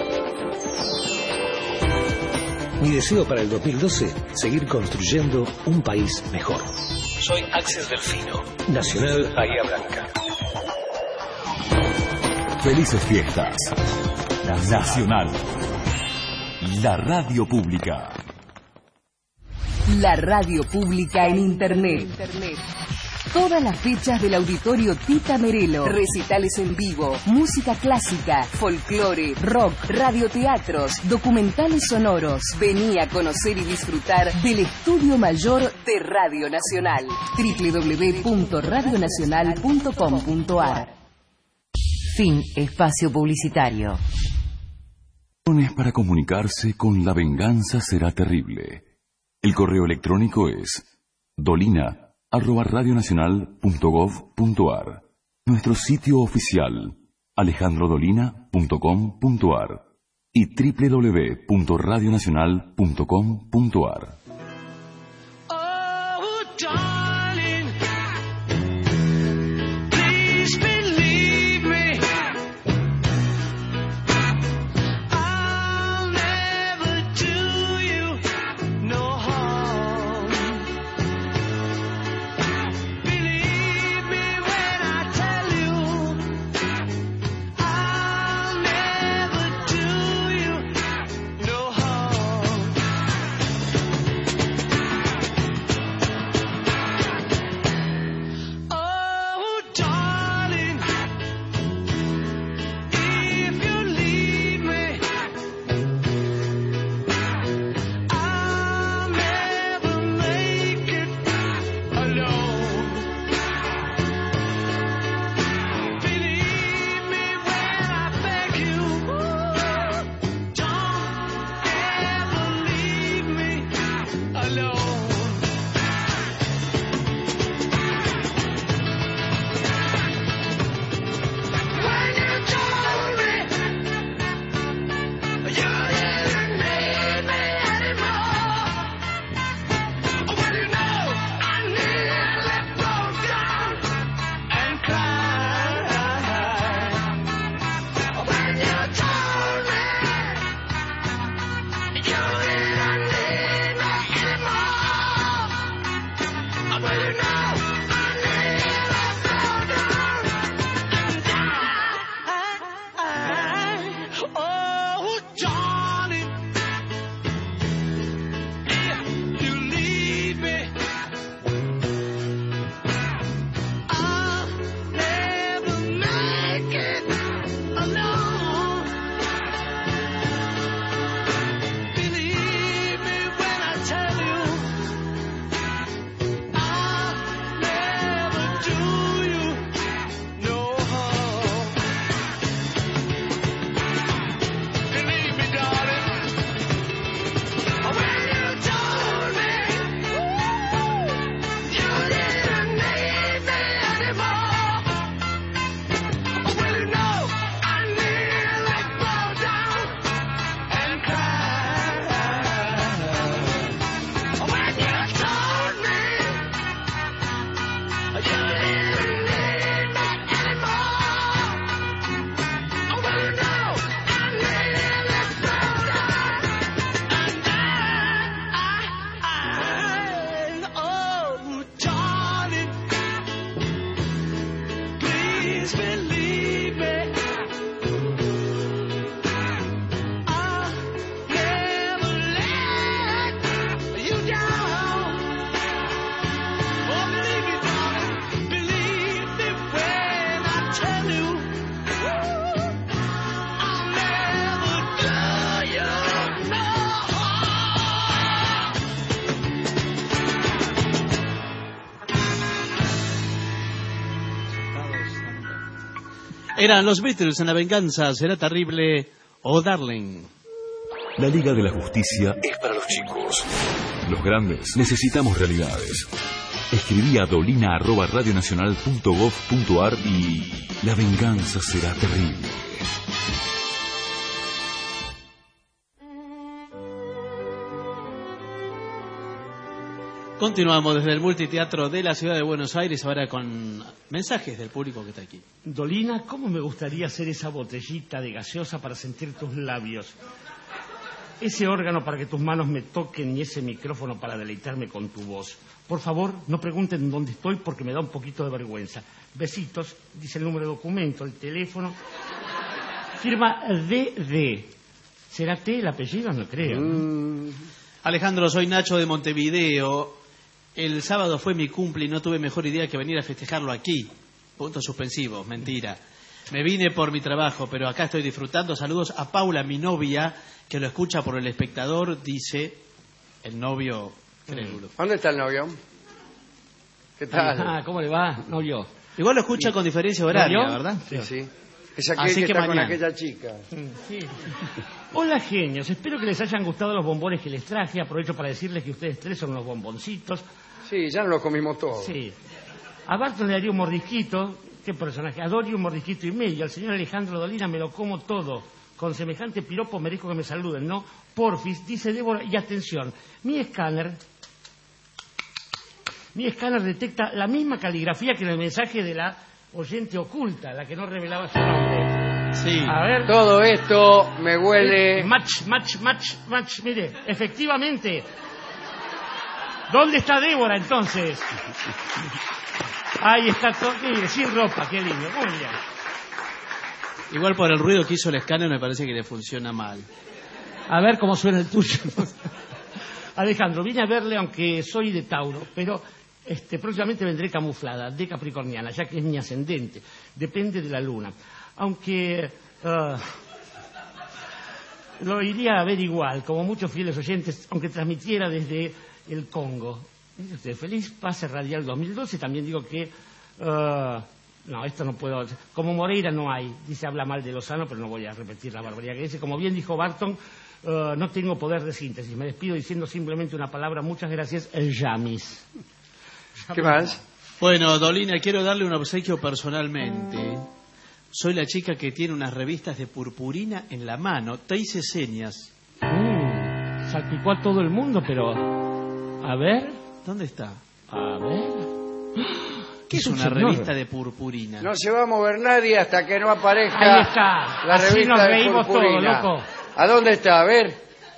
Mi deseo para el dos mil doce, seguir construyendo un país mejor. Soy Axel Delfino. Nacional. Bahía Blanca. Felices fiestas. Nacional. La radio pública. La radio pública en Internet. Todas las fechas del Auditorio Tita Merelo. Recitales en vivo, música clásica, folclore, rock, radioteatros, documentales sonoros. Vení a conocer y disfrutar del Estudio Mayor de Radio Nacional. doble u doble u doble u punto radio nacional punto com punto a r. Fin espacio publicitario. Para comunicarse con La Venganza Será Terrible. El correo electrónico es dolina arroba radionacional punto gov punto a r. Nuestro sitio oficial alejandro dolina punto com punto a r y doble u doble u doble u punto radionacional punto com punto a r. Eran los Beatles en La Venganza Será Terrible o Darling. La Liga de la Justicia es para los chicos. Los grandes necesitamos realidades. Escribí a dolina arroba radionacional punto gov punto a r y La Venganza Será Terrible. Continuamos desde el multiteatro de la ciudad de Buenos Aires, ahora con mensajes del público que está aquí. Dolina, ¿cómo me gustaría hacer esa botellita de gaseosa para sentir tus labios? Ese órgano para que tus manos me toquen y ese micrófono para deleitarme con tu voz. Por favor, no pregunten dónde estoy porque me da un poquito de vergüenza. Besitos, dice el número de documento, el teléfono. Firma D D. ¿Será T el apellido? No creo. Mm. Alejandro, soy Nacho de Montevideo. El sábado fue mi cumple y no tuve mejor idea que venir a festejarlo aquí. Puntos suspensivos, mentira. Me vine por mi trabajo, pero acá estoy disfrutando. Saludos a Paula, mi novia, que lo escucha por El Espectador, dice el novio crédulo. ¿Dónde está el novio? ¿Qué tal? Ah, ¿cómo le va, novio? Igual lo escucha con diferencia horaria, ¿Novio? ¿verdad? Sí, sí. Es aquel Así que, que está con mañana. aquella chica. Sí. Hola, genios. Espero que les hayan gustado los bombones que les traje. Aprovecho para decirles que ustedes tres son unos bomboncitos. Sí, ya nos los comimos todos. Sí. A Barton le haría un mordisquito. ¿Qué personaje? A Dory un mordisquito y medio. Al señor Alejandro Dolina me lo como todo. Con semejante piropo merezco que me saluden, ¿no? Porfis, dice Débora, y atención, mi escáner... Mi escáner detecta la misma caligrafía que en el mensaje de la oyente oculta, la que no revelaba su nombre. Sí. A ver. Todo esto me huele... Match, match, match, match. Mire, efectivamente. ¿Dónde está Débora entonces? Ahí está todo. Mire, sin ropa, qué lindo. Muy bien. Igual por el ruido que hizo el escáner me parece que le funciona mal. A ver cómo suena el tuyo. Alejandro, vine a verle aunque soy de Tauro, pero este, próximamente vendré camuflada, de capricorniana, ya que es mi ascendente. Depende de la luna. Aunque uh, lo iría a ver igual, como muchos fieles oyentes, aunque transmitiera desde el Congo. Mire usted, feliz pase radial dos mil doce. También digo que... Uh, no, esto no puedo... Como Moreira no hay. Dice, habla mal de Lozano, pero no voy a repetir la barbaridad que dice. Como bien dijo Barton, uh, no tengo poder de síntesis. Me despido diciendo simplemente una palabra. Muchas gracias, el Yamis. ¿Qué más? Bueno, Dolina, quiero darle un obsequio personalmente. Soy la chica que tiene unas revistas de purpurina en la mano. Te hice señas. Mm, salpicó a todo el mundo, pero... A ver... ¿Dónde está? A ver... ¿Qué es una señor? revista de purpurina? No se va a mover nadie hasta que no aparezca Ahí está. la Así revista nos de reímos purpurina. todo, loco. ¿A dónde está? A ver.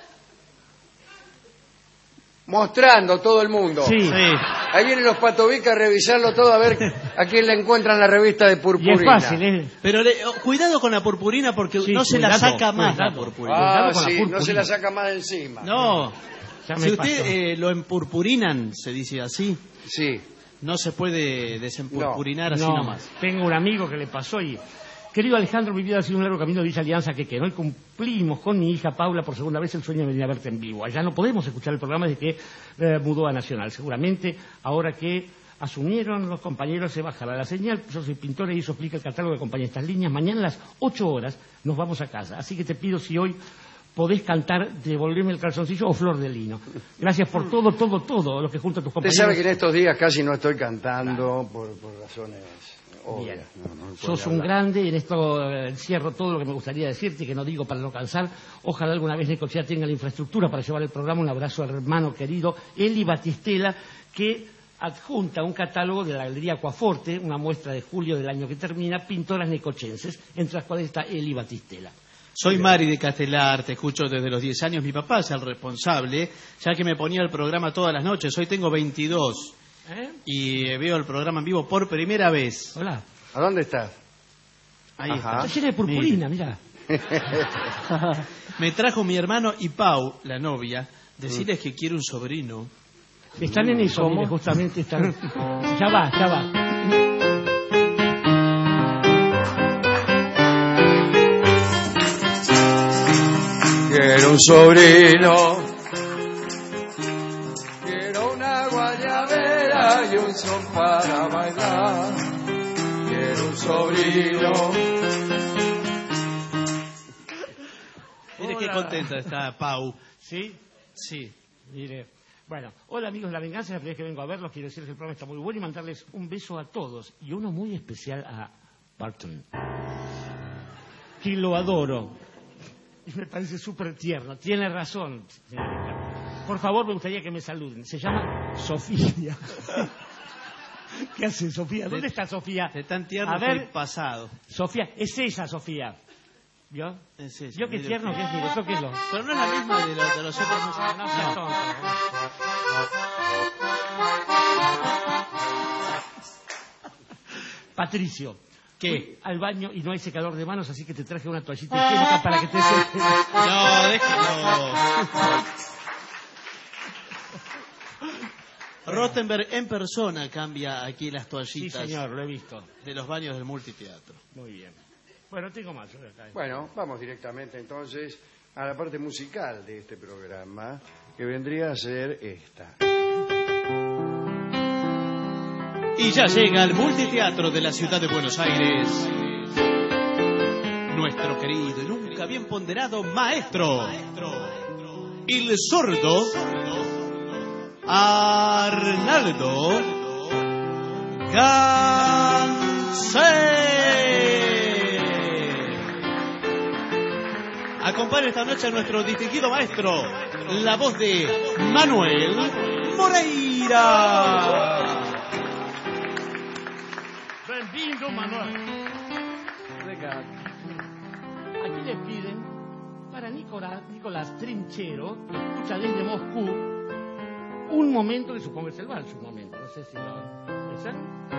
Mostrando todo el mundo. Sí. sí. Ahí vienen los patobicas a revisarlo todo a ver a quién le encuentran la revista de purpurina. Y es fácil, ¿eh? Pero le, oh, cuidado con la purpurina porque Sí, no se la cuidado, saca más cuidado. la purpurina. Ah, con la sí, purpurina. no se la saca más de encima. No. Ya me Si pasó. usted eh, lo empurpurinan, se dice así, Sí. no se puede desempurpurinar así No, nomás. tengo un amigo que le pasó y... Querido Alejandro, mi vida ha sido un largo camino de Villa Alianza que quedó y cumplimos con mi hija Paula por segunda vez el sueño de venir a verte en vivo. Allá no podemos escuchar el programa desde que eh, mudó a Nacional. Seguramente ahora que asumieron los compañeros se bajará la señal. Yo soy pintora y eso explica el catálogo que acompaña estas líneas. Mañana a las ocho horas nos vamos a casa. Así que te pido si hoy podés cantar Devolverme el calzoncillo o Flor de Lino. Gracias por todo, todo, todo lo que junto a tus Usted compañeros. sabe que en estos días casi no estoy cantando por, por razones obvias. Bien. No, no puedo Sos un hablar. grande, en esto eh, encierro todo lo que me gustaría decirte, que no digo para no cansar. Ojalá alguna vez Necochea tenga la infraestructura para llevar el programa. Un abrazo al hermano querido Eli Batistela, que adjunta un catálogo de la Galería Aquaforte, una muestra de julio del año que termina, pintoras necochenses, entre las cuales está Eli Batistela. Soy Mari de Castelar, te escucho desde los diez años. Mi papá es el responsable, ya que me ponía el programa todas las noches. Hoy tengo veintidós ¿Eh? y eh, veo el programa en vivo por primera vez. Hola. ¿A dónde estás? Ahí Ajá. Está llena de purpurina, mira. está. Me trajo mi hermano y Pau, la novia, decirles que quiere un sobrino. Están en eso, mire, justamente están... Ya va, ya va. Quiero un sobrino, quiero una guayabera y un son para bailar. Quiero un sobrino. Mire qué Hola. contenta está Pau. ¿Sí? Sí. Mire. Bueno, hola amigos de La Venganza, es la primera vez que vengo a verlos. Quiero decirles que el programa está muy bueno y mandarles un beso a todos. Y uno muy especial a Barton, que lo adoro. Y me parece súper tierno. Tiene razón, señorita. Por favor, me gustaría que me saluden. Se llama Sofía. ¿Qué hace Sofía? ¿Dónde está Sofía? De tan tierno A ver, estoy pasado. Sofía, es esa Sofía. ¿Vio? Es eso, ¿Vio qué mire tierno usted. que es? Mire, tóquelo. Pero no es la misma de, los de los otros. No, no seas tonto. Patricio, ¿Qué? Al baño y no hay secador de manos, así que te traje una toallita higiénica para que te seques. No, déjalo. Rottenberg en persona cambia aquí las toallitas. Sí, señor, lo he visto. De los baños del multiteatro. Muy bien. Bueno, tengo más. Bueno, vamos directamente entonces a la parte musical de este programa, que vendría a ser esta. Y ya llega al multiteatro de la ciudad de Buenos Aires nuestro querido y nunca bien ponderado maestro, el sordo Arnaldo Gansé. Acompaña esta noche a nuestro distinguido maestro, la voz de Manuel Moreira. Bienvenido, Manuel. Aquí le piden para Nicolás, Nicolás Trinchero, que escucha desde Moscú, un momento que supongo que es el vals, un momento, no sé si lo... ¿Esa?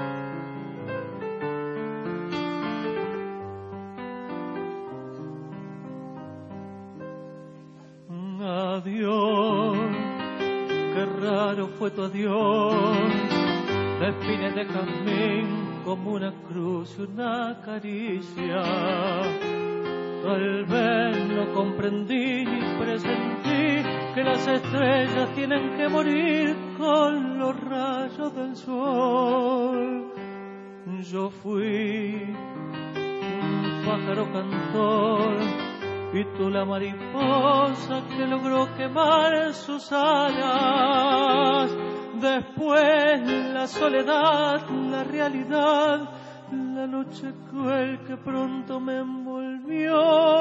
Adiós, qué raro fue tu adiós, de espines de jazmín como una cruz y una caricia. Tal vez no comprendí ni presentí que las estrellas tienen que morir con los rayos del sol. Yo fui un pájaro cantor y tú la mariposa que logró quemar sus alas. Después la soledad, la realidad, la noche cruel que pronto me envolvió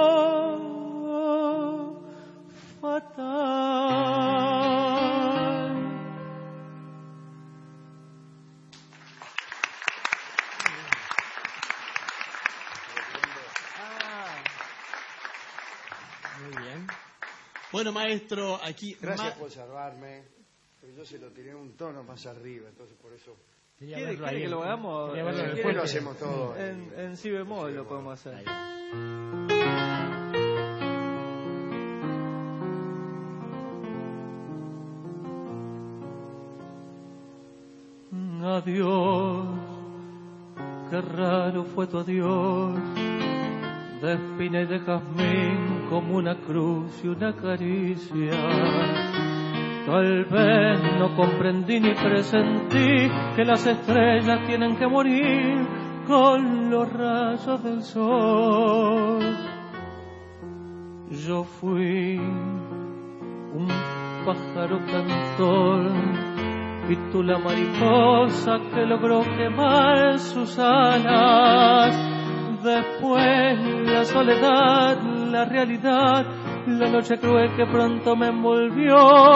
fatal. Muy bien. Bueno, maestro, aquí... Gracias ma... por salvarme, pero yo se lo tiré un tono más arriba, entonces por eso... ¿Quiere, ¿quiere que lo hagamos? Eh, después lo hacemos todo. En, en si bemol lo podemos hacer. Ahí. Adiós, qué raro fue tu adiós, de espina y de jazmín como una cruz y una caricia. Tal vez no comprendí ni presentí que las estrellas tienen que morir con los rayos del sol. Yo fui un pájaro cantor y tú la mariposa que logró quemar sus alas. Después la soledad, la realidad, la noche cruel que pronto me envolvió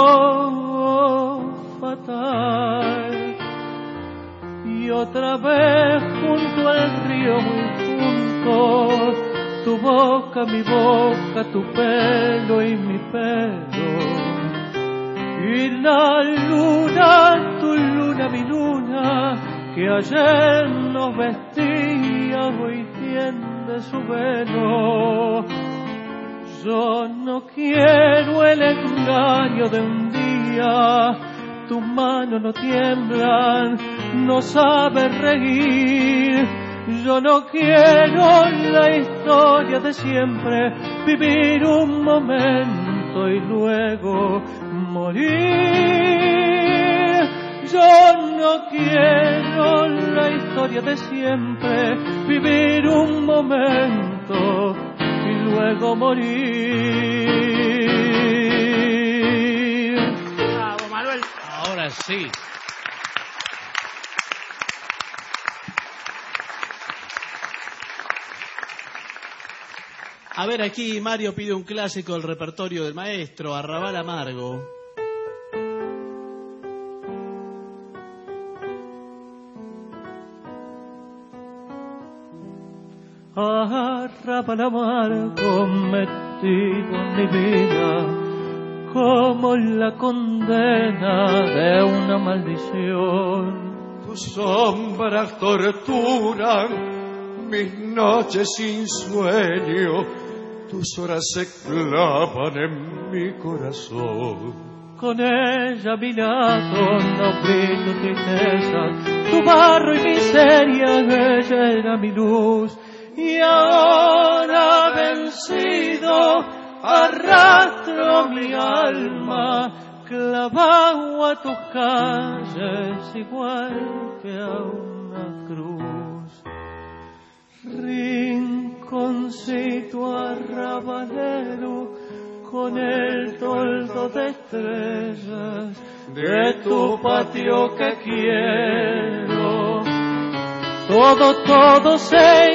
fatal. Y otra vez junto al río muy juntos, tu boca, mi boca, tu pelo y mi pelo. Y la luna, tu luna, mi luna, que ayer nos vestía, hoy tiende su velo. Yo no quiero el engaño de un día, tus manos no tiemblan, no sabes reír. Yo no quiero la historia de siempre, vivir un momento y luego morir. Yo no quiero la historia de siempre, vivir un momento y luego morir. Bravo, Manuel. Ahora sí. A ver, aquí Mario pide un clásico del repertorio del maestro, Arrabal Amargo. Arrabal amargo metido en mi vida, como la condena de una maldición. Tus sombras torturan mis noches sin sueño, tus horas se clavan en mi corazón. Con ella a mi lado no vi tu tristeza, tu barro y miseria, ella era mi luz. Y ahora vencido arrastro mi alma, clavado a tus calles igual que a una cruz. Rinconcito arrabalero con el toldo de estrellas de tu patio que quiero. Todo, todo se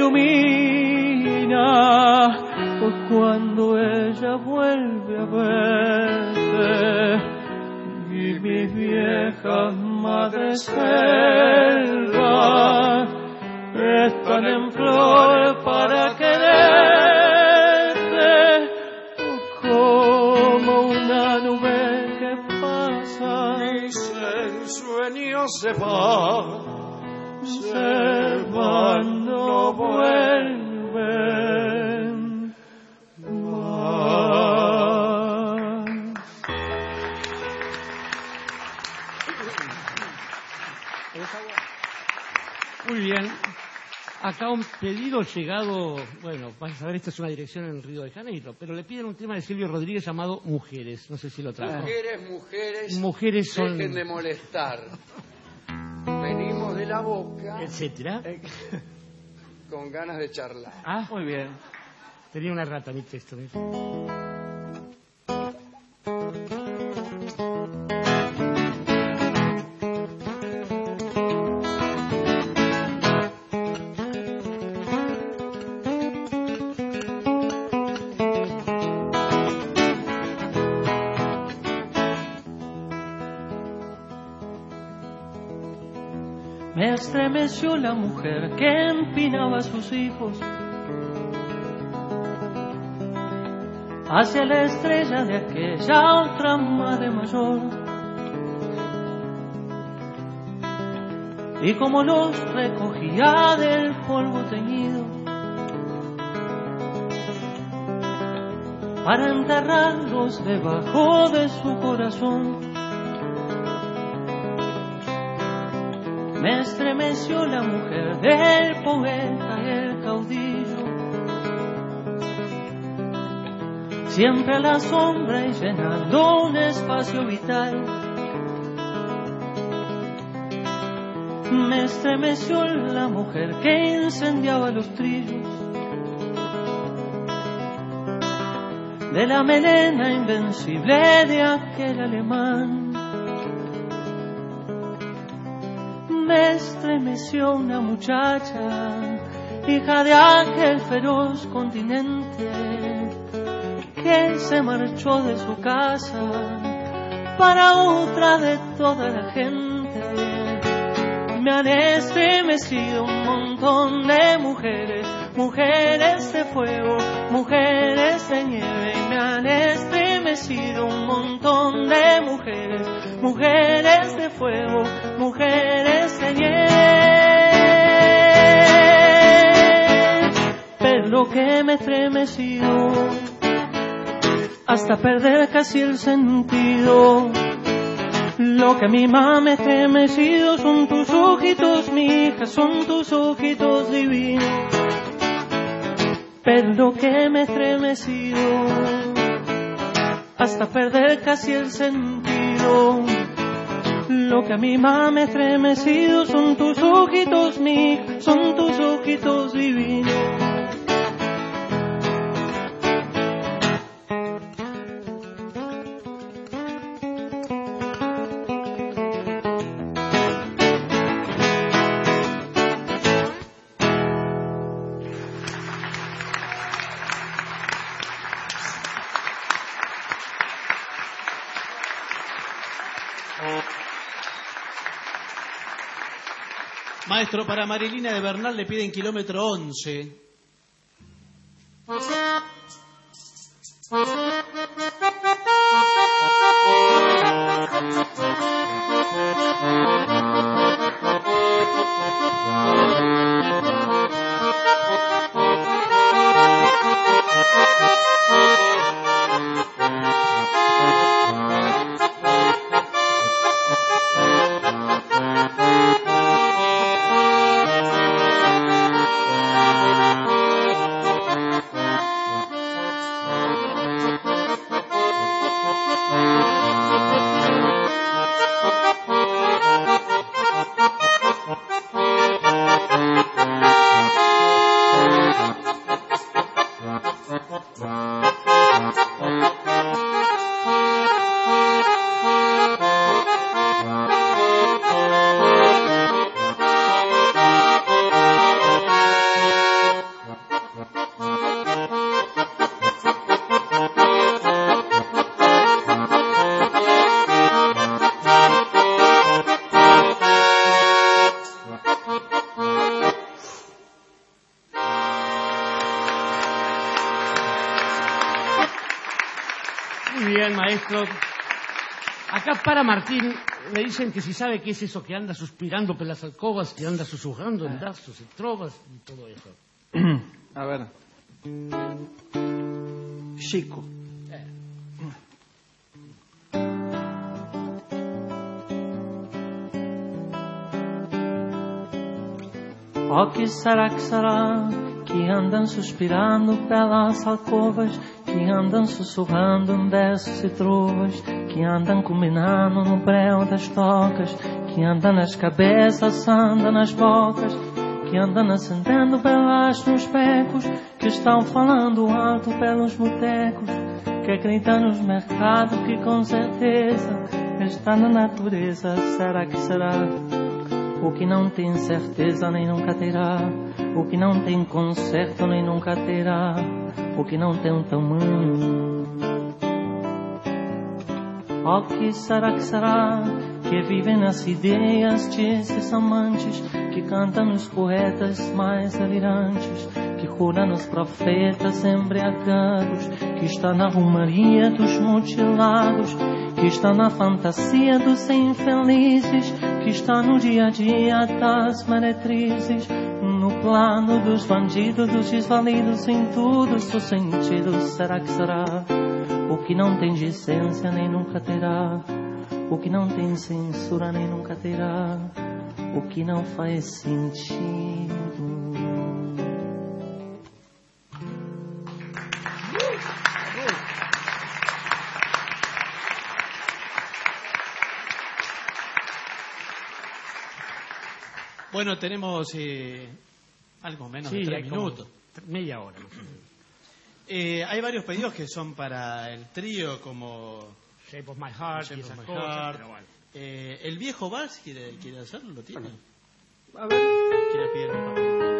ilumina, pues cuando ella vuelve a verte y mis viejas madres selva están en flor para quererte, como una nube que pasa, el sueño se va, se van, no vuelven más. Muy bien. Acá un pedido llegado, bueno, vas a ver, esta es una dirección en Río de Janeiro, pero le piden un tema de Silvio Rodríguez llamado Mujeres. No sé si lo trajo. Mujeres, mujeres, Mujeres son... dejen de molestar. Venimos de la boca, etcétera, con ganas de charlar. Ah, muy bien. Tenía una rata mi texto. ¿Sí? Me estremeció la mujer que empinaba a sus hijos hacia la estrella de aquella otra madre mayor, y como los recogía del polvo teñido para enterrarlos debajo de su corazón. Me estremeció la mujer del poeta, el caudillo, siempre a la sombra y llenando un espacio vital. Me estremeció la mujer que incendiaba los trillos de la melena invencible de aquel alemán. Me estremeció una muchacha, hija de aquel feroz continente, que se marchó de su casa para otra de toda la gente. Me han estremecido un montón de mujeres, mujeres de fuego, mujeres de nieve. Me han estremecido un montón de mujeres, mujeres de fuego, mujeres de nieve. Pero lo que me ha estremecido hasta perder casi el sentido, lo que a mi mamá me ha estremecido son tus ojitos, mi hija, son tus ojitos divinos. Pero lo que me ha estremecido hasta perder casi el sentido, lo que a mi mamá me ha estremecido son tus ojitos, mi hija, son tus ojitos divinos. Maestro, para Marilina de Bernal le piden kilómetro once. maestro. Acá para Martín me dicen que si sabe qué es eso que anda suspirando por las alcobas, que anda susurrando en versos y trovas y todo eso. A ver. Chico. Oh, que será que será que andam suspirando pelas alcovas, que andam sussurrando em versos e trovas, que andam combinando no breu das tocas, que andam nas cabeças, andam nas bocas, que andam acendendo velas nos becos, que estão falando alto pelos botecos, que acreditam nos mercados, que com certeza está na natureza. Será que será? O que não tem certeza nem nunca terá, o que não tem conserto nem nunca terá, o que não tem um tamanho. O que será que será que vivem nas ideias desses amantes, que cantam nos poetas mais delirantes, que juram nos profetas embriagados, que está na romaria dos mutilados, que está na fantasia dos infelizes, que está no dia a dia das meretrizes, no plano dos bandidos, dos desvalidos, em todos os sentidos. Será que será? O que não tem decência nem nunca terá, o que não tem censura nem nunca terá, o que não faz sentido. Bueno, tenemos eh, algo menos sí, de tres minutos. Media hora. Eh, hay varios pedidos que son para el trío, como Shape of My Heart, Shape y esas of My cosas, Heart. pero bueno. Eh, el viejo Vals quiere, quiere hacerlo, ¿lo tiene? A ver. Quiere pedir un papel.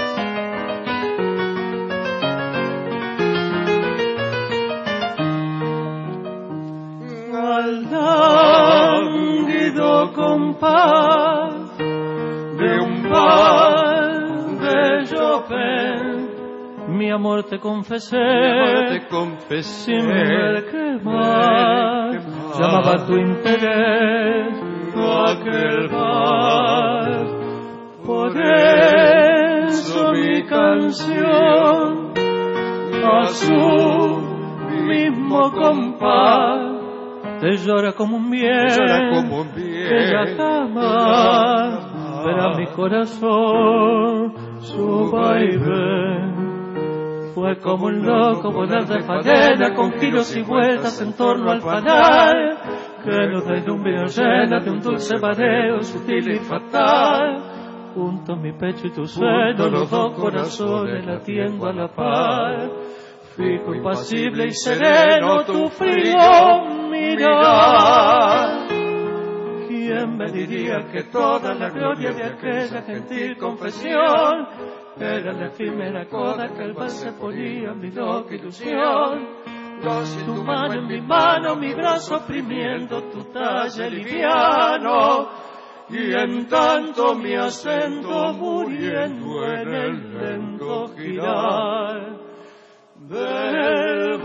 Al lánguido compás de un vals de Chopin, mi amor te confesé, Mi amor te confesé, sin ver qué más llamaba tu interés aquel vals. Por eso mi canción a su mismo compás te llora como un bien, llora como un bien, que ya jamás verá mi corazón su vaivén. Fue como un loco volar de faena con giros y vueltas en torno al fanal, que nos deslumbría llena de un dulce mareo sutil y fatal. Junto a mi pecho y tu seno, los dos corazones latiendo a la par, fijo, impasible y sereno, tu frío mirar. ¿Quién me diría que toda la gloria de aquella gentil confesión era la efímera coda que el vals se ponía mi loca ilusión? Tu mano en mi mano, mi brazo oprimiendo tu talle liviano, y en tanto mi acento muriendo en el lento girar del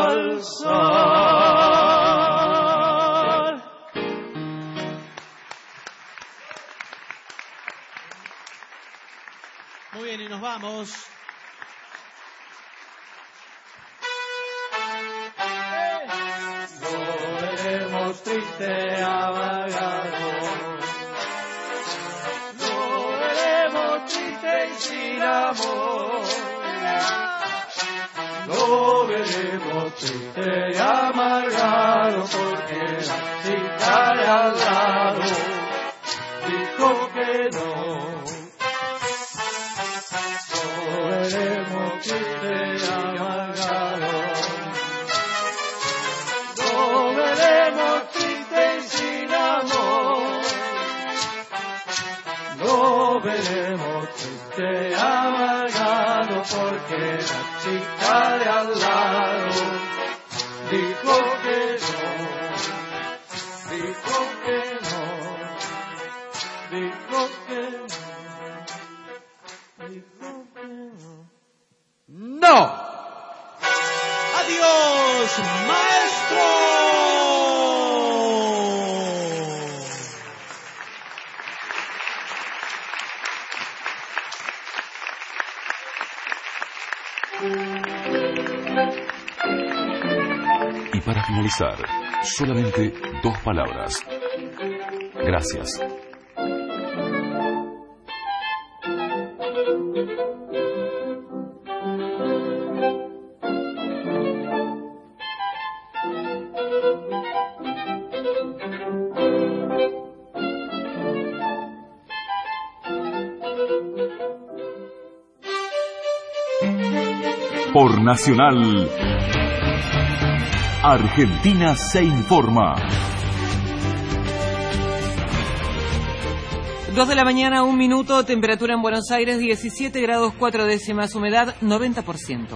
balsar. Muy bien, y nos vamos. No veremos triste amargado, no veremos triste y sin amor, no veremos triste y amargado, porque la chica de al lado dijo que no. No veremos triste y amargado, no veremos triste y sin amor, no veremos triste y amargado, porque la chica de al lado dijo que no, dijo que no, dijo que no, dijo que no. ¡No! ¡Adiós, maestro! finalizar, solamente dos palabras. Gracias. Por Nacional, Argentina se informa. Dos de la mañana, un minuto, temperatura en Buenos Aires, diecisiete grados cuatro décimas, humedad noventa por ciento.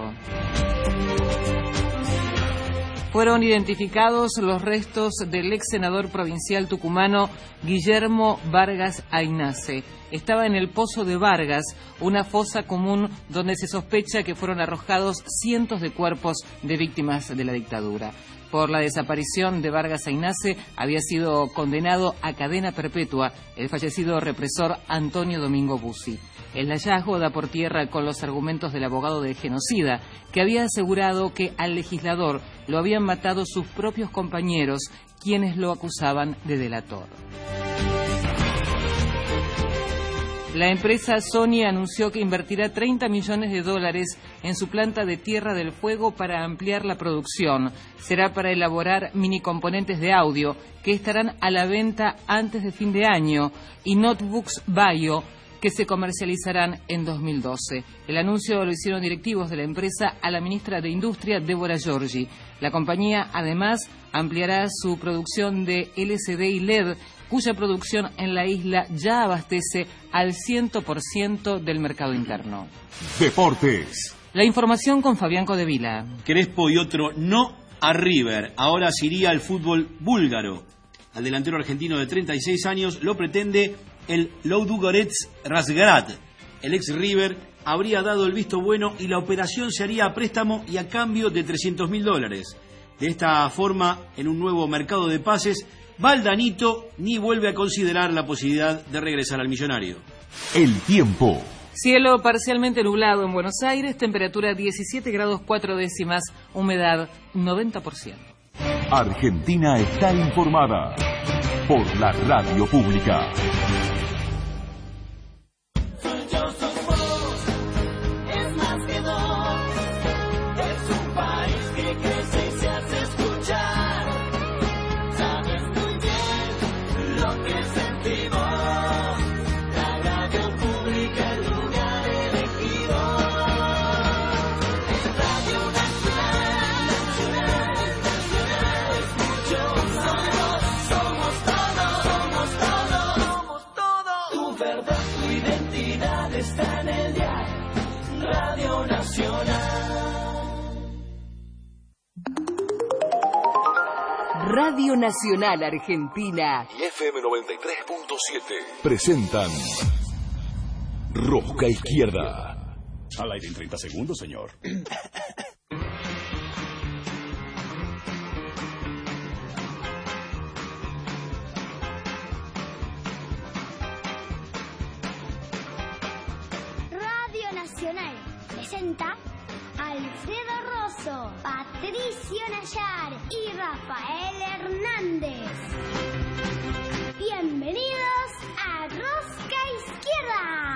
Fueron identificados los restos del ex senador provincial tucumano Guillermo Vargas Aynace. Estaba en el Pozo de Vargas, una fosa común donde se sospecha que fueron arrojados cientos de cuerpos de víctimas de la dictadura. Por la desaparición de Vargas Aynace había sido condenado a cadena perpetua el fallecido represor Antonio Domingo Bussi. El hallazgo da por tierra con los argumentos del abogado del genocida, que había asegurado que al legislador lo habían matado sus propios compañeros, quienes lo acusaban de delator. La empresa Sony anunció que invertirá treinta millones de dólares en su planta de Tierra del Fuego para ampliar la producción. Será para elaborar minicomponentes de audio que estarán a la venta antes de fin de año y notebooks Bio que se comercializarán en dos mil doce. El anuncio lo hicieron directivos de la empresa a la ministra de Industria, Débora Giorgi. La compañía, además, ampliará su producción de L C D y L E D, cuya producción en la isla ya abastece al cien por ciento del mercado interno. Deportes. La información con Fabián Codevila. Crespo y otro no a River. Ahora se iría al fútbol búlgaro. Al delantero argentino de treinta y seis años lo pretende el Ludogorets Razgrad. El ex River habría dado el visto bueno y la operación se haría a préstamo y a cambio de trescientos mil dólares. De esta forma, en un nuevo mercado de pases, Valdanito ni vuelve a considerar la posibilidad de regresar al millonario. El tiempo. Cielo parcialmente nublado en Buenos Aires, temperatura diecisiete grados cuatro décimas, humedad noventa por ciento. Argentina está informada por la radio pública. Radio Nacional Argentina y F M noventa y tres punto siete presentan Rosca Izquierda. Al aire en treinta segundos, señor. Radio Nacional presenta Alfredo Rosso, Patricio Nayar y Rafael Hernández. Bienvenidos a Rosca Izquierda.